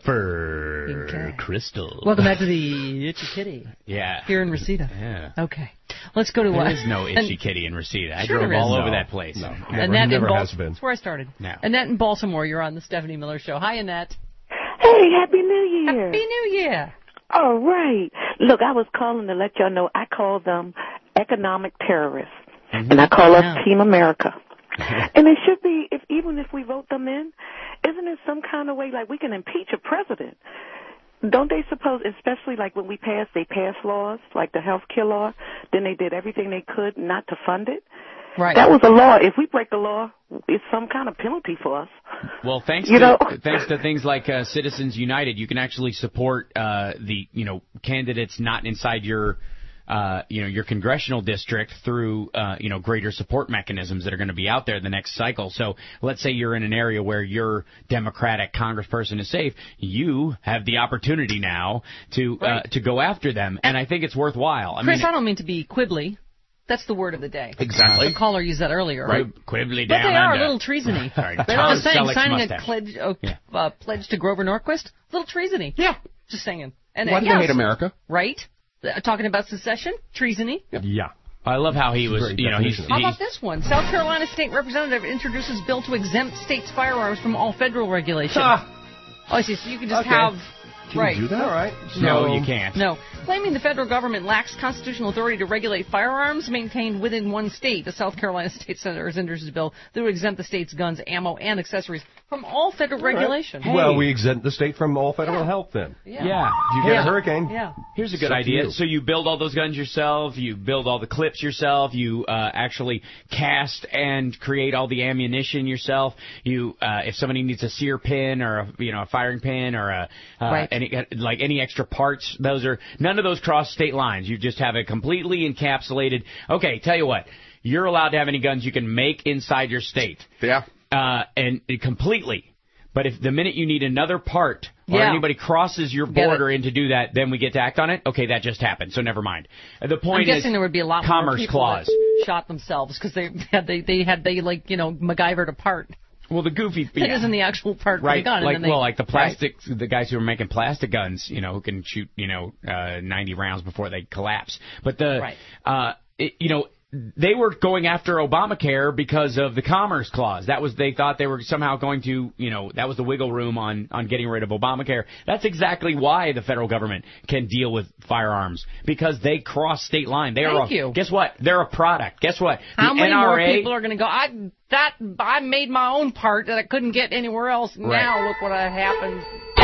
for Okay. Crystal. Welcome back to the Itchy Kitty. Yeah. Here in Reseda. Yeah. Okay. Let's go to There uh, is no Itchy and- Kitty in Reseda. I Sure drove there all is. over No. that place. No. Annette never in has Bal- been. That's where I started. No. Annette in Baltimore, you're on the Stephanie Miller Show. Hi, Annette. Hey, Happy New Year. Happy New Year. All right. Look, I was calling to let y'all know I call them economic terrorists, Mm-hmm. and I call us Yeah. Team America. And it should be, if even if we vote them in, isn't it some kind of way like we can impeach a president? Don't they suppose, especially like when we pass, they pass laws, like the health care law, then they did everything they could not to fund it? Right. That was a law. If we break the law, it's some kind of penalty for us. Well, thanks You to know- thanks to things like uh, Citizens United, you can actually support uh, the you know candidates not inside your uh, you know your congressional district through uh, you know greater support mechanisms that are going to be out there the next cycle. So let's say you're in an area where your Democratic congressperson is safe, you have the opportunity now to uh, Right. to go after them, and I think it's worthwhile. I Chris, mean, I don't mean to be quibbly. That's the word of the day. Exactly. The caller used that earlier. right, quibbly But down they are under. a little treasony. Sorry, They know what I'm Tom saying? Selleck's Signing mustache. a pledge, uh, Yeah. uh, pledge to Grover Norquist, a little treasony. Yeah. Just saying. And Why uh, do yes, they hate America? Right? Uh, talking about secession, treasony. Yeah. I love how he It's a was, very you know, he's, definition. How he's about this one? South Carolina State Representative introduces bill to exempt states' firearms from all federal regulation. Ah. Oh, I see. So you can just Okay. have. Can right. you do that? All right. no, So- you can't. No. Claiming the federal government lacks constitutional authority to regulate firearms maintained within one state, the South Carolina State Senator has introduced a bill that would exempt the state's guns, ammo, and accessories from all federal All right. regulation. Well, we exempt the state from all federal help then. Yeah. Yeah. If you get Yeah. a hurricane, Yeah. Here's a It's good up to idea. you. So you build all those guns yourself. You build all the clips yourself. You uh, actually cast and create all the ammunition yourself. You, uh, if somebody needs a sear pin or a, you know a firing pin or a uh, Right. any like any extra parts, those are none of those cross state lines. You just have it completely encapsulated. Okay, tell you what, you're allowed to have any guns you can make inside your state. Yeah. Uh, and it completely. But if the minute you need another part or Yeah. anybody crosses your Get border in to do that, then we get to act on it. Okay, that just happened, so never mind. Uh, The point I'm is, guessing there would be a lot more Commerce people Clause. that shot themselves because they had they, they had they like you know MacGyvered apart. Well, the goofy, That yeah. isn't the actual part for right? the gun. and Like then they, well, like the right. plastic, the guys who are making plastic guns, you know, who can shoot, you know, uh, ninety rounds before they collapse. But the, Right. uh, it, you know. They were going after Obamacare because of the Commerce Clause. That was they thought they were somehow going to, you know, that was the wiggle room on on getting rid of Obamacare. That's exactly why the federal government can deal with firearms because they cross state line. They are Thank a, you. Guess what? They're a product. Guess what? How the many N R A, more people are going to go? I that I made my own part that I couldn't get anywhere else. Right. Now look what happened.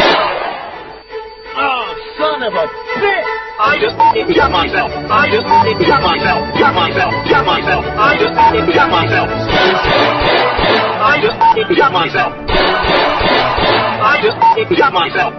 Oh, son of a bitch! I just got myself. I just got myself. Got myself. Got myself. I just got myself. I just got myself. I just got myself.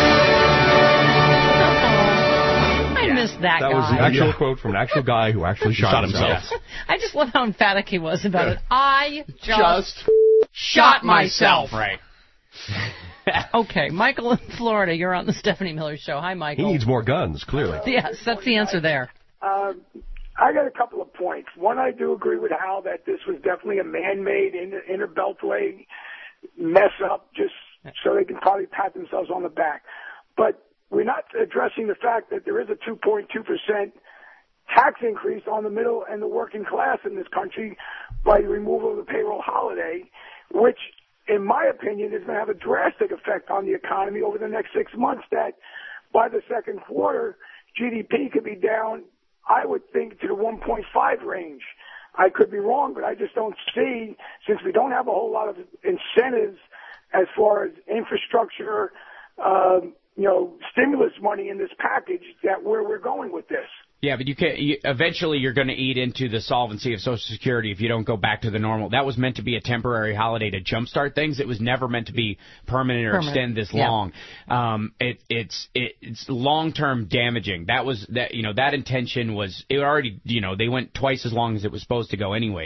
I missed that, That guy. was the actual quote from an actual guy who actually shot, Shot himself. himself. I just love how emphatic he was about it. I just, Just shot myself. right? Okay, Michael in Florida, you're on the Stephanie Miller Show. Hi, He Michael. needs more guns, clearly. Yes, that's the answer there. Um, I got a couple of points. One, I do agree with Hal that this was definitely a man-made inner, inner beltway mess up just so they can probably pat themselves on the back. But we're not addressing the fact that there is a two point two percent tax increase on the middle and the working class in this country by the removal of the payroll holiday, which, in my opinion, is going to have a drastic effect on the economy over the next six months that by the second quarter, G D P could be down, I would think, to the one point five range. I could be wrong, but I just don't see, since we don't have a whole lot of incentives as far as infrastructure, um, you know, stimulus money in this package, that where we're going with this. Yeah, but you can you, eventually you're going to eat into the solvency of Social Security if you don't go back to the normal. That was meant to be a temporary holiday to jumpstart things. It was never meant to be permanent or Permanent. extend this Yeah. long. Um, it, it's it, it's long term damaging. That was that you know that intention was it already you know they went twice as long as it was supposed to go anyways.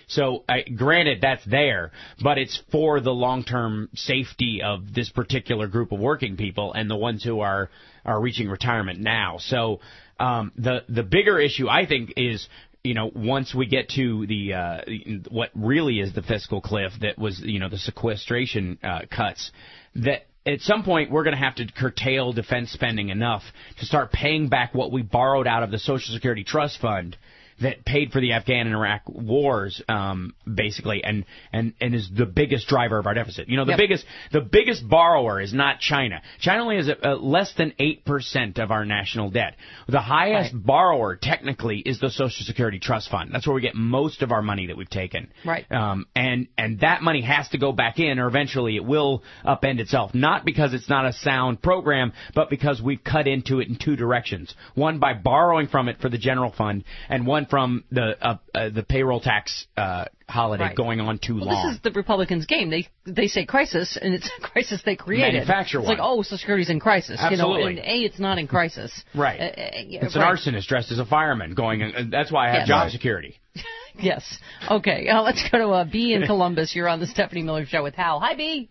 So, uh, granted, that's there, but it's for the long-term safety of this particular group of working people and the ones who are, are reaching retirement now. So, um, the the bigger issue, I think, is, you know, once we get to the uh, what really is the fiscal cliff that was, you know, the sequestration uh, cuts, that at some point we're going to have to curtail defense spending enough to start paying back what we borrowed out of the Social Security Trust Fund that paid for the Afghan and Iraq wars, um, basically, and, and, and is the biggest driver of our deficit. You know, the Yep. biggest the biggest borrower is not China. China only has a, a less than eight percent of our national debt. The highest Right. borrower, technically, is the Social Security Trust Fund. That's where we get most of our money that we've taken. Right. Um, and, and that money has to go back in, or eventually it will upend itself. Not because it's not a sound program, but because we've cut into it in two directions. One by borrowing from it for the general fund, and one from the uh, uh, the payroll tax uh, holiday Right. going on too Well, long. this is the Republicans' game. They they say crisis, and it's a crisis they created. Manufacture it's one. like, oh, Social Security's in crisis. Absolutely. You know, and A, it's not in crisis. Right. Uh, uh, yeah, It's right. an arsonist dressed as a fireman going, uh, that's why I have Yes. job Right. security. Yes. Okay. Uh, let's go to uh, B in Columbus. You're on the Stephanie Miller Show with Hal. Hi, B.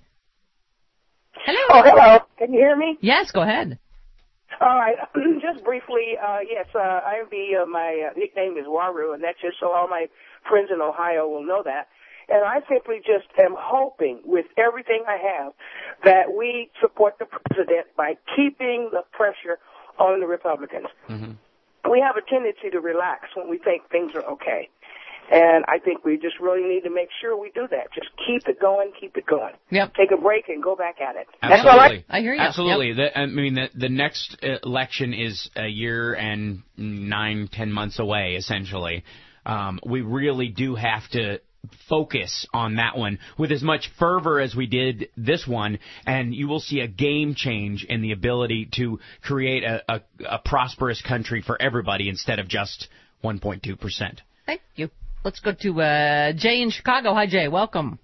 Hello. Oh, hello. Can you hear me? Yes, go ahead. All right. Just briefly, uh, yes, uh, I am B. Uh, my uh, nickname is Waru, and that's just so all my friends in Ohio will know that. And I simply just am hoping with everything I have that we support the president by keeping the pressure on the Republicans. Mm-hmm. We have a tendency to relax when we think things are okay. And I think we just really need to make sure we do that. Just keep it going, keep it going. Yep. Take a break and go back at it. Absolutely. That's all right. I hear you. Absolutely. The, I mean, the, the next election is a year and nine, ten months away, essentially. Um, we really do have to focus on that one with as much fervor as we did this one, and you will see a game change in the ability to create a, a, a prosperous country for everybody instead of just one point two percent. Thank you. Let's go to uh, Jay in Chicago. Hi, Jay. Welcome.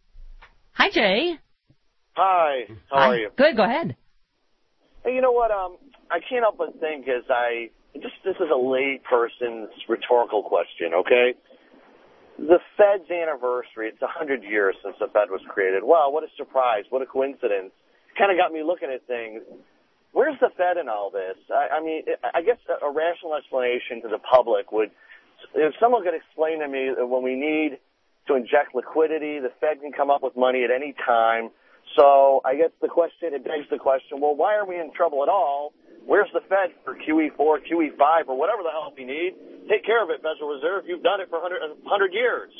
Hi, Jay. Hi. How Hi. are you? Good. Go ahead. Hey, you know what? Um, I can't help but think as I just this is a lay person's rhetorical question. Okay, the Fed's anniversary. It's a hundred years since the Fed was created. Wow, what a surprise! What a coincidence! Kind of got me looking at things. Where's the Fed in all this? I, I mean, I guess a, a rational explanation to the public would. If someone could explain to me that when we need to inject liquidity, the Fed can come up with money at any time. So I guess the question, it begs the question, well, why are we in trouble at all? Where's the Fed for Q E four, Q E five, or whatever the hell we need? Take care of it, Federal Reserve. You've done it for one hundred years.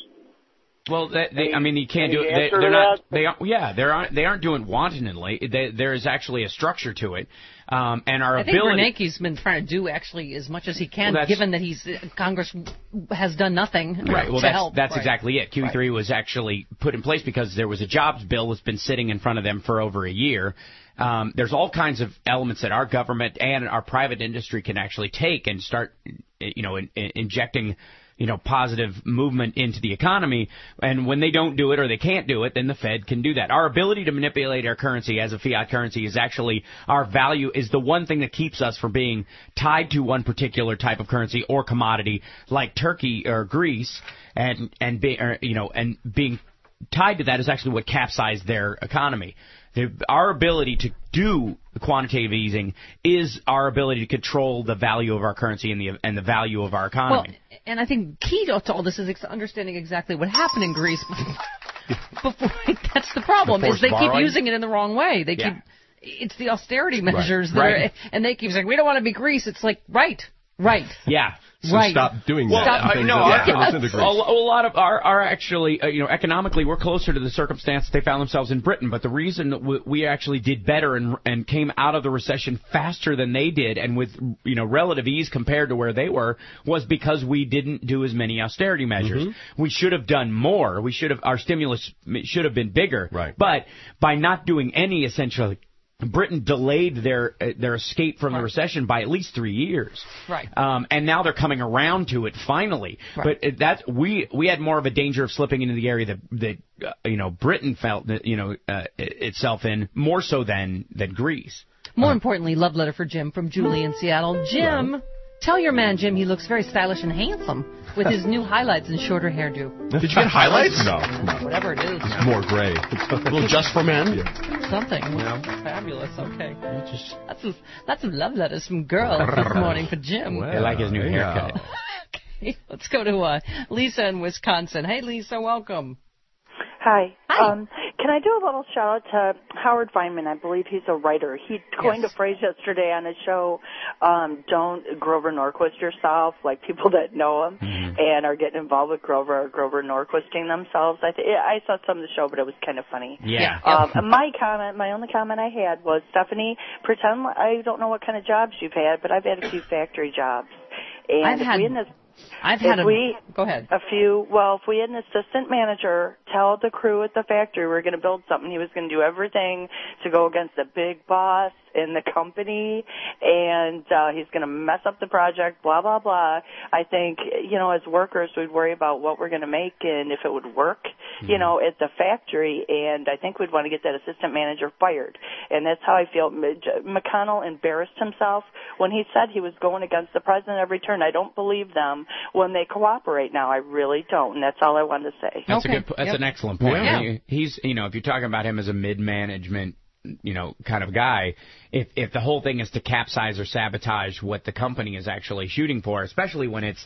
Well, they, they, I mean, you can't do it. Any They, answer they're to not. that? They aren't. Yeah, they aren't. They aren't doing wantonly. They, there is actually a structure to it, um, and our I think ability. Bernanke's been trying to do actually as much as he can, Well, that's- given that he's Congress has done nothing Right. Well, to that's help. that's Right. exactly it. Q E three was actually put in place because there was a jobs bill that's been sitting in front of them for over a year. Um, there's all kinds of elements that our government and our private industry can actually take and start, you know, in, in injecting, you know, positive movement into the economy. And when they don't do it or they can't do it, then the Fed can do that. Our ability to manipulate our currency as a fiat currency is actually our value, is the one thing that keeps us from being tied to one particular type of currency or commodity like Turkey or Greece, and and be, or, you know, and being tied to that is actually what capsized their economy. The, our ability to do quantitative easing is our ability to control the value of our currency and the and the value of our economy. Well, and I think key to all this is ex- understanding exactly what happened in Greece. Before, that's the problem, Before is they borrowing? keep using it in the wrong way. They Yeah. keep it's the austerity measures that Right. are, and they keep saying we don't want to be Greece. It's like right, right. Yeah. So Right. stop doing Well, that. uh, Things no, that our- happen a, into Greece. a lot of our are actually, uh, you know, economically, we're closer to the circumstance that they found themselves in Britain. But the reason that we, we actually did better and and came out of the recession faster than they did, and with, you know, relative ease compared to where they were, was because we didn't do as many austerity measures. Mm-hmm. We should have done more. We should have our stimulus should have been bigger. Right. But by not doing any, essentially, Britain delayed their uh, their escape from the recession by at least three years. Right. Um, and now they're coming around to it finally. Right. But it, that we we had more of a danger of slipping into the area that that uh, you know Britain felt that, you know uh, itself in more so than than Greece. More importantly, love letter for Jim from Julie in Seattle. Jim, Tell your man, Jim, he looks very stylish and handsome with his new highlights and shorter hairdo. Did you get highlights? No, no. Whatever it is. It's more gray. A little just for men? Yeah. Something. Yeah. Fabulous. Okay. Just, lots of lots of love letters from girls this morning for Jim. Well, I like his new yeah. haircut. Okay, let's go to uh, Lisa in Wisconsin. Hey, Lisa, welcome. Hi. Hi. Um, can I do a little shout out to Howard Feynman? I believe he's a writer. He coined Yes. a phrase yesterday on his show, um, don't Grover Norquist yourself, like people that know him Mm-hmm. and are getting involved with Grover or Grover Norquisting themselves. I, th- I saw some of the show, but it was kind of funny. Yeah. Um, my comment, my only comment I had was, Stephanie, pretend li- I don't know what kind of jobs you've had, but I've had a few factory jobs. And I've if had- we in this I've had if a... we, Go ahead. a few, well, if we had an assistant manager tell the crew at the factory we were going to build something, he was going to do everything to go against the big boss in the company, and uh, he's going to mess up the project, blah, blah, blah. I think, you know, as workers, we'd worry about what we're going to make and if it would work, mm-hmm. you know, at the factory, and I think we'd want to get that assistant manager fired. And that's how I feel. McConnell embarrassed himself when he said he was going against the president every turn. I don't believe them when they cooperate now. I really don't, and that's all I wanted to say. That's Okay. a good. That's Yep. an excellent point. Yeah. He- He's, you know, if you're talking about him as a mid-management, you know, kind of guy, if if the whole thing is to capsize or sabotage what the company is actually shooting for, especially when it's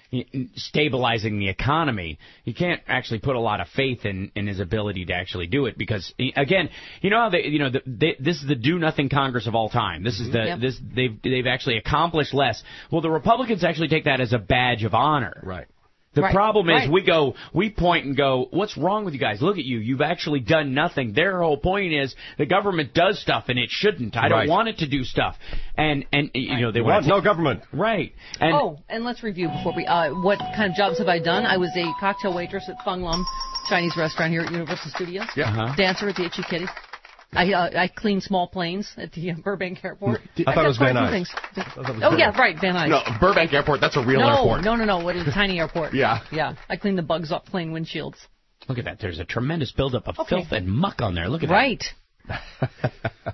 stabilizing the economy, you can't actually put a lot of faith in, in his ability to actually do it because, again, you know how they, you know, the, they, this is the do-nothing Congress of all time. This is the Yep. this they've they've actually accomplished less. Well, the Republicans actually take that as a badge of honor. Right. The Right, problem is right. we go, we point and go, what's wrong with you guys? Look at you. You've actually done nothing. Their whole point is the government does stuff and it shouldn't. I don't Right. want it to do stuff. And, and you know, they Want want no government. Right. And oh, and let's review before we. Uh, what kind of jobs have I done? I was a cocktail waitress at Fung Lum Chinese restaurant here at Universal Studios. Yeah. Uh-huh. Dancer at the Itchy Kitty. I uh, I clean small planes at the uh, Burbank Airport. I thought it was I've Van done quite a Nuys. few things. I thought it was Oh Van yeah, Nuys. right, Van Nuys. No, Burbank Airport, that's a real no, airport. no, no, no. What is a tiny airport? Yeah. Yeah. I clean the bugs off plane windshields. look at that. There's a tremendous buildup of Okay. filth and muck on there. Look at Right. that.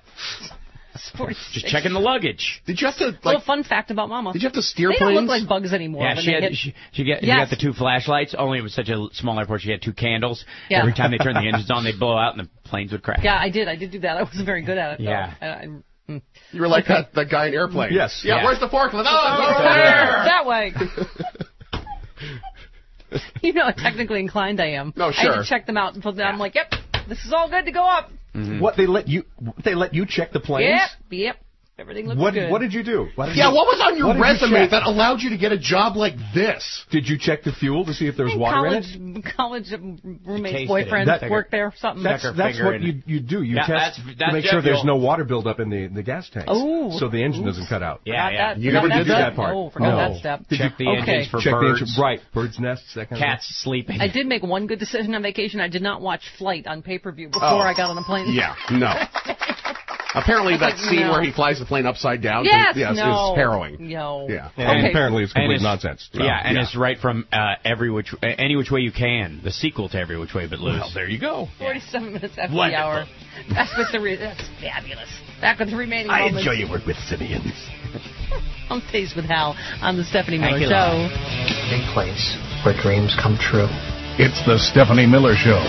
Just checking the luggage. Did you have to, like, Little fun fact about Mama. did you have to steer they planes? don't look like bugs anymore. Yeah, when she they had hit. she, she, get, she Yes. got the two flashlights. Only it was such a small airport. She had two candles. Yeah. Every time they turned the engines on, they'd blow out and the planes would crash. Yeah, I did. I did do that. I wasn't very good at it. Though. Yeah. I, I, mm. You were like Okay. that, that guy in Airplane. Yes. Yeah, Yeah. where's the forklift? Oh, it's over That there! way. You know how technically inclined I am. No, I sure. had to check them out and put them. I'm like, yep, this is all good to go up. Mm-hmm. What they let you? They let you check the planes? Yep, yep. Everything looks What good. What did you do? What did Yeah, you, what was on your what did you resume check? that allowed you to get a job like this? Did you check the fuel to see if there was water college, in it? college roommates, tasted boyfriends it. That- work there, something. That's, Stick her that's finger what in you you do. You Yeah, test that's- to that's make jet sure there's fuel. no water buildup in the, the gas tanks. Ooh. So the engine Ooh. doesn't cut out. Yeah, Forgot yeah. that. You Forgot never did that that step. part. Oh, forgot No. that step. Check the Okay. engines for Check the birds. engine. Right. Birds' nests, that kind of Cats sleeping. I did make one good decision on vacation. I did not watch Flight on pay-per-view before Oh. I got on the plane. Yeah, no. Apparently that like, scene no. where he flies the plane upside down Yes, yes, no. is harrowing. No. Yeah. And Okay. apparently it's And complete it's- nonsense. So, Yeah, and yeah. it's right from uh, every which any which way you can. The sequel to Every Which Way But Loose. Well, there you go. forty-seven minutes after Wonderful. the hour. That's with the re- that's fabulous. Back with the remaining I moments. enjoy your work with simians. On Days with Hal on the Stephanie Thank Miller you, Show. A place where dreams come true. It's the Stephanie Miller Show.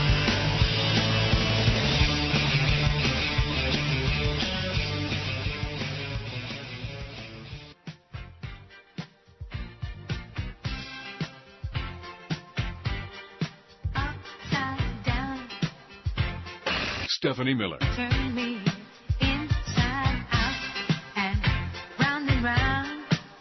Stephanie Miller. Turn me inside out and round and round.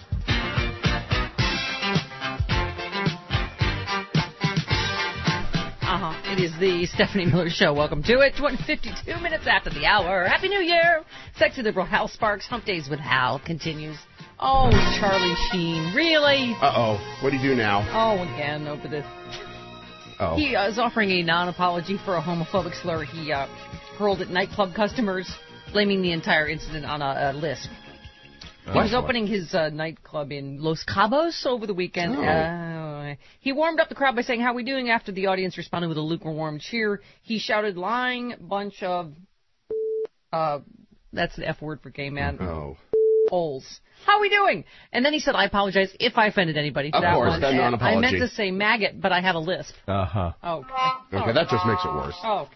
Uh-huh. It is the Stephanie Miller Show. Welcome to it. fifty-two minutes after the hour. Happy New Year. Sexy liberal Hal Sparks. Hump Days with Hal continues. Oh, Charlie Sheen. Really? Uh-oh. What do you do now? Oh, again, over this. Oh. He uh, is offering a non-apology for a homophobic slur he uh, hurled at nightclub customers, blaming the entire incident on a, a lisp. He was opening his uh, nightclub in Los Cabos over the weekend. Oh. Uh, he warmed up the crowd by saying, "How we doing?" After the audience responded with a lukewarm cheer, he shouted, "Lying bunch of..." Uh, that's the F word for gay man. Oh. polls. How are we doing? And then he said, I apologize if I offended anybody. Of that course, one. then Uh, non-apology. I meant to say maggot, but I have a lisp. Uh-huh. Okay. Okay, that just makes it worse. Oh.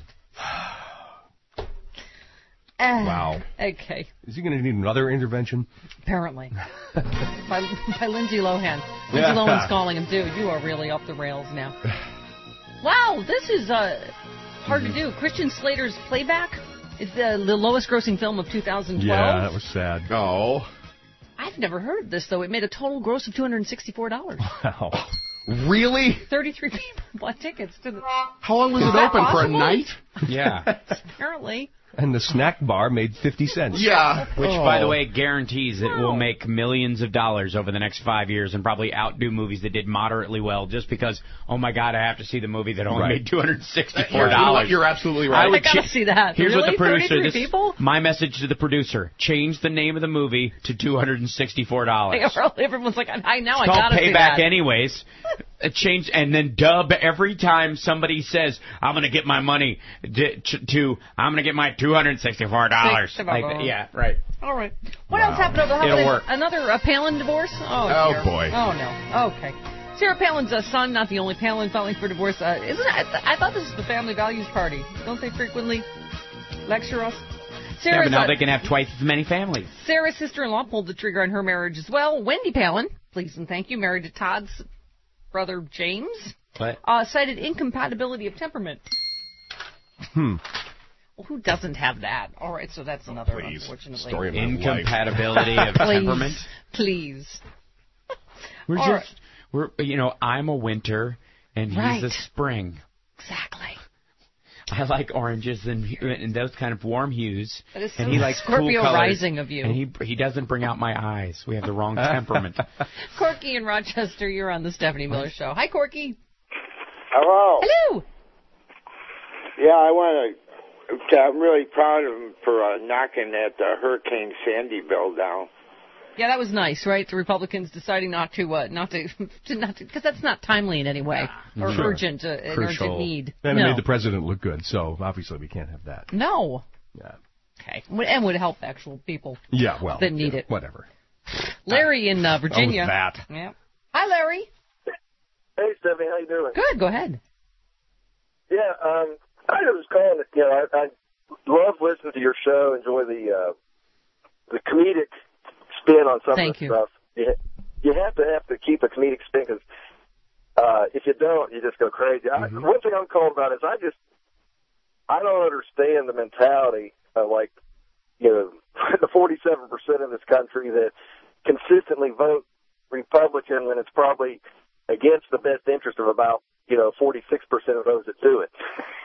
Uh, Wow. Okay. Is he going to need another intervention? Apparently. by, by Lindsay Lohan. Lindsay Yeah. Lohan's calling him, dude, you are really off the rails now. Wow, this is uh, hard to do. Christian Slater's Playback. It's uh, the lowest grossing film of two thousand twelve. Yeah, that was sad. Oh. I've never heard of this, though. It made a total gross of two hundred sixty-four dollars. Wow. Really? thirty-three people bought tickets to the... How long was Is it that open for a possible? night? Yeah. Apparently. And the snack bar made fifty cents. Yeah. Which, Oh. by the way, guarantees it will make millions of dollars over the next five years and probably outdo movies that did moderately well just because, oh, my God, I have to see the movie that only Right. made two hundred sixty-four You know dollars. what? You're absolutely right. I would I gotta cha- see that. Here's Really? what the producer... thirty-three This, people? my message to the producer. Change the name of the movie to two hundred sixty-four dollars. Everyone's like, I know, I It's called gotta see Payback that. anyways. A change and then dub every time somebody says, I'm going to get my money to, to I'm going to get my two hundred sixty-four dollars. Six- Like, yeah, right. All right. What else happened over the It'll holidays? work. Another uh, Palin divorce? Oh, Oh, dear. boy. Oh, no. Okay. Sarah Palin's uh, son, not the only Palin filing for divorce. Uh, isn't it? I, th- I thought this was the Family Values Party. Don't they frequently lecture us? Yeah, Sarah's, but now uh, they can have twice as many families. Sarah's sister-in-law pulled the trigger on her marriage as well. Wendy Palin, please and thank you, married to Todd's brother James, What? uh, cited incompatibility of temperament. Hmm. Well, who doesn't have that? All right, so that's another, Please. unfortunately. Story of my Incompatibility of Please. temperament. Please. We're All just, we're, you know, I'm a winter and he's Right. a spring. Exactly. I like oranges and, and those kind of warm hues. That is and so he likes Scorpio cool colors, rising of you. And he he doesn't bring out my eyes. We have the wrong temperament. Corky in Rochester, you're on the Stephanie Miller Show. Hi, Corky. Hello. Hello. Yeah, I want to. I'm really proud of him for uh, knocking that uh, Hurricane Sandy bill down. Yeah, that was nice, right? The Republicans deciding not to, uh, not to, to not to, because that's not timely in any way or Sure. urgent, uh, an Crucial. urgent need. And it no. made the president look good, so obviously we can't have that. no. Yeah. Okay. Would- And would help actual people Yeah, well. that need yeah, it. Whatever. Larry in uh, Virginia. Oh, that. Yeah. Hi, Larry. Hey, Stephanie, how you doing? Good. Go ahead. Yeah, um, I was calling. You know, I, I love listening to your show. Enjoy the uh, the comedic spin on some Thank of the you. stuff. You, you have to have to keep a comedic spin because uh, if you don't, you just go crazy. I, one thing I'm calling about is I just I don't understand the mentality of like you know the forty-seven percent of this country that consistently vote Republican when it's probably against the best interest of about you know forty-six percent of those that do it.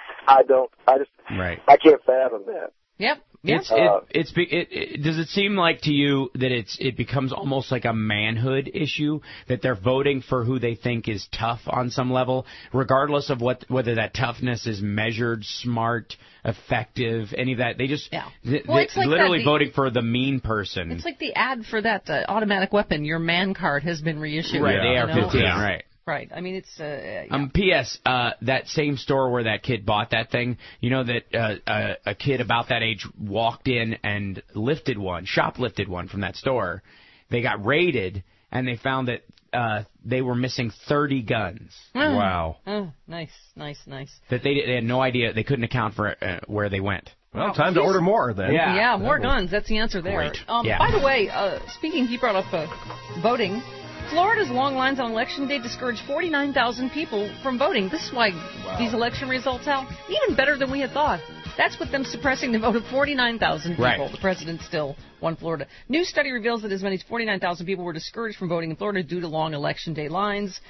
I don't. I just. Right. I can't fathom that. Yep. Yep. It's, it, it's be- it, it, does it seem like to you that it's it becomes almost like a manhood issue that they're voting for who they think is tough on some level, regardless of what whether that toughness is measured, smart, effective, any of that. They just Yeah. th- Well, they- it's like literally that, the- voting for the mean person. It's like the ad for that uh, automatic weapon. Your man card has been reissued. Right, you A R fifteen, know? right. Right. I mean, it's. Uh, yeah. Um, P S. Uh, that same store where that kid bought that thing, you know that uh, a, a kid about that age walked in and lifted one, shoplifted one from that store. They got raided, and they found that uh, they were missing thirty guns. Oh. Wow. Oh, nice, nice, nice. That they, they had no idea, they couldn't account for uh, where they went. Well, time to order more then. Yeah. Yeah, more That will- guns. That's the answer there. Great. Um, Yeah. By the way, uh, speaking, he brought up uh, voting. Florida's long lines on Election Day discouraged forty-nine thousand people from voting. This is why these election results out even better than we had thought. That's with them suppressing the vote of forty-nine thousand people. Right. The president still won Florida. New study reveals that as many as forty-nine thousand people were discouraged from voting in Florida due to long Election Day lines.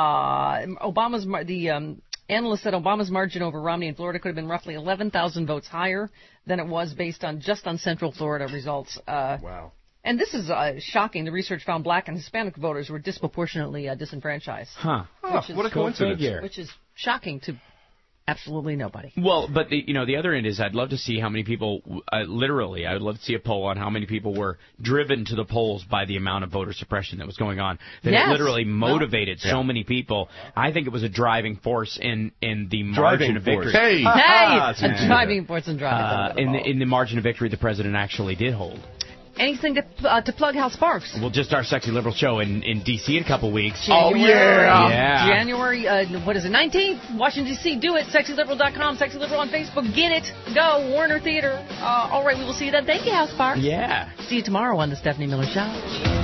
Uh, Obama's mar- the um, analyst said Obama's margin over Romney in Florida could have been roughly eleven thousand votes higher than it was based on just on Central Florida results. Uh, wow. And this is uh, shocking. The research found black and Hispanic voters were disproportionately uh, disenfranchised. Huh. Which is, what a coincidence. Which is shocking to absolutely nobody. Well, but the, you know, the other end is I'd love to see how many people, uh, literally, I would love to see a poll on how many people were driven to the polls by the amount of voter suppression that was going on. That Yes. it literally motivated Well, so yeah. many people. I think it was a driving force in, in the Driving margin of force. victory. Hey! Hey, Ah, a driving force and Uh, driving. in the in the margin of victory the president actually did hold. Anything to uh, to plug Hal Sparks? Well, just our Sexy Liberal show in, in D C in a couple weeks. January, oh, yeah. yeah. January, uh, what is it, nineteenth? Washington, D C. Do it. sexy liberal dot com. Sexy Liberal on Facebook. Get it. Go. Warner Theater. Uh, all right, we will see you then. Thank you, Hal Sparks. Yeah. See you tomorrow on The Stephanie Miller Show.